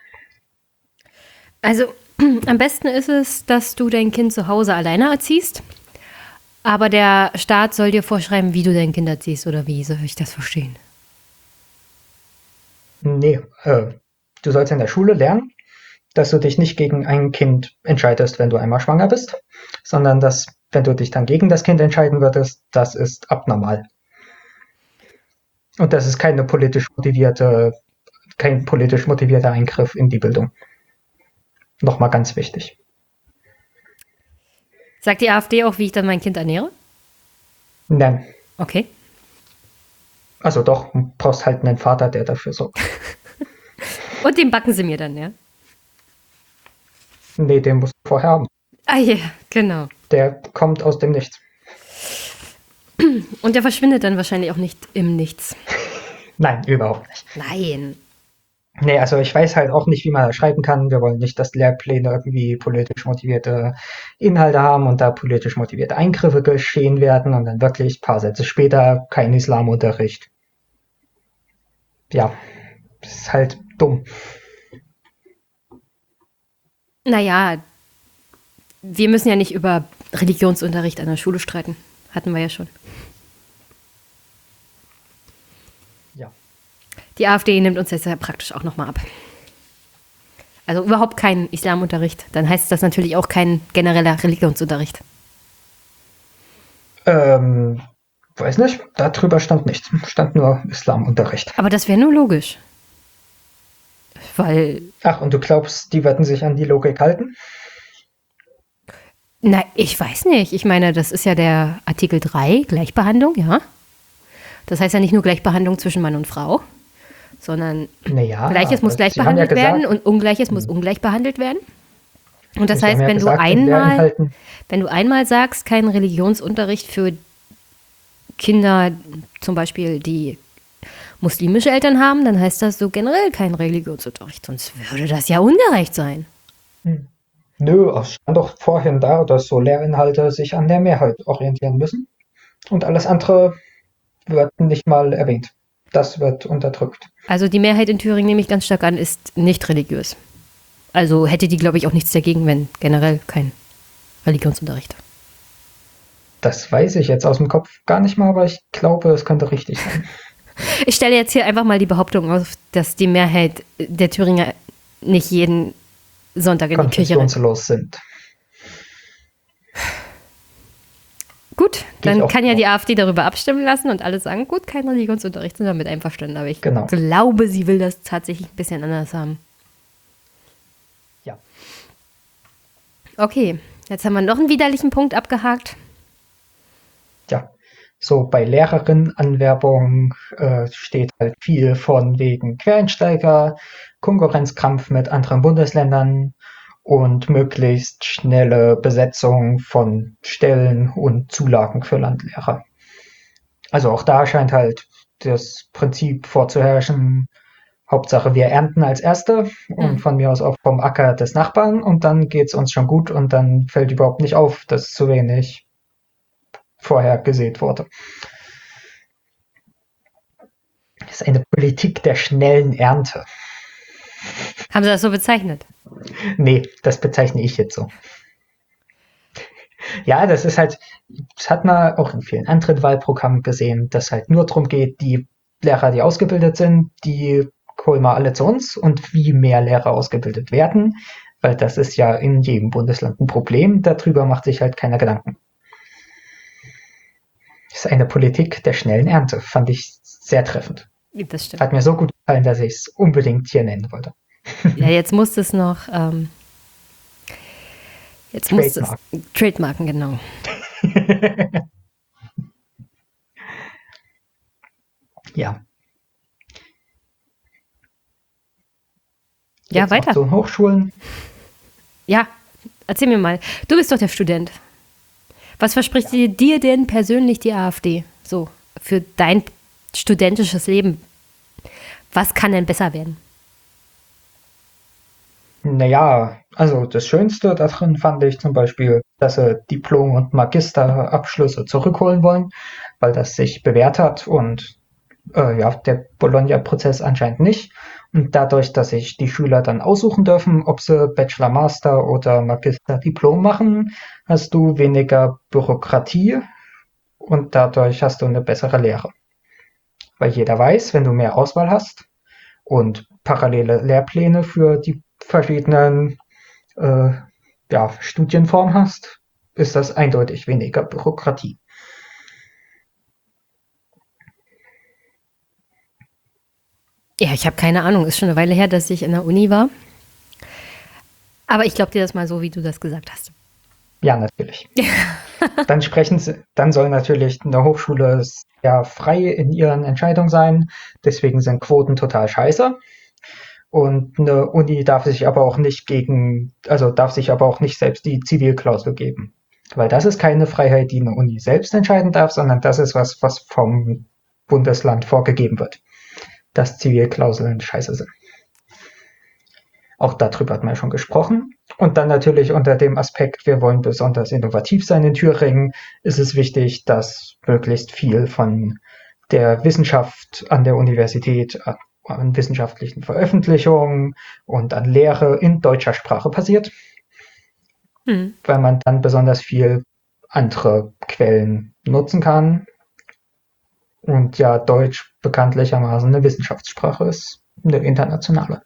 S6: Also am besten ist es, dass du dein Kind zu Hause alleine erziehst, aber der Staat soll dir vorschreiben, wie du dein Kind erziehst, oder wie soll ich das verstehen?
S7: Nee, du sollst in der Schule lernen, dass du dich nicht gegen ein Kind entscheidest, wenn du einmal schwanger bist, sondern dass, wenn du dich dann gegen das Kind entscheiden würdest, das ist abnormal. Und das ist kein politisch motivierter Eingriff in die Bildung. Nochmal ganz wichtig.
S6: Sagt die AfD auch, wie ich dann mein Kind ernähre?
S7: Nein.
S6: Okay.
S7: Also doch, du brauchst halt einen Vater, der dafür sorgt.
S6: Und den backen sie mir dann, ja?
S7: Nee, den musst du vorher haben.
S6: Ah ja, genau.
S7: Der kommt aus dem Nichts.
S6: Und der verschwindet dann wahrscheinlich auch nicht im Nichts.
S7: Nein, überhaupt nicht.
S6: Nein.
S7: Nee, also ich weiß halt auch nicht, wie man das schreiben kann. Wir wollen nicht, dass Lehrpläne irgendwie politisch motivierte Inhalte haben und da politisch motivierte Eingriffe geschehen werden und dann wirklich ein paar Sätze später kein Islamunterricht. Ja, das ist halt dumm.
S6: Naja, wir müssen ja nicht über Religionsunterricht an der Schule streiten. Hatten wir ja schon.
S7: Ja.
S6: Die AfD nimmt uns jetzt ja praktisch auch nochmal ab. Also überhaupt kein Islamunterricht. Dann heißt das natürlich auch kein genereller Religionsunterricht.
S7: Weiß nicht, darüber stand nichts. Stand nur Islamunterricht.
S6: Aber das wäre nur logisch. Weil,
S7: Ach, und du glaubst, die werden sich an die Logik halten?
S6: na, ich weiß nicht. Ich meine, das ist ja der Artikel 3, Gleichbehandlung, ja. Das heißt ja nicht nur Gleichbehandlung zwischen Mann und Frau, sondern
S7: Naja,
S6: Gleiches muss gleich
S7: Sie haben ja
S6: behandelt werden
S7: gesagt,
S6: und Ungleiches muss ungleich behandelt werden. Und das
S7: Sie haben
S6: heißt,
S7: ja
S6: wenn du
S7: gesagt, in Lehrinhalten-
S6: wenn du einmal sagst, kein Religionsunterricht für Kinder, zum Beispiel, die muslimische Eltern haben, dann heißt das so generell kein Religionsunterricht. Sonst würde das ja ungerecht sein.
S7: Nö, es stand doch vorhin da, dass so Lehrinhalte sich an der Mehrheit orientieren müssen. Und alles andere wird nicht mal erwähnt. Das wird unterdrückt.
S6: Also die Mehrheit in Thüringen, nehme ich ganz stark an, ist nicht religiös. Also hätte die, glaube ich, auch nichts dagegen, wenn generell kein Religionsunterricht.
S7: Das weiß ich jetzt aus dem Kopf gar nicht mal, aber ich glaube, es könnte richtig sein.
S6: Ich stelle jetzt hier einfach mal die Behauptung auf, dass die Mehrheit der Thüringer nicht jeden Sonntag in die Kirche rennt.
S7: Konfessionslos sind.
S6: Gut,
S7: Gehe ich
S6: dann
S7: auch
S6: kann ja
S7: drauf.
S6: die AfD darüber abstimmen lassen und alle sagen, gut, kein Religionsunterricht, sind damit einverstanden. Aber ich
S7: Genau.
S6: glaube, sie will das tatsächlich ein bisschen anders haben.
S7: Ja.
S6: Okay, jetzt haben wir noch einen widerlichen Punkt abgehakt.
S7: Ja. So bei Lehrerinnenanwerbung steht halt viel von wegen Quereinsteiger, Konkurrenzkampf mit anderen Bundesländern und möglichst schnelle Besetzung von Stellen und Zulagen für Landlehrer. Also auch da scheint halt das Prinzip vorzuherrschen, Hauptsache wir ernten als Erste und von mir aus auch vom Acker des Nachbarn und dann geht's uns schon gut und dann fällt überhaupt nicht auf, dass zu wenig vorher gesät wurde. Das ist eine Politik der schnellen Ernte.
S6: Haben Sie das so bezeichnet?
S7: Nee, das bezeichne ich jetzt so. Ja, das ist halt, das hat man auch in vielen anderen Wahlprogrammen gesehen, dass halt nur darum geht, die Lehrer, die ausgebildet sind, die holen wir alle zu uns und wie mehr Lehrer ausgebildet werden, weil das ist ja in jedem Bundesland ein Problem, darüber macht sich halt keiner Gedanken. Das ist eine Politik der schnellen Ernte, fand ich sehr treffend.
S6: Das stimmt.
S7: Hat mir so gut gefallen, dass ich es unbedingt hier nennen wollte.
S6: Ja, jetzt muss es noch, jetzt muss es, Trademarken, genau.
S7: Ja,
S6: Ja,
S7: Jetzt noch
S6: weiter.
S7: zu Hochschulen.
S6: Ja, erzähl mir mal. Du bist doch der Student. Was verspricht dir denn persönlich die AfD? So, für dein studentisches Leben. Was kann denn besser werden?
S7: Naja, also das Schönste darin fand ich zum Beispiel, dass sie Diplom- und Magisterabschlüsse zurückholen wollen, weil das sich bewährt hat und der Bologna-Prozess anscheinend nicht. Und dadurch, dass sich die Schüler dann aussuchen dürfen, ob sie Bachelor, Master oder Magister-Diplom machen, hast du weniger Bürokratie und dadurch hast du eine bessere Lehre. Weil jeder weiß, wenn du mehr Auswahl hast und parallele Lehrpläne für die verschiedenen Studienformen hast, ist das eindeutig weniger Bürokratie.
S6: Ja, ich habe keine Ahnung. Ist schon eine Weile her, dass ich in der Uni war. Aber ich glaube dir das mal so, wie du das gesagt hast.
S7: Ja, natürlich. Dann soll natürlich eine Hochschule ja frei in ihren Entscheidungen sein. Deswegen sind Quoten total scheiße. Und eine Uni darf sich aber auch nicht selbst die Zivilklausel geben. Weil das ist keine Freiheit, die eine Uni selbst entscheiden darf, sondern das ist was vom Bundesland vorgegeben wird. Dass Zivilklauseln scheiße sind. Auch darüber hat man ja schon gesprochen. Und dann natürlich unter dem Aspekt, wir wollen besonders innovativ sein in Thüringen, ist es wichtig, dass möglichst viel von der Wissenschaft an der Universität, an wissenschaftlichen Veröffentlichungen und an Lehre in deutscher Sprache passiert, weil man dann besonders viel andere Quellen nutzen kann. Und ja, Deutsch bekanntlichermaßen eine Wissenschaftssprache ist, eine internationale.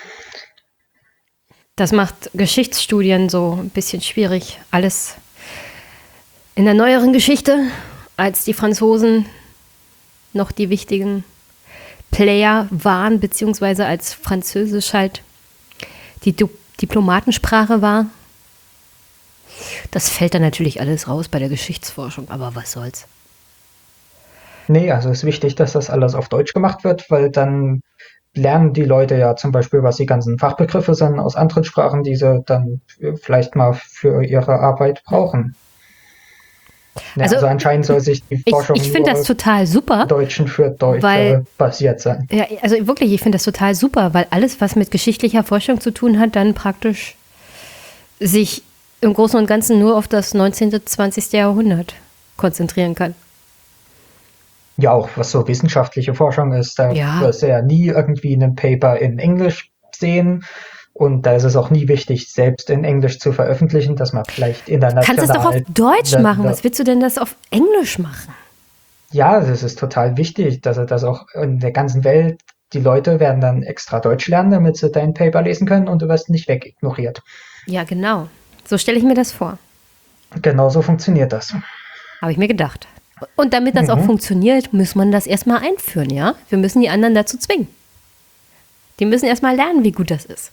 S6: Das macht Geschichtsstudien so ein bisschen schwierig. Alles in der neueren Geschichte, als die Franzosen noch die wichtigen Player waren, beziehungsweise als Französisch halt die Diplomatensprache war. Das fällt dann natürlich alles raus bei der Geschichtsforschung, aber was soll's.
S7: Nee, also ist wichtig, dass das alles auf Deutsch gemacht wird, weil dann lernen die Leute ja zum Beispiel, was die ganzen Fachbegriffe sind aus anderen Sprachen, die sie dann vielleicht mal für ihre Arbeit brauchen. Ja, also anscheinend soll sich die Forschung
S6: ich finde das total super,
S7: Deutschen für Deutsche basiert sein.
S6: Ja, also wirklich, ich finde das total super, weil alles, was mit geschichtlicher Forschung zu tun hat, dann praktisch sich im Großen und Ganzen nur auf das 19., 20. Jahrhundert konzentrieren kann.
S7: Ja, auch was so wissenschaftliche Forschung ist, da wirst du ja nie irgendwie einen Paper in Englisch sehen. Und da ist es auch nie wichtig, selbst in Englisch zu veröffentlichen, dass man vielleicht international...
S6: Kannst es doch auf Deutsch machen. Was willst du denn das auf Englisch machen?
S7: Ja, das ist total wichtig, dass das auch in der ganzen Welt, die Leute werden dann extra Deutsch lernen, damit sie dein Paper lesen können und du wirst nicht wegignoriert.
S6: Ja, genau. So stelle ich mir das vor.
S7: Genau so funktioniert das.
S6: Habe ich mir gedacht. Und damit das auch funktioniert, muss man das erstmal einführen, ja? Wir müssen die anderen dazu zwingen. Die müssen erstmal lernen, wie gut das ist.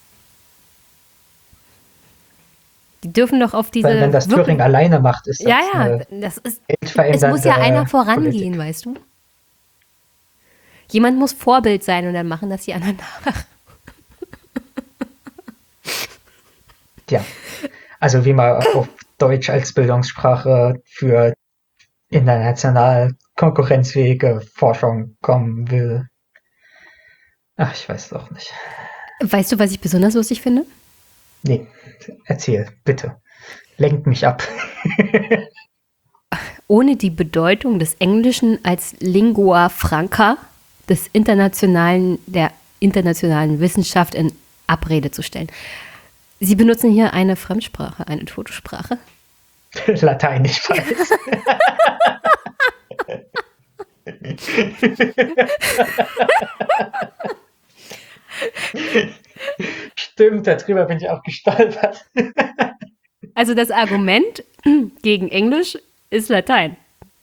S6: Die dürfen doch auf diese...
S7: Weil wenn das Thüringen alleine macht, ist das
S6: das ist,
S7: weltverändernde
S6: es muss ja einer vorangehen,
S7: Politik.
S6: weißt du? Jemand muss Vorbild sein und dann machen das die anderen nach.
S7: Ja, also wie man auf Deutsch als Bildungssprache für international konkurrenzfähige Forschung kommen will. Ach, ich weiß es auch nicht.
S6: Weißt du, was ich besonders lustig finde?
S7: Nee, erzähl, bitte. Lenkt mich ab.
S6: Ohne die Bedeutung des Englischen als Lingua Franca der internationalen Wissenschaft in Abrede zu stellen. Sie benutzen hier eine Fremdsprache, eine Totensprache.
S7: Latein, ich weiß. Stimmt, darüber bin ich auch gestolpert.
S6: Also das Argument gegen Englisch ist Latein.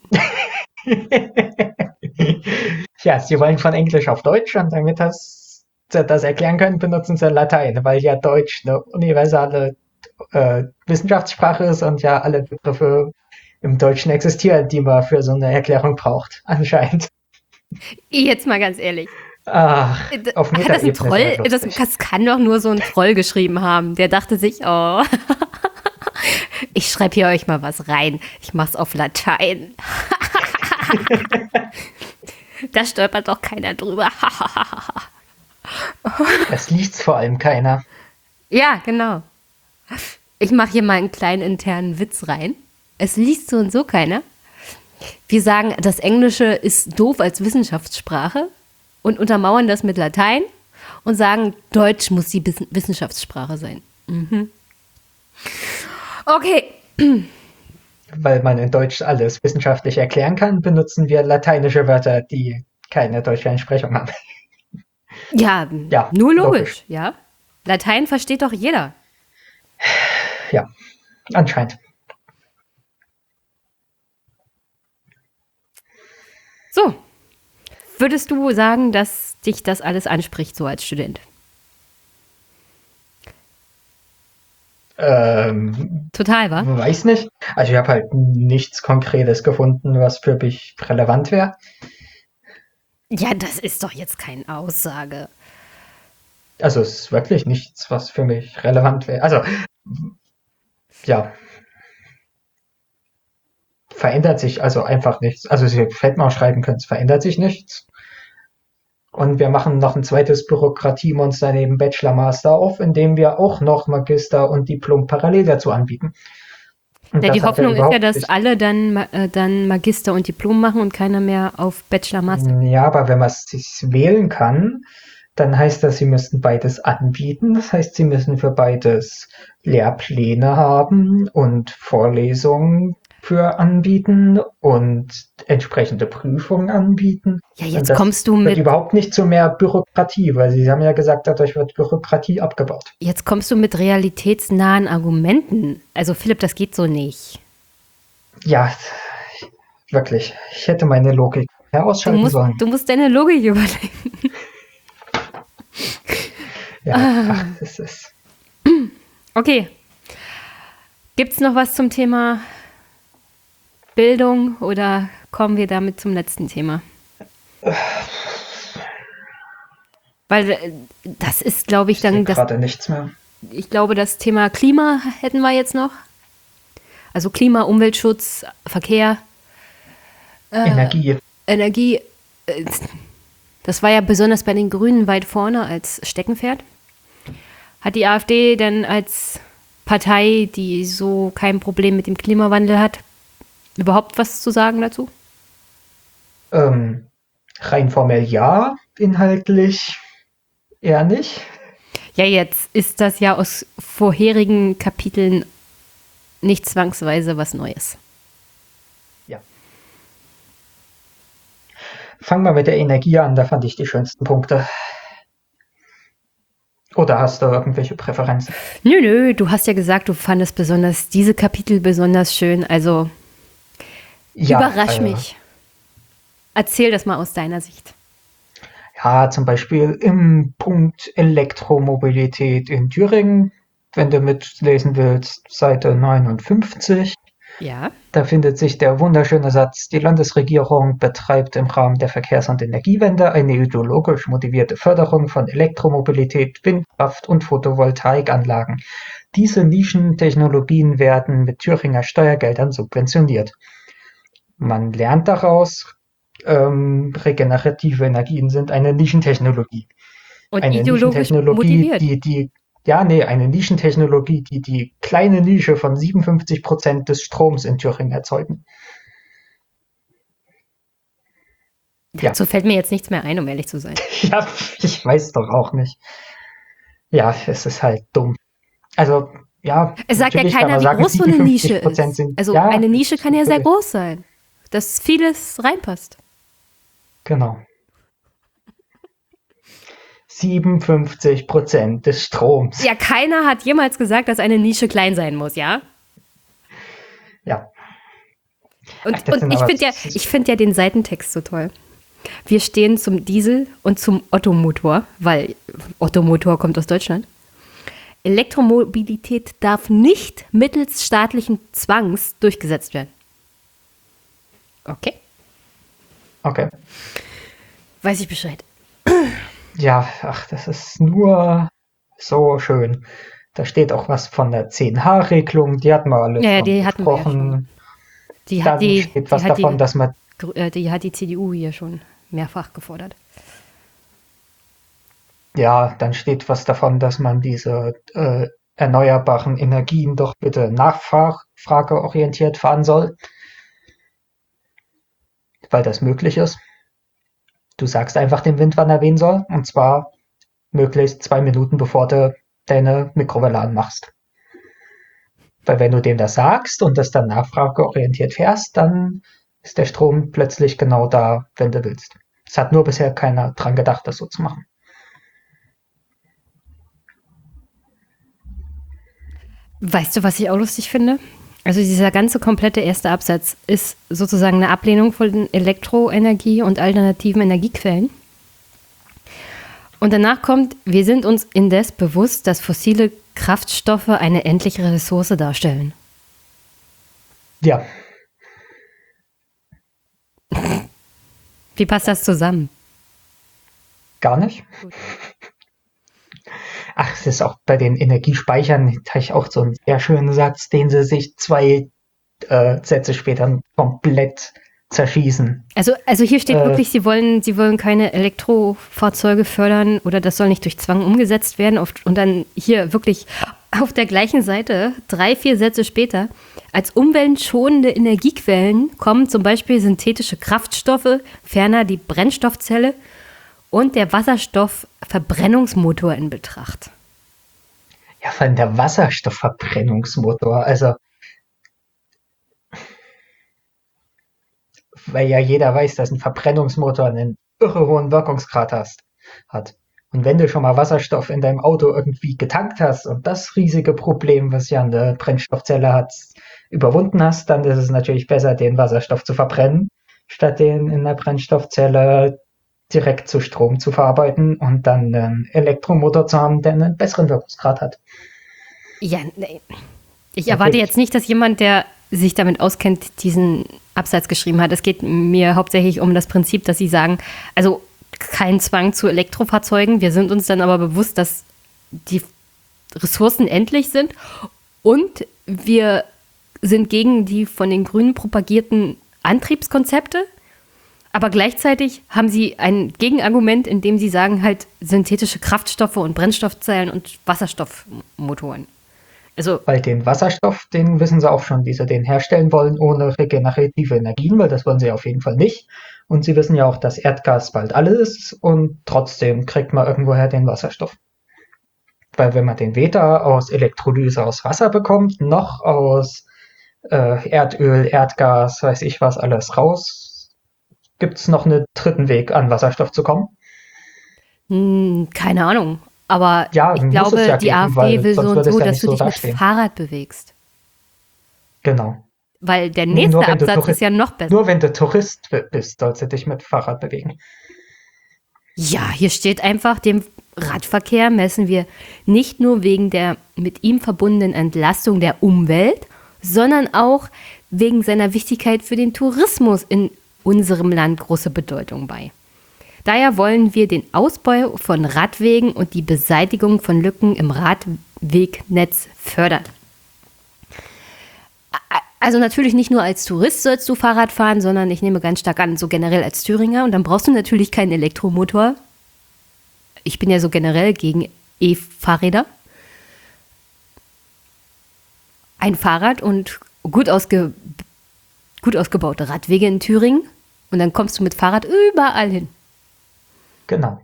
S7: Ja, sie wollen von Englisch auf Deutsch und damit sie das erklären können, benutzen sie Latein, weil ja Deutsch eine universale Wissenschaftssprache ist und ja alle Begriffe im Deutschen existieren, die man für so eine Erklärung braucht, anscheinend.
S6: Jetzt mal ganz ehrlich.
S7: Ach, auf
S6: Hat das ein
S7: Metaebene
S6: Troll?
S7: sehr lustig.
S6: Das kann doch nur so ein Troll geschrieben haben. Der dachte sich, oh, ich schreibe hier euch mal was rein. Ich mach's auf Latein. Da stolpert doch keiner drüber.
S7: Das liest vor allem keiner.
S6: Ja, genau. Ich mache hier mal einen kleinen internen Witz rein. Es liest so und so keiner. Wir sagen, das Englische ist doof als Wissenschaftssprache und untermauern das mit Latein und sagen, Deutsch muss die Wissenschaftssprache sein. Mhm. Okay.
S7: Weil man in Deutsch alles wissenschaftlich erklären kann, benutzen wir lateinische Wörter, die keine deutsche Entsprechung haben.
S6: Ja,
S7: Ja,
S6: nur logisch,
S7: logisch.
S6: ja. Latein versteht doch jeder.
S7: Ja, anscheinend.
S6: So. Würdest du sagen, dass dich das alles anspricht, so als Student? Total, wa?
S7: Weiß nicht. Also ich habe halt nichts Konkretes gefunden, was für mich relevant wäre.
S6: Ja, das ist doch jetzt keine Aussage.
S7: Also es ist wirklich nichts, was für mich relevant wäre. Also, ja. Verändert sich also einfach nichts. Also Sie hätten mal schreiben können, es verändert sich nichts. Und wir machen noch ein zweites Bürokratiemonster neben Bachelor Master auf, indem wir auch noch Magister und Diplom parallel dazu anbieten. Und
S6: Ja, die
S7: das hat
S6: Hoffnung ist ja,
S7: überhaupt
S6: dass
S7: nicht-
S6: alle dann Magister und Diplom machen und keiner mehr auf Bachelor Master.
S7: Ja, aber wenn man es sich wählen kann, dann heißt das, sie müssten beides anbieten. Das heißt, sie müssen für beides Lehrpläne haben und Vorlesungen für anbieten und entsprechende Prüfungen anbieten.
S6: Ja,
S7: Und
S6: jetzt
S7: das
S6: kommst du
S7: führt
S6: mit
S7: überhaupt nicht zu mehr Bürokratie, weil Sie haben ja gesagt, dadurch wird Bürokratie abgebaut.
S6: realitätsnahen Argumenten. Also Philipp, das geht so nicht.
S7: Ja, wirklich. Ich hätte meine Logik herausschalten sollen.
S6: Du musst deine Logik überlegen.
S7: Ja, ach, das ist.
S6: Okay. Gibt's noch was zum Thema Bildung oder kommen wir damit zum letzten Thema? Weil das ist, glaube ich, dann das.
S7: Gerade nichts mehr.
S6: Ich glaube, das Thema Klima hätten wir jetzt noch. Also Klima, Umweltschutz, Verkehr,
S7: Energie.
S6: Energie. Das war ja besonders bei den Grünen weit vorne als Steckenpferd. Hat die AfD denn als Partei, die so kein Problem mit dem Klimawandel hat, überhaupt was zu sagen dazu?
S7: Rein formell ja, inhaltlich eher nicht.
S6: Ja, jetzt ist das ja aus vorherigen Kapiteln nicht zwangsweise was Neues.
S7: Ja. Fangen wir mit der Energie an, da fand ich die schönsten Punkte. Oder hast du irgendwelche Präferenzen?
S6: Nö, du hast ja gesagt, du fandest besonders diese Kapitel besonders schön. Also
S7: Ja,
S6: überrasch mich. Erzähl das mal aus deiner Sicht.
S7: Ja, zum Beispiel im Punkt Elektromobilität in Thüringen, wenn du mitlesen willst, Seite 59.
S6: Ja.
S7: Da findet sich der wunderschöne Satz: Die Landesregierung betreibt im Rahmen der Verkehrs- und Energiewende eine ideologisch motivierte Förderung von Elektromobilität, Windkraft und Photovoltaikanlagen. Diese Nischentechnologien werden mit Thüringer Steuergeldern subventioniert. Man lernt daraus, regenerative Energien sind eine Nischentechnologie.
S6: Und
S7: Eine
S6: ideologisch
S7: Nischentechnologie,
S6: motiviert.
S7: eine Nischentechnologie, die kleine Nische von 57% des Stroms in Thüringen erzeugen. Ja.
S6: Dazu fällt mir jetzt nichts mehr ein, um ehrlich zu sein.
S7: Ja, ich weiß doch auch nicht. Ja, es ist halt dumm. Also, ja.
S6: Es sagt ja
S7: natürlich kann
S6: keiner,
S7: man
S6: wie
S7: sagen,
S6: groß so eine Nische
S7: 57%
S6: ist.
S7: sind,
S6: Also
S7: ja,
S6: eine Nische kann ja sehr
S7: natürlich.
S6: groß sein, dass vieles reinpasst.
S7: Genau. 57% des Stroms.
S6: Ja, keiner hat jemals gesagt, dass eine Nische klein sein muss, ja?
S7: Ja.
S6: Und,
S7: Ach, das
S6: und
S7: sind
S6: ich
S7: aber-
S6: finde ja den Seitentext so toll. Wir stehen zum Diesel und zum Ottomotor, weil Ottomotor kommt aus Deutschland. Elektromobilität darf nicht mittels staatlichen Zwangs durchgesetzt werden. Okay,
S7: Okay.
S6: weiß ich Bescheid.
S7: Ja, ach, das ist nur so schön. Da steht auch was von der 10H-Regelung, die hatten wir alle
S6: Ja,
S7: schon
S6: die hatten wir ja schon.
S7: besprochen.
S6: Die hat
S7: Dann steht was davon, dass man,
S6: die hat die CDU hier schon mehrfach gefordert.
S7: ja, dann steht was davon, dass man diese erneuerbaren Energien doch bitte nachfrageorientiert fahren soll, weil das möglich ist. Du sagst einfach dem Wind, wann er wehen soll, und zwar möglichst 2 Minuten, bevor du deine Mikrowelle anmachst. Weil wenn du dem das sagst und das dann nachfrageorientiert fährst, dann ist der Strom plötzlich genau da, wenn du willst. Es hat nur bisher keiner dran gedacht, das so zu machen.
S6: Weißt du, was ich auch lustig finde? Also dieser ganze komplette erste Absatz ist sozusagen eine Ablehnung von Elektroenergie und alternativen Energiequellen. Und danach kommt, wir sind uns indes bewusst, dass fossile Kraftstoffe eine endliche Ressource darstellen.
S7: Ja,
S6: Wie passt das zusammen?
S7: gar nicht. Ach, es ist auch bei den Energiespeichern, da habe ich auch so einen sehr schönen Satz, den sie sich 2 Sätze später komplett zerschießen.
S6: Also hier steht
S7: Äh,
S6: wirklich, sie wollen keine Elektrofahrzeuge fördern oder das soll nicht durch Zwang umgesetzt werden. Und dann hier wirklich auf der gleichen Seite, 3, 4 Sätze später, als umweltschonende Energiequellen kommen zum Beispiel synthetische Kraftstoffe, ferner die Brennstoffzelle und der Wasserstoffverbrennungsmotor in Betracht.
S7: Ja, vor allem der Wasserstoffverbrennungsmotor, also, weil ja jeder weiß, dass ein Verbrennungsmotor einen irre hohen Wirkungsgrad hat. Und wenn du schon mal Wasserstoff in deinem Auto irgendwie getankt hast und das riesige Problem, was ja eine Brennstoffzelle hat, überwunden hast, dann ist es natürlich besser, den Wasserstoff zu verbrennen, statt den in der Brennstoffzelle direkt zu Strom zu verarbeiten und dann einen Elektromotor zu haben, der einen besseren Wirkungsgrad hat.
S6: Ja, nee. Ich erwarte jetzt nicht, dass jemand, der sich damit auskennt, diesen Absatz geschrieben hat. Es geht mir hauptsächlich um das Prinzip, dass sie sagen, also kein Zwang zu Elektrofahrzeugen. Wir sind uns dann aber bewusst, dass die Ressourcen endlich sind und wir sind gegen die von den Grünen propagierten Antriebskonzepte. Aber gleichzeitig haben sie ein Gegenargument, in dem sie sagen, halt synthetische Kraftstoffe und Brennstoffzellen und Wasserstoffmotoren. Also,
S7: Weil den Wasserstoff, den wissen sie auch schon, wie sie den herstellen wollen, ohne regenerative Energien, weil das wollen sie auf jeden Fall nicht. Und sie wissen ja auch, dass Erdgas bald alle ist und trotzdem kriegt man irgendwoher den Wasserstoff. Weil wenn man den weder aus Elektrolyse aus Wasser bekommt, noch aus Erdöl, Erdgas, weiß ich was alles raus, gibt es noch einen dritten Weg, an Wasserstoff zu kommen?
S6: keine Ahnung. Aber
S7: Ja,
S6: ich
S7: muss
S6: glaube,
S7: es ja
S6: die
S7: geben,
S6: AfD
S7: weil
S6: will so
S7: sonst
S6: und
S7: würde es
S6: so,
S7: ja
S6: dass
S7: nicht
S6: du
S7: so
S6: dich mit
S7: dastehen.
S6: Fahrrad bewegst.
S7: Genau.
S6: Weil der nächste
S7: Nur wenn du
S6: Absatz ist ja noch besser.
S7: Nur wenn du Tourist bist, sollst du dich mit Fahrrad bewegen.
S6: Ja, hier steht einfach, dem Radverkehr messen wir nicht nur wegen der mit ihm verbundenen Entlastung der Umwelt, sondern auch wegen seiner Wichtigkeit für den Tourismus in unserem Land große Bedeutung bei. Daher wollen wir den Ausbau von Radwegen und die Beseitigung von Lücken im Radwegnetz fördern. Also natürlich nicht nur als Tourist sollst du Fahrrad fahren, sondern ich nehme ganz stark an, so generell als Thüringer. Und dann brauchst du natürlich keinen Elektromotor. Ich bin ja so generell gegen E-Fahrräder. Ein Fahrrad und gut ausgebaute Radwege in Thüringen. Und dann kommst du mit Fahrrad überall hin.
S7: Genau.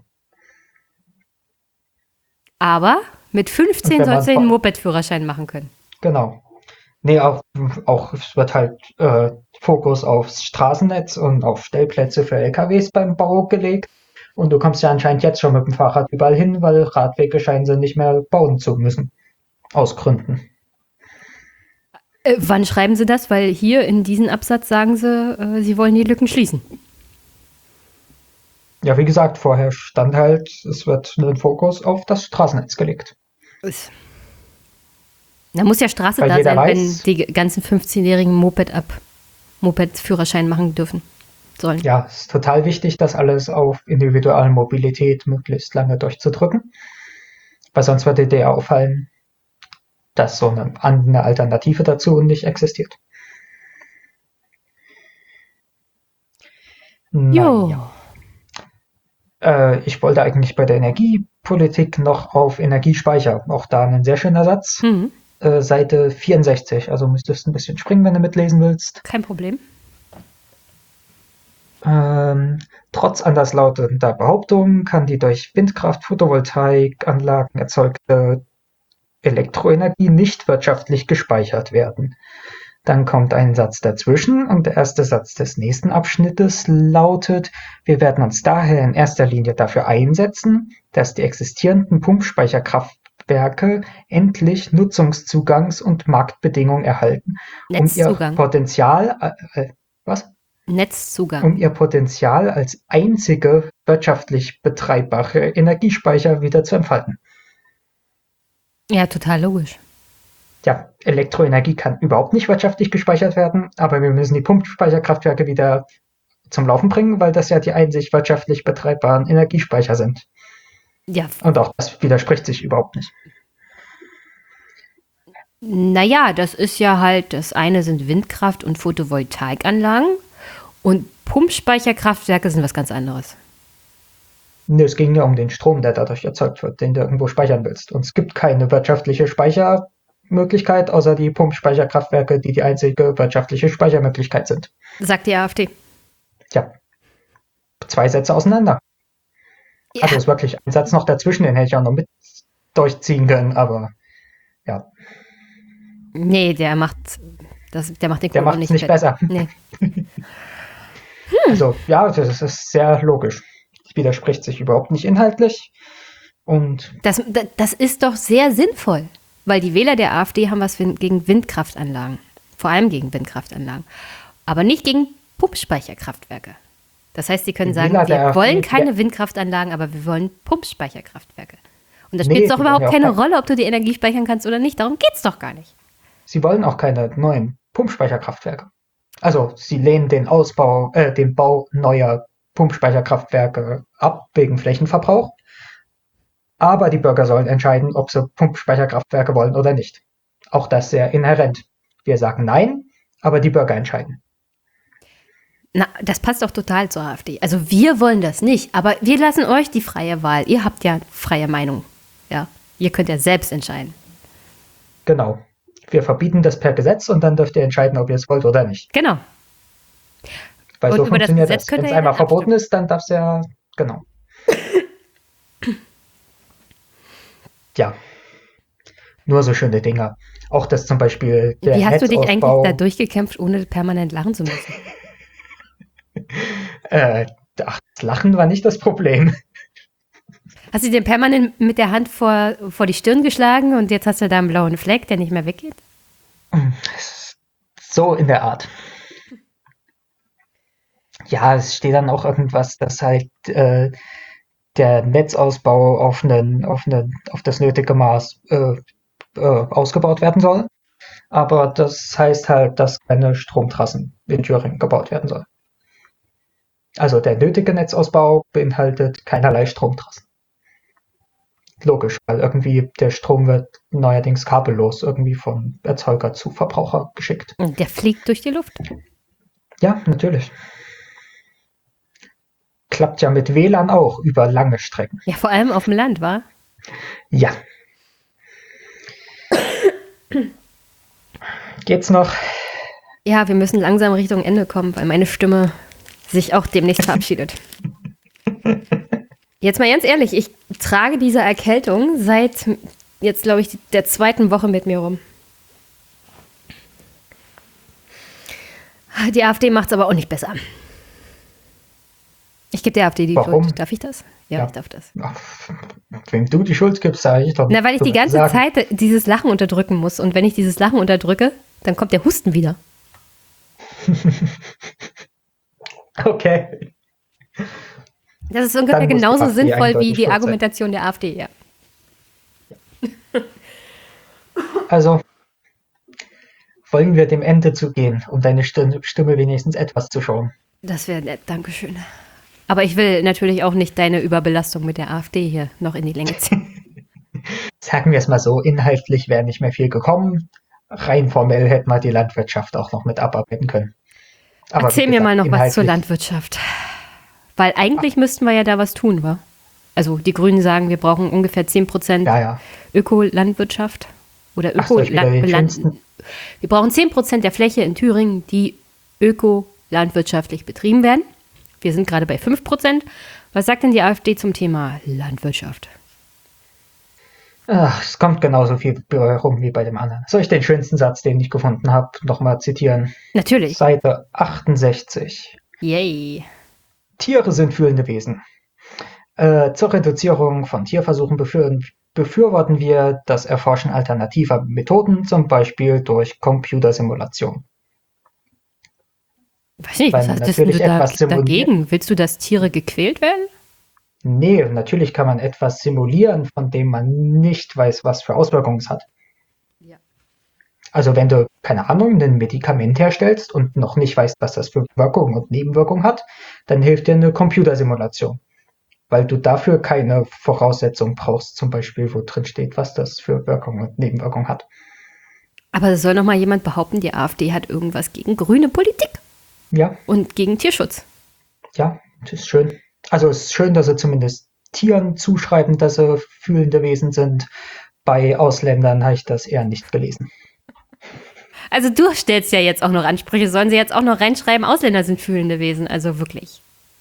S6: Aber mit 15
S7: Und wenn man
S6: sollst du den
S7: vor-
S6: Moped-Führerschein machen können.
S7: Genau. Nee, auch es wird halt Fokus aufs Straßennetz und auf Stellplätze für LKWs beim Bau gelegt. Und du kommst ja anscheinend jetzt schon mit dem Fahrrad überall hin, weil Radwege scheinen sie nicht mehr bauen zu müssen. Aus Gründen.
S6: Wann schreiben sie das? Weil hier in diesem Absatz sagen sie, sie wollen die Lücken schließen.
S7: Ja, wie gesagt, vorher stand halt, es wird ein Fokus auf das Straßennetz gelegt.
S6: Da muss ja Straße
S7: Weil
S6: da
S7: jeder
S6: sein, wenn
S7: weiß-
S6: die ganzen 15-jährigen Moped-Führerschein machen dürfen. sollen.
S7: Ja, es ist total wichtig, das alles auf Individualmobilität möglichst lange durchzudrücken, weil sonst würde dir auffallen, dass so eine Alternative dazu nicht existiert.
S6: Jo.
S7: Naja. Ich wollte eigentlich bei der Energiepolitik noch auf Energiespeicher. Auch da ein sehr schöner Satz. Seite 64. Also müsstest du ein bisschen springen, wenn du mitlesen willst.
S6: Kein Problem.
S7: Trotz anderslautender Behauptungen kann die durch Windkraft, Photovoltaikanlagen erzeugte Elektroenergie nicht wirtschaftlich gespeichert werden. Dann kommt ein Satz dazwischen und der erste Satz des nächsten Abschnittes lautet: Wir werden uns daher in erster Linie dafür einsetzen, dass die existierenden Pumpspeicherkraftwerke endlich Nutzungszugangs- und Marktbedingungen erhalten, um ihr Potenzial als einzige wirtschaftlich betreibbare Energiespeicher wieder zu entfalten.
S6: Ja, total logisch.
S7: Ja, Elektroenergie kann überhaupt nicht wirtschaftlich gespeichert werden, aber wir müssen die Pumpspeicherkraftwerke wieder zum Laufen bringen, weil das ja die einzig wirtschaftlich betreibbaren Energiespeicher sind.
S6: Ja.
S7: Und auch das widerspricht sich überhaupt nicht.
S6: Naja, das ist ja halt, das eine sind Windkraft- und Photovoltaikanlagen und Pumpspeicherkraftwerke sind was ganz anderes.
S7: Nee, es ging ja um den Strom, der dadurch erzeugt wird, den du irgendwo speichern willst. Und es gibt keine wirtschaftliche Speichermöglichkeit, außer die Pumpspeicherkraftwerke, die die einzige wirtschaftliche Speichermöglichkeit sind.
S6: Sagt die AfD.
S7: Ja. 2 Sätze auseinander.
S6: Ja.
S7: Also ist wirklich ein Satz noch dazwischen, den hätte ich auch noch mit durchziehen können, aber ja.
S6: Nee, der macht den
S7: Der macht es nicht besser.
S6: Nee.
S7: Also ja, das ist sehr logisch. Es widerspricht sich überhaupt nicht inhaltlich. Und
S6: Das ist doch sehr sinnvoll, weil die Wähler der AfD haben was gegen Windkraftanlagen. Vor allem gegen Windkraftanlagen. Aber nicht gegen Pumpspeicherkraftwerke. Das heißt, sie können sagen, wir wollen keine Windkraftanlagen, aber wir wollen Pumpspeicherkraftwerke. Und da spielt es doch überhaupt keine Rolle, ob du die Energie speichern kannst oder nicht. Darum geht es doch gar nicht.
S7: Sie wollen auch keine neuen Pumpspeicherkraftwerke. Also sie lehnen den Bau neuer Pumpspeicherkraftwerke ab wegen Flächenverbrauch. Aber die Bürger sollen entscheiden, ob sie Pumpspeicherkraftwerke wollen oder nicht. Auch das sehr inhärent. Wir sagen nein, aber die Bürger entscheiden.
S6: Na, das passt doch total zur AfD. Also wir wollen das nicht, aber wir lassen euch die freie Wahl. Ihr habt ja freie Meinung. Ja, ihr könnt ja selbst entscheiden.
S7: Genau. Wir verbieten das per Gesetz und dann dürft ihr entscheiden, ob ihr es wollt oder nicht.
S6: Genau.
S7: Weil
S6: Und
S7: so
S6: über das
S7: funktioniert
S6: Gesetz
S7: das. Wenn
S6: könnt
S7: es
S6: ihr
S7: einmal
S6: ja
S7: verboten ist, dann darf es ja, genau. Ja. Nur so schöne Dinger. Auch das zum Beispiel der
S6: Wie hast du dich eigentlich
S7: Netzausbau.
S6: da durchgekämpft, ohne permanent lachen zu müssen?
S7: Das Lachen war nicht das Problem.
S6: Hast du dir permanent mit der Hand vor die Stirn geschlagen und jetzt hast du da einen blauen Fleck, der nicht mehr weggeht?
S7: So in der Art. Ja, es steht dann auch irgendwas, dass halt der Netzausbau auf das nötige Maß ausgebaut werden soll. Aber das heißt halt, dass keine Stromtrassen in Thüringen gebaut werden sollen. Also der nötige Netzausbau beinhaltet keinerlei Stromtrassen. Logisch, weil irgendwie der Strom wird neuerdings kabellos irgendwie von Erzeuger zu Verbraucher geschickt.
S6: Und der fliegt durch die Luft.
S7: Ja, natürlich. Klappt ja mit WLAN auch über lange Strecken.
S6: Ja, vor allem auf dem Land, wa?
S7: Ja. Geht's noch?
S6: Ja, wir müssen langsam Richtung Ende kommen, weil meine Stimme sich auch demnächst verabschiedet. Jetzt mal ganz ehrlich, ich trage diese Erkältung seit jetzt, glaube ich, der 2. Woche mit mir rum. Die AfD macht es aber auch nicht besser. Ich gebe der AfD die
S7: Warum?
S6: Schuld. Darf ich das? Ja, ich darf das.
S7: Ach, wenn du die Schuld gibst, sage ich doch.
S6: Na, weil ich die ganze
S7: sagen.
S6: Zeit dieses Lachen unterdrücken muss. Und wenn ich dieses Lachen unterdrücke, dann kommt der Husten wieder.
S7: Okay.
S6: Das ist ungefähr
S7: Dann muss die
S6: genauso
S7: AfD
S6: sinnvoll wie
S7: eindeutig
S6: die
S7: schuld sein.
S6: Argumentation der AfD, ja.
S7: Also, wollen wir dem Ende zugehen, um deine Stimme wenigstens etwas zu schonen?
S6: Das wäre nett, Dankeschön. Aber ich will natürlich auch nicht deine Überbelastung mit der AfD hier noch in die Länge ziehen.
S7: Sagen wir es mal so, inhaltlich wäre nicht mehr viel gekommen. Rein formell hätten wir die Landwirtschaft auch noch mit abarbeiten können. Aber
S6: Erzähl
S7: wie
S6: mir
S7: gesagt,
S6: mal noch was zur
S7: inhaltlich-
S6: Landwirtschaft. Weil eigentlich müssten wir ja da was tun, wa? Also die Grünen sagen, wir brauchen ungefähr 10%
S7: Ja.
S6: Ökolandwirtschaft. Oder
S7: Ach, soll ich wieder den schönsten-
S6: Wir brauchen 10% der Fläche in Thüringen, die ökolandwirtschaftlich betrieben werden. Wir sind gerade bei 5%. Was sagt denn die AfD zum Thema Landwirtschaft?
S7: Ach, es kommt genauso viel rum wie bei dem anderen. Soll ich den schönsten Satz, den ich gefunden habe, nochmal zitieren?
S6: Natürlich.
S7: Seite 68.
S6: Yay.
S7: Tiere sind fühlende Wesen. Zur Reduzierung von Tierversuchen befürworten wir das Erforschen alternativer Methoden, zum Beispiel durch Computersimulation.
S6: Weiß nicht,
S7: Weil
S6: was
S7: man
S6: hast du
S7: natürlich etwas simuliert.
S6: dagegen? Willst du, dass Tiere gequält werden?
S7: Nee, natürlich kann man etwas simulieren, von dem man nicht weiß, was für Auswirkungen es hat.
S6: Ja.
S7: Also wenn du, keine Ahnung, ein Medikament herstellst und noch nicht weißt, was das für Wirkungen und Nebenwirkungen hat, dann hilft dir eine Computersimulation. Weil du dafür keine Voraussetzung brauchst, zum Beispiel, wo drin steht, was das für Wirkungen und Nebenwirkungen hat.
S6: Aber es soll noch mal jemand behaupten, die AfD hat irgendwas gegen grüne Politik
S7: Ja,
S6: und gegen Tierschutz.
S7: ja, das ist schön. Also es ist schön, dass sie zumindest Tieren zuschreiben, dass sie fühlende Wesen sind. Bei Ausländern habe ich das eher nicht gelesen.
S6: Also du stellst ja jetzt auch noch Ansprüche. Sollen sie jetzt auch noch reinschreiben, Ausländer sind fühlende Wesen? Also wirklich.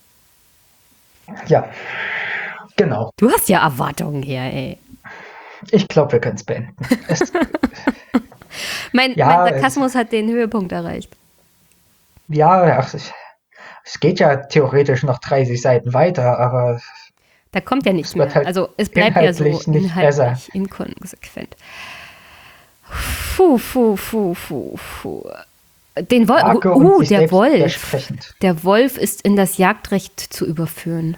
S7: Ja, genau.
S6: Du hast ja Erwartungen hier, ey.
S7: Ich glaube, wir können es beenden.
S6: Mein Sarkasmus hat den Höhepunkt erreicht.
S7: Ja, ach, es geht ja theoretisch noch 30 Seiten weiter, aber
S6: Da kommt ja nichts
S7: Es wird
S6: mehr.
S7: halt
S6: Also es bleibt ja so
S7: inhaltlich nicht
S6: inhaltlich
S7: besser.
S6: inkonsequent. Puh. Den
S7: vage und
S6: Wolf.
S7: sich
S6: Der
S7: selbst
S6: Wolf.
S7: widersprechend.
S6: Der Wolf ist in das Jagdrecht zu überführen.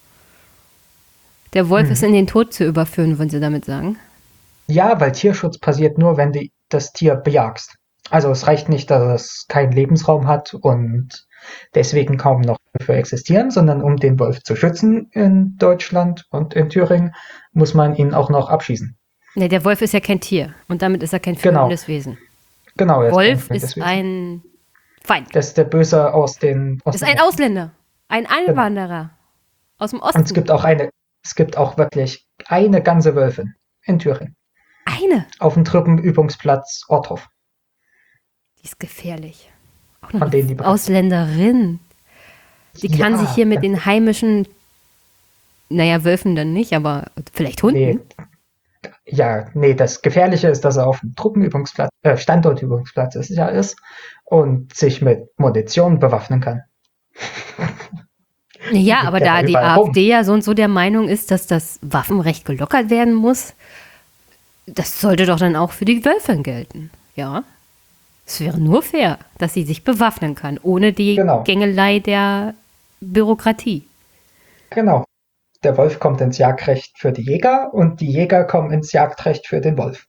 S6: Der Wolf ist in den Tod zu überführen, wollen Sie damit sagen?
S7: Ja, weil Tierschutz passiert nur, wenn du das Tier bejagst. Also es reicht nicht, dass es keinen Lebensraum hat und deswegen kaum noch dafür existieren, sondern um den Wolf zu schützen in Deutschland und in Thüringen, muss man ihn auch noch abschießen.
S6: Ne, der Wolf ist ja kein Tier und damit ist er kein
S7: Genau.
S6: fühlendes Wesen.
S7: Genau, er
S6: Wolf
S7: kein
S6: ist
S7: Wesen.
S6: ein Feind.
S7: Das ist der Böse aus den
S6: Das ist ein Ausländer. Ein Einwanderer. Aus dem Osten.
S7: Und es gibt auch wirklich eine ganze Wölfin in Thüringen.
S6: Eine.
S7: Auf dem Truppenübungsplatz Orthof.
S6: Die ist gefährlich. Auch noch
S7: Von denen die
S6: eine Ausländerin. Die kann
S7: Ja,
S6: sich hier mit den heimischen, naja, Wölfen dann nicht, aber vielleicht Hunden.
S7: Nee. Ja, nee, das Gefährliche ist, dass er auf dem Truppenübungsplatz, Standortübungsplatz ist und sich mit Munition bewaffnen kann.
S6: Ja, aber
S7: der
S6: da
S7: da
S6: die
S7: überall rum.
S6: AfD ja so und so der Meinung ist, dass das Waffenrecht gelockert werden muss, das sollte doch dann auch für die Wölfin gelten. Ja. Es wäre nur fair, dass sie sich bewaffnen kann, ohne die
S7: Genau.
S6: Gängelei der Bürokratie.
S7: Genau. Der Wolf kommt ins Jagdrecht für die Jäger und die Jäger kommen ins Jagdrecht für den Wolf.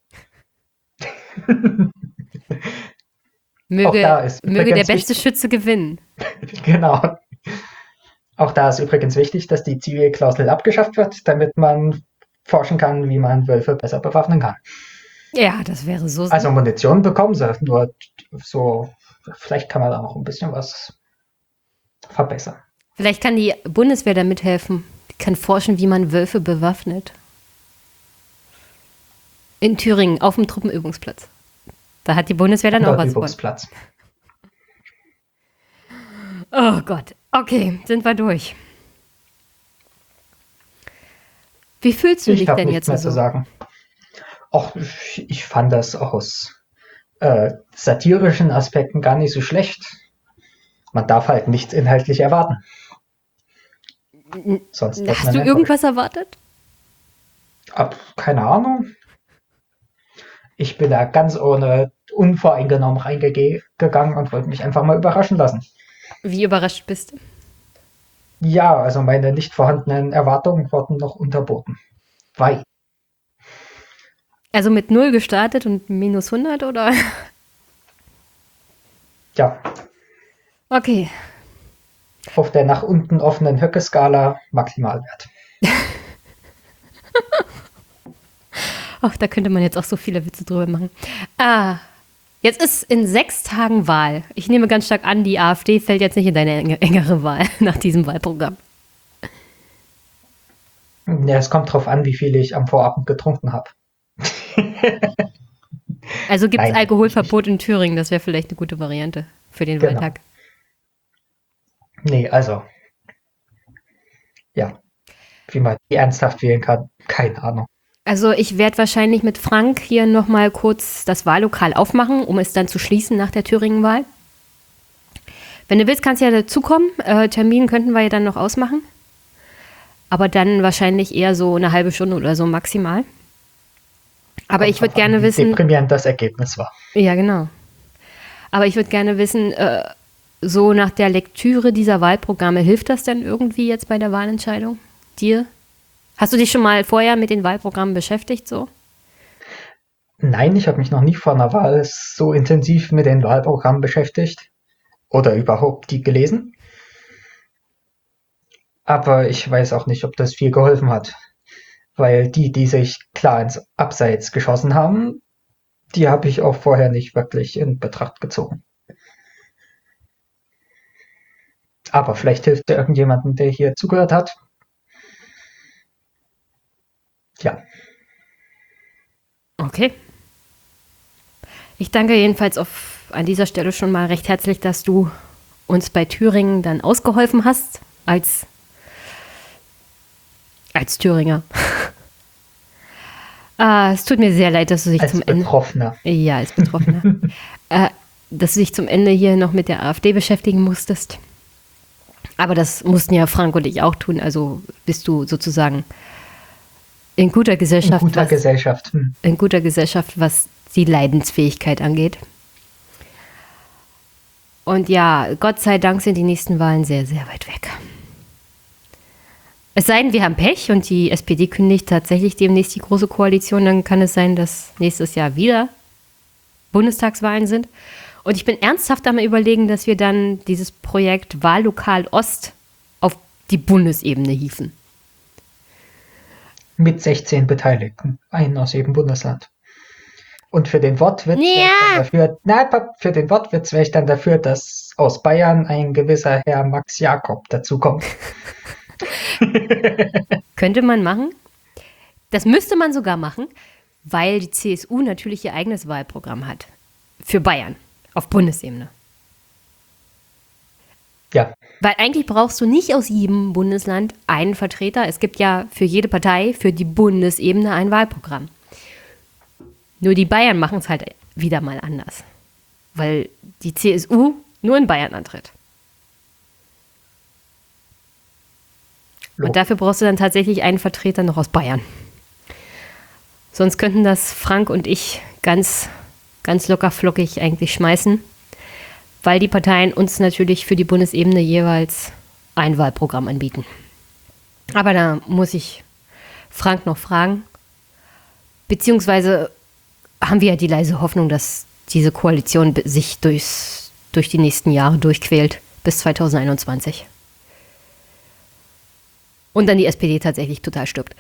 S7: Auch da ist
S6: Möge der
S7: übrigens
S6: beste Schütze gewinnen.
S7: Genau. Auch da ist übrigens wichtig, dass die Zivilklausel abgeschafft wird, damit man forschen kann, wie man Wölfe besser bewaffnen kann.
S6: Ja, das wäre so.
S7: Also Munition bekommen sie, nur so, vielleicht kann man da noch ein bisschen was verbessern.
S6: Vielleicht kann die Bundeswehr da mithelfen. Die kann forschen, wie man Wölfe bewaffnet. In Thüringen, auf dem Truppenübungsplatz. Da hat die Bundeswehr dann auch was von.
S7: Übungsplatz.
S6: Oh Gott. Okay, sind wir durch. Wie fühlst du dich
S7: Ich habe
S6: denn
S7: nichts
S6: jetzt
S7: mehr
S6: so?
S7: zu sagen. Och, ich fand das aus satirischen Aspekten gar nicht so schlecht. Man darf halt nichts inhaltlich erwarten. Sonst wird
S6: Hast
S7: man
S6: du
S7: enttäuscht.
S6: irgendwas erwartet?
S7: Keine Ahnung. Ich bin da ganz ohne unvoreingenommen reingegangen und wollte mich einfach mal überraschen lassen.
S6: Wie überrascht bist du?
S7: Ja, also meine nicht vorhandenen Erwartungen wurden noch unterboten. Weit.
S6: Also mit 0 gestartet und minus 100 oder?
S7: Ja,
S6: Okay.
S7: Auf der nach unten offenen Höcke-Skala Maximalwert.
S6: Ach, da könnte man jetzt auch so viele Witze drüber machen. Jetzt ist in 6 Tagen Wahl. Ich nehme ganz stark an, die AfD fällt jetzt nicht in deine engere Wahl nach diesem Wahlprogramm.
S7: Ja, es kommt drauf an, wie viel ich am Vorabend getrunken habe.
S6: Also gibt es
S7: Nein,
S6: Alkoholverbot in Thüringen. Das wäre vielleicht eine gute Variante für den
S7: Genau.
S6: Wahltag.
S7: Nee, also, ja, wie man die ernsthaft wählen kann, keine Ahnung.
S6: Also ich werde wahrscheinlich mit Frank hier nochmal kurz das Wahllokal aufmachen, um es dann zu schließen nach der Thüringen-Wahl. Wenn du willst, kannst du ja dazukommen. Termin könnten wir ja dann noch ausmachen. Aber dann wahrscheinlich eher so eine halbe Stunde oder so maximal. Aber ich würde gerne
S7: Wie
S6: wissen...
S7: deprimierend das Ergebnis war.
S6: Ja, genau. Aber ich würde gerne wissen, so nach der Lektüre dieser Wahlprogramme, hilft das denn irgendwie jetzt bei der Wahlentscheidung? Dir? Hast du dich schon mal vorher mit den Wahlprogrammen beschäftigt so?
S7: Nein, ich habe mich noch nie vor einer Wahl so intensiv mit den Wahlprogrammen beschäftigt oder überhaupt die gelesen. Aber ich weiß auch nicht, ob das viel geholfen hat. Weil die sich klar ins Abseits geschossen haben, die habe ich auch vorher nicht wirklich in Betracht gezogen. Aber vielleicht hilft ja irgendjemandem, der hier zugehört hat. Ja,
S6: Okay. Ich danke jedenfalls an dieser Stelle schon mal recht herzlich, dass du uns bei Thüringen dann ausgeholfen hast, als Thüringer. Es tut mir sehr leid, dass du dich
S7: als
S6: zum Ende...
S7: Betroffener.
S6: Ja, als Betroffener. Dass du dich zum Ende hier noch mit der AfD beschäftigen musstest. Aber das mussten ja Frank und ich auch tun. Also bist du sozusagen in guter Gesellschaft. In guter Gesellschaft, was die Leidensfähigkeit angeht. Und ja, Gott sei Dank sind die nächsten Wahlen sehr, sehr weit weg. Es sei denn, wir haben Pech und die SPD kündigt tatsächlich demnächst die Große Koalition, dann kann es sein, dass nächstes Jahr wieder Bundestagswahlen sind. Und ich bin ernsthaft am Überlegen, dass wir dann dieses Projekt Wahllokal Ost auf die Bundesebene hieven.
S7: Mit 16 Beteiligten, einen aus jedem Bundesland. Und für den Wortwitz wäre ich dann dafür, dass aus Bayern ein gewisser Herr Max Jakob dazukommt.
S6: Könnte man machen. Das müsste man sogar machen, weil die CSU natürlich ihr eigenes Wahlprogramm hat. Für Bayern. Auf Bundesebene.
S7: Ja,
S6: Weil eigentlich brauchst du nicht aus jedem Bundesland einen Vertreter. Es gibt ja für jede Partei, für die Bundesebene ein Wahlprogramm. Nur die Bayern machen es halt wieder mal anders. Weil die CSU nur in Bayern antritt. Und dafür brauchst du dann tatsächlich einen Vertreter noch aus Bayern. Sonst könnten das Frank und ich ganz, ganz locker flockig eigentlich schmeißen, weil die Parteien uns natürlich für die Bundesebene jeweils ein Wahlprogramm anbieten. Aber da muss ich Frank noch fragen. Beziehungsweise haben wir ja die leise Hoffnung, dass diese Koalition sich durch die nächsten Jahre durchquält bis 2021. Und dann die SPD tatsächlich total stirbt.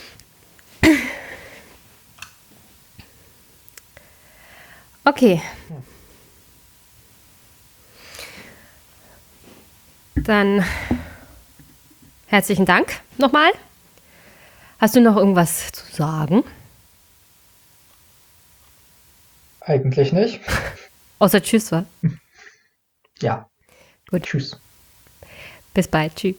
S6: Okay. Dann herzlichen Dank nochmal. Hast du noch irgendwas zu sagen?
S7: eigentlich nicht.
S6: Außer Tschüss, wa?
S7: Ja,
S6: Gut.
S7: tschüss.
S6: Bis bald. Tschüss.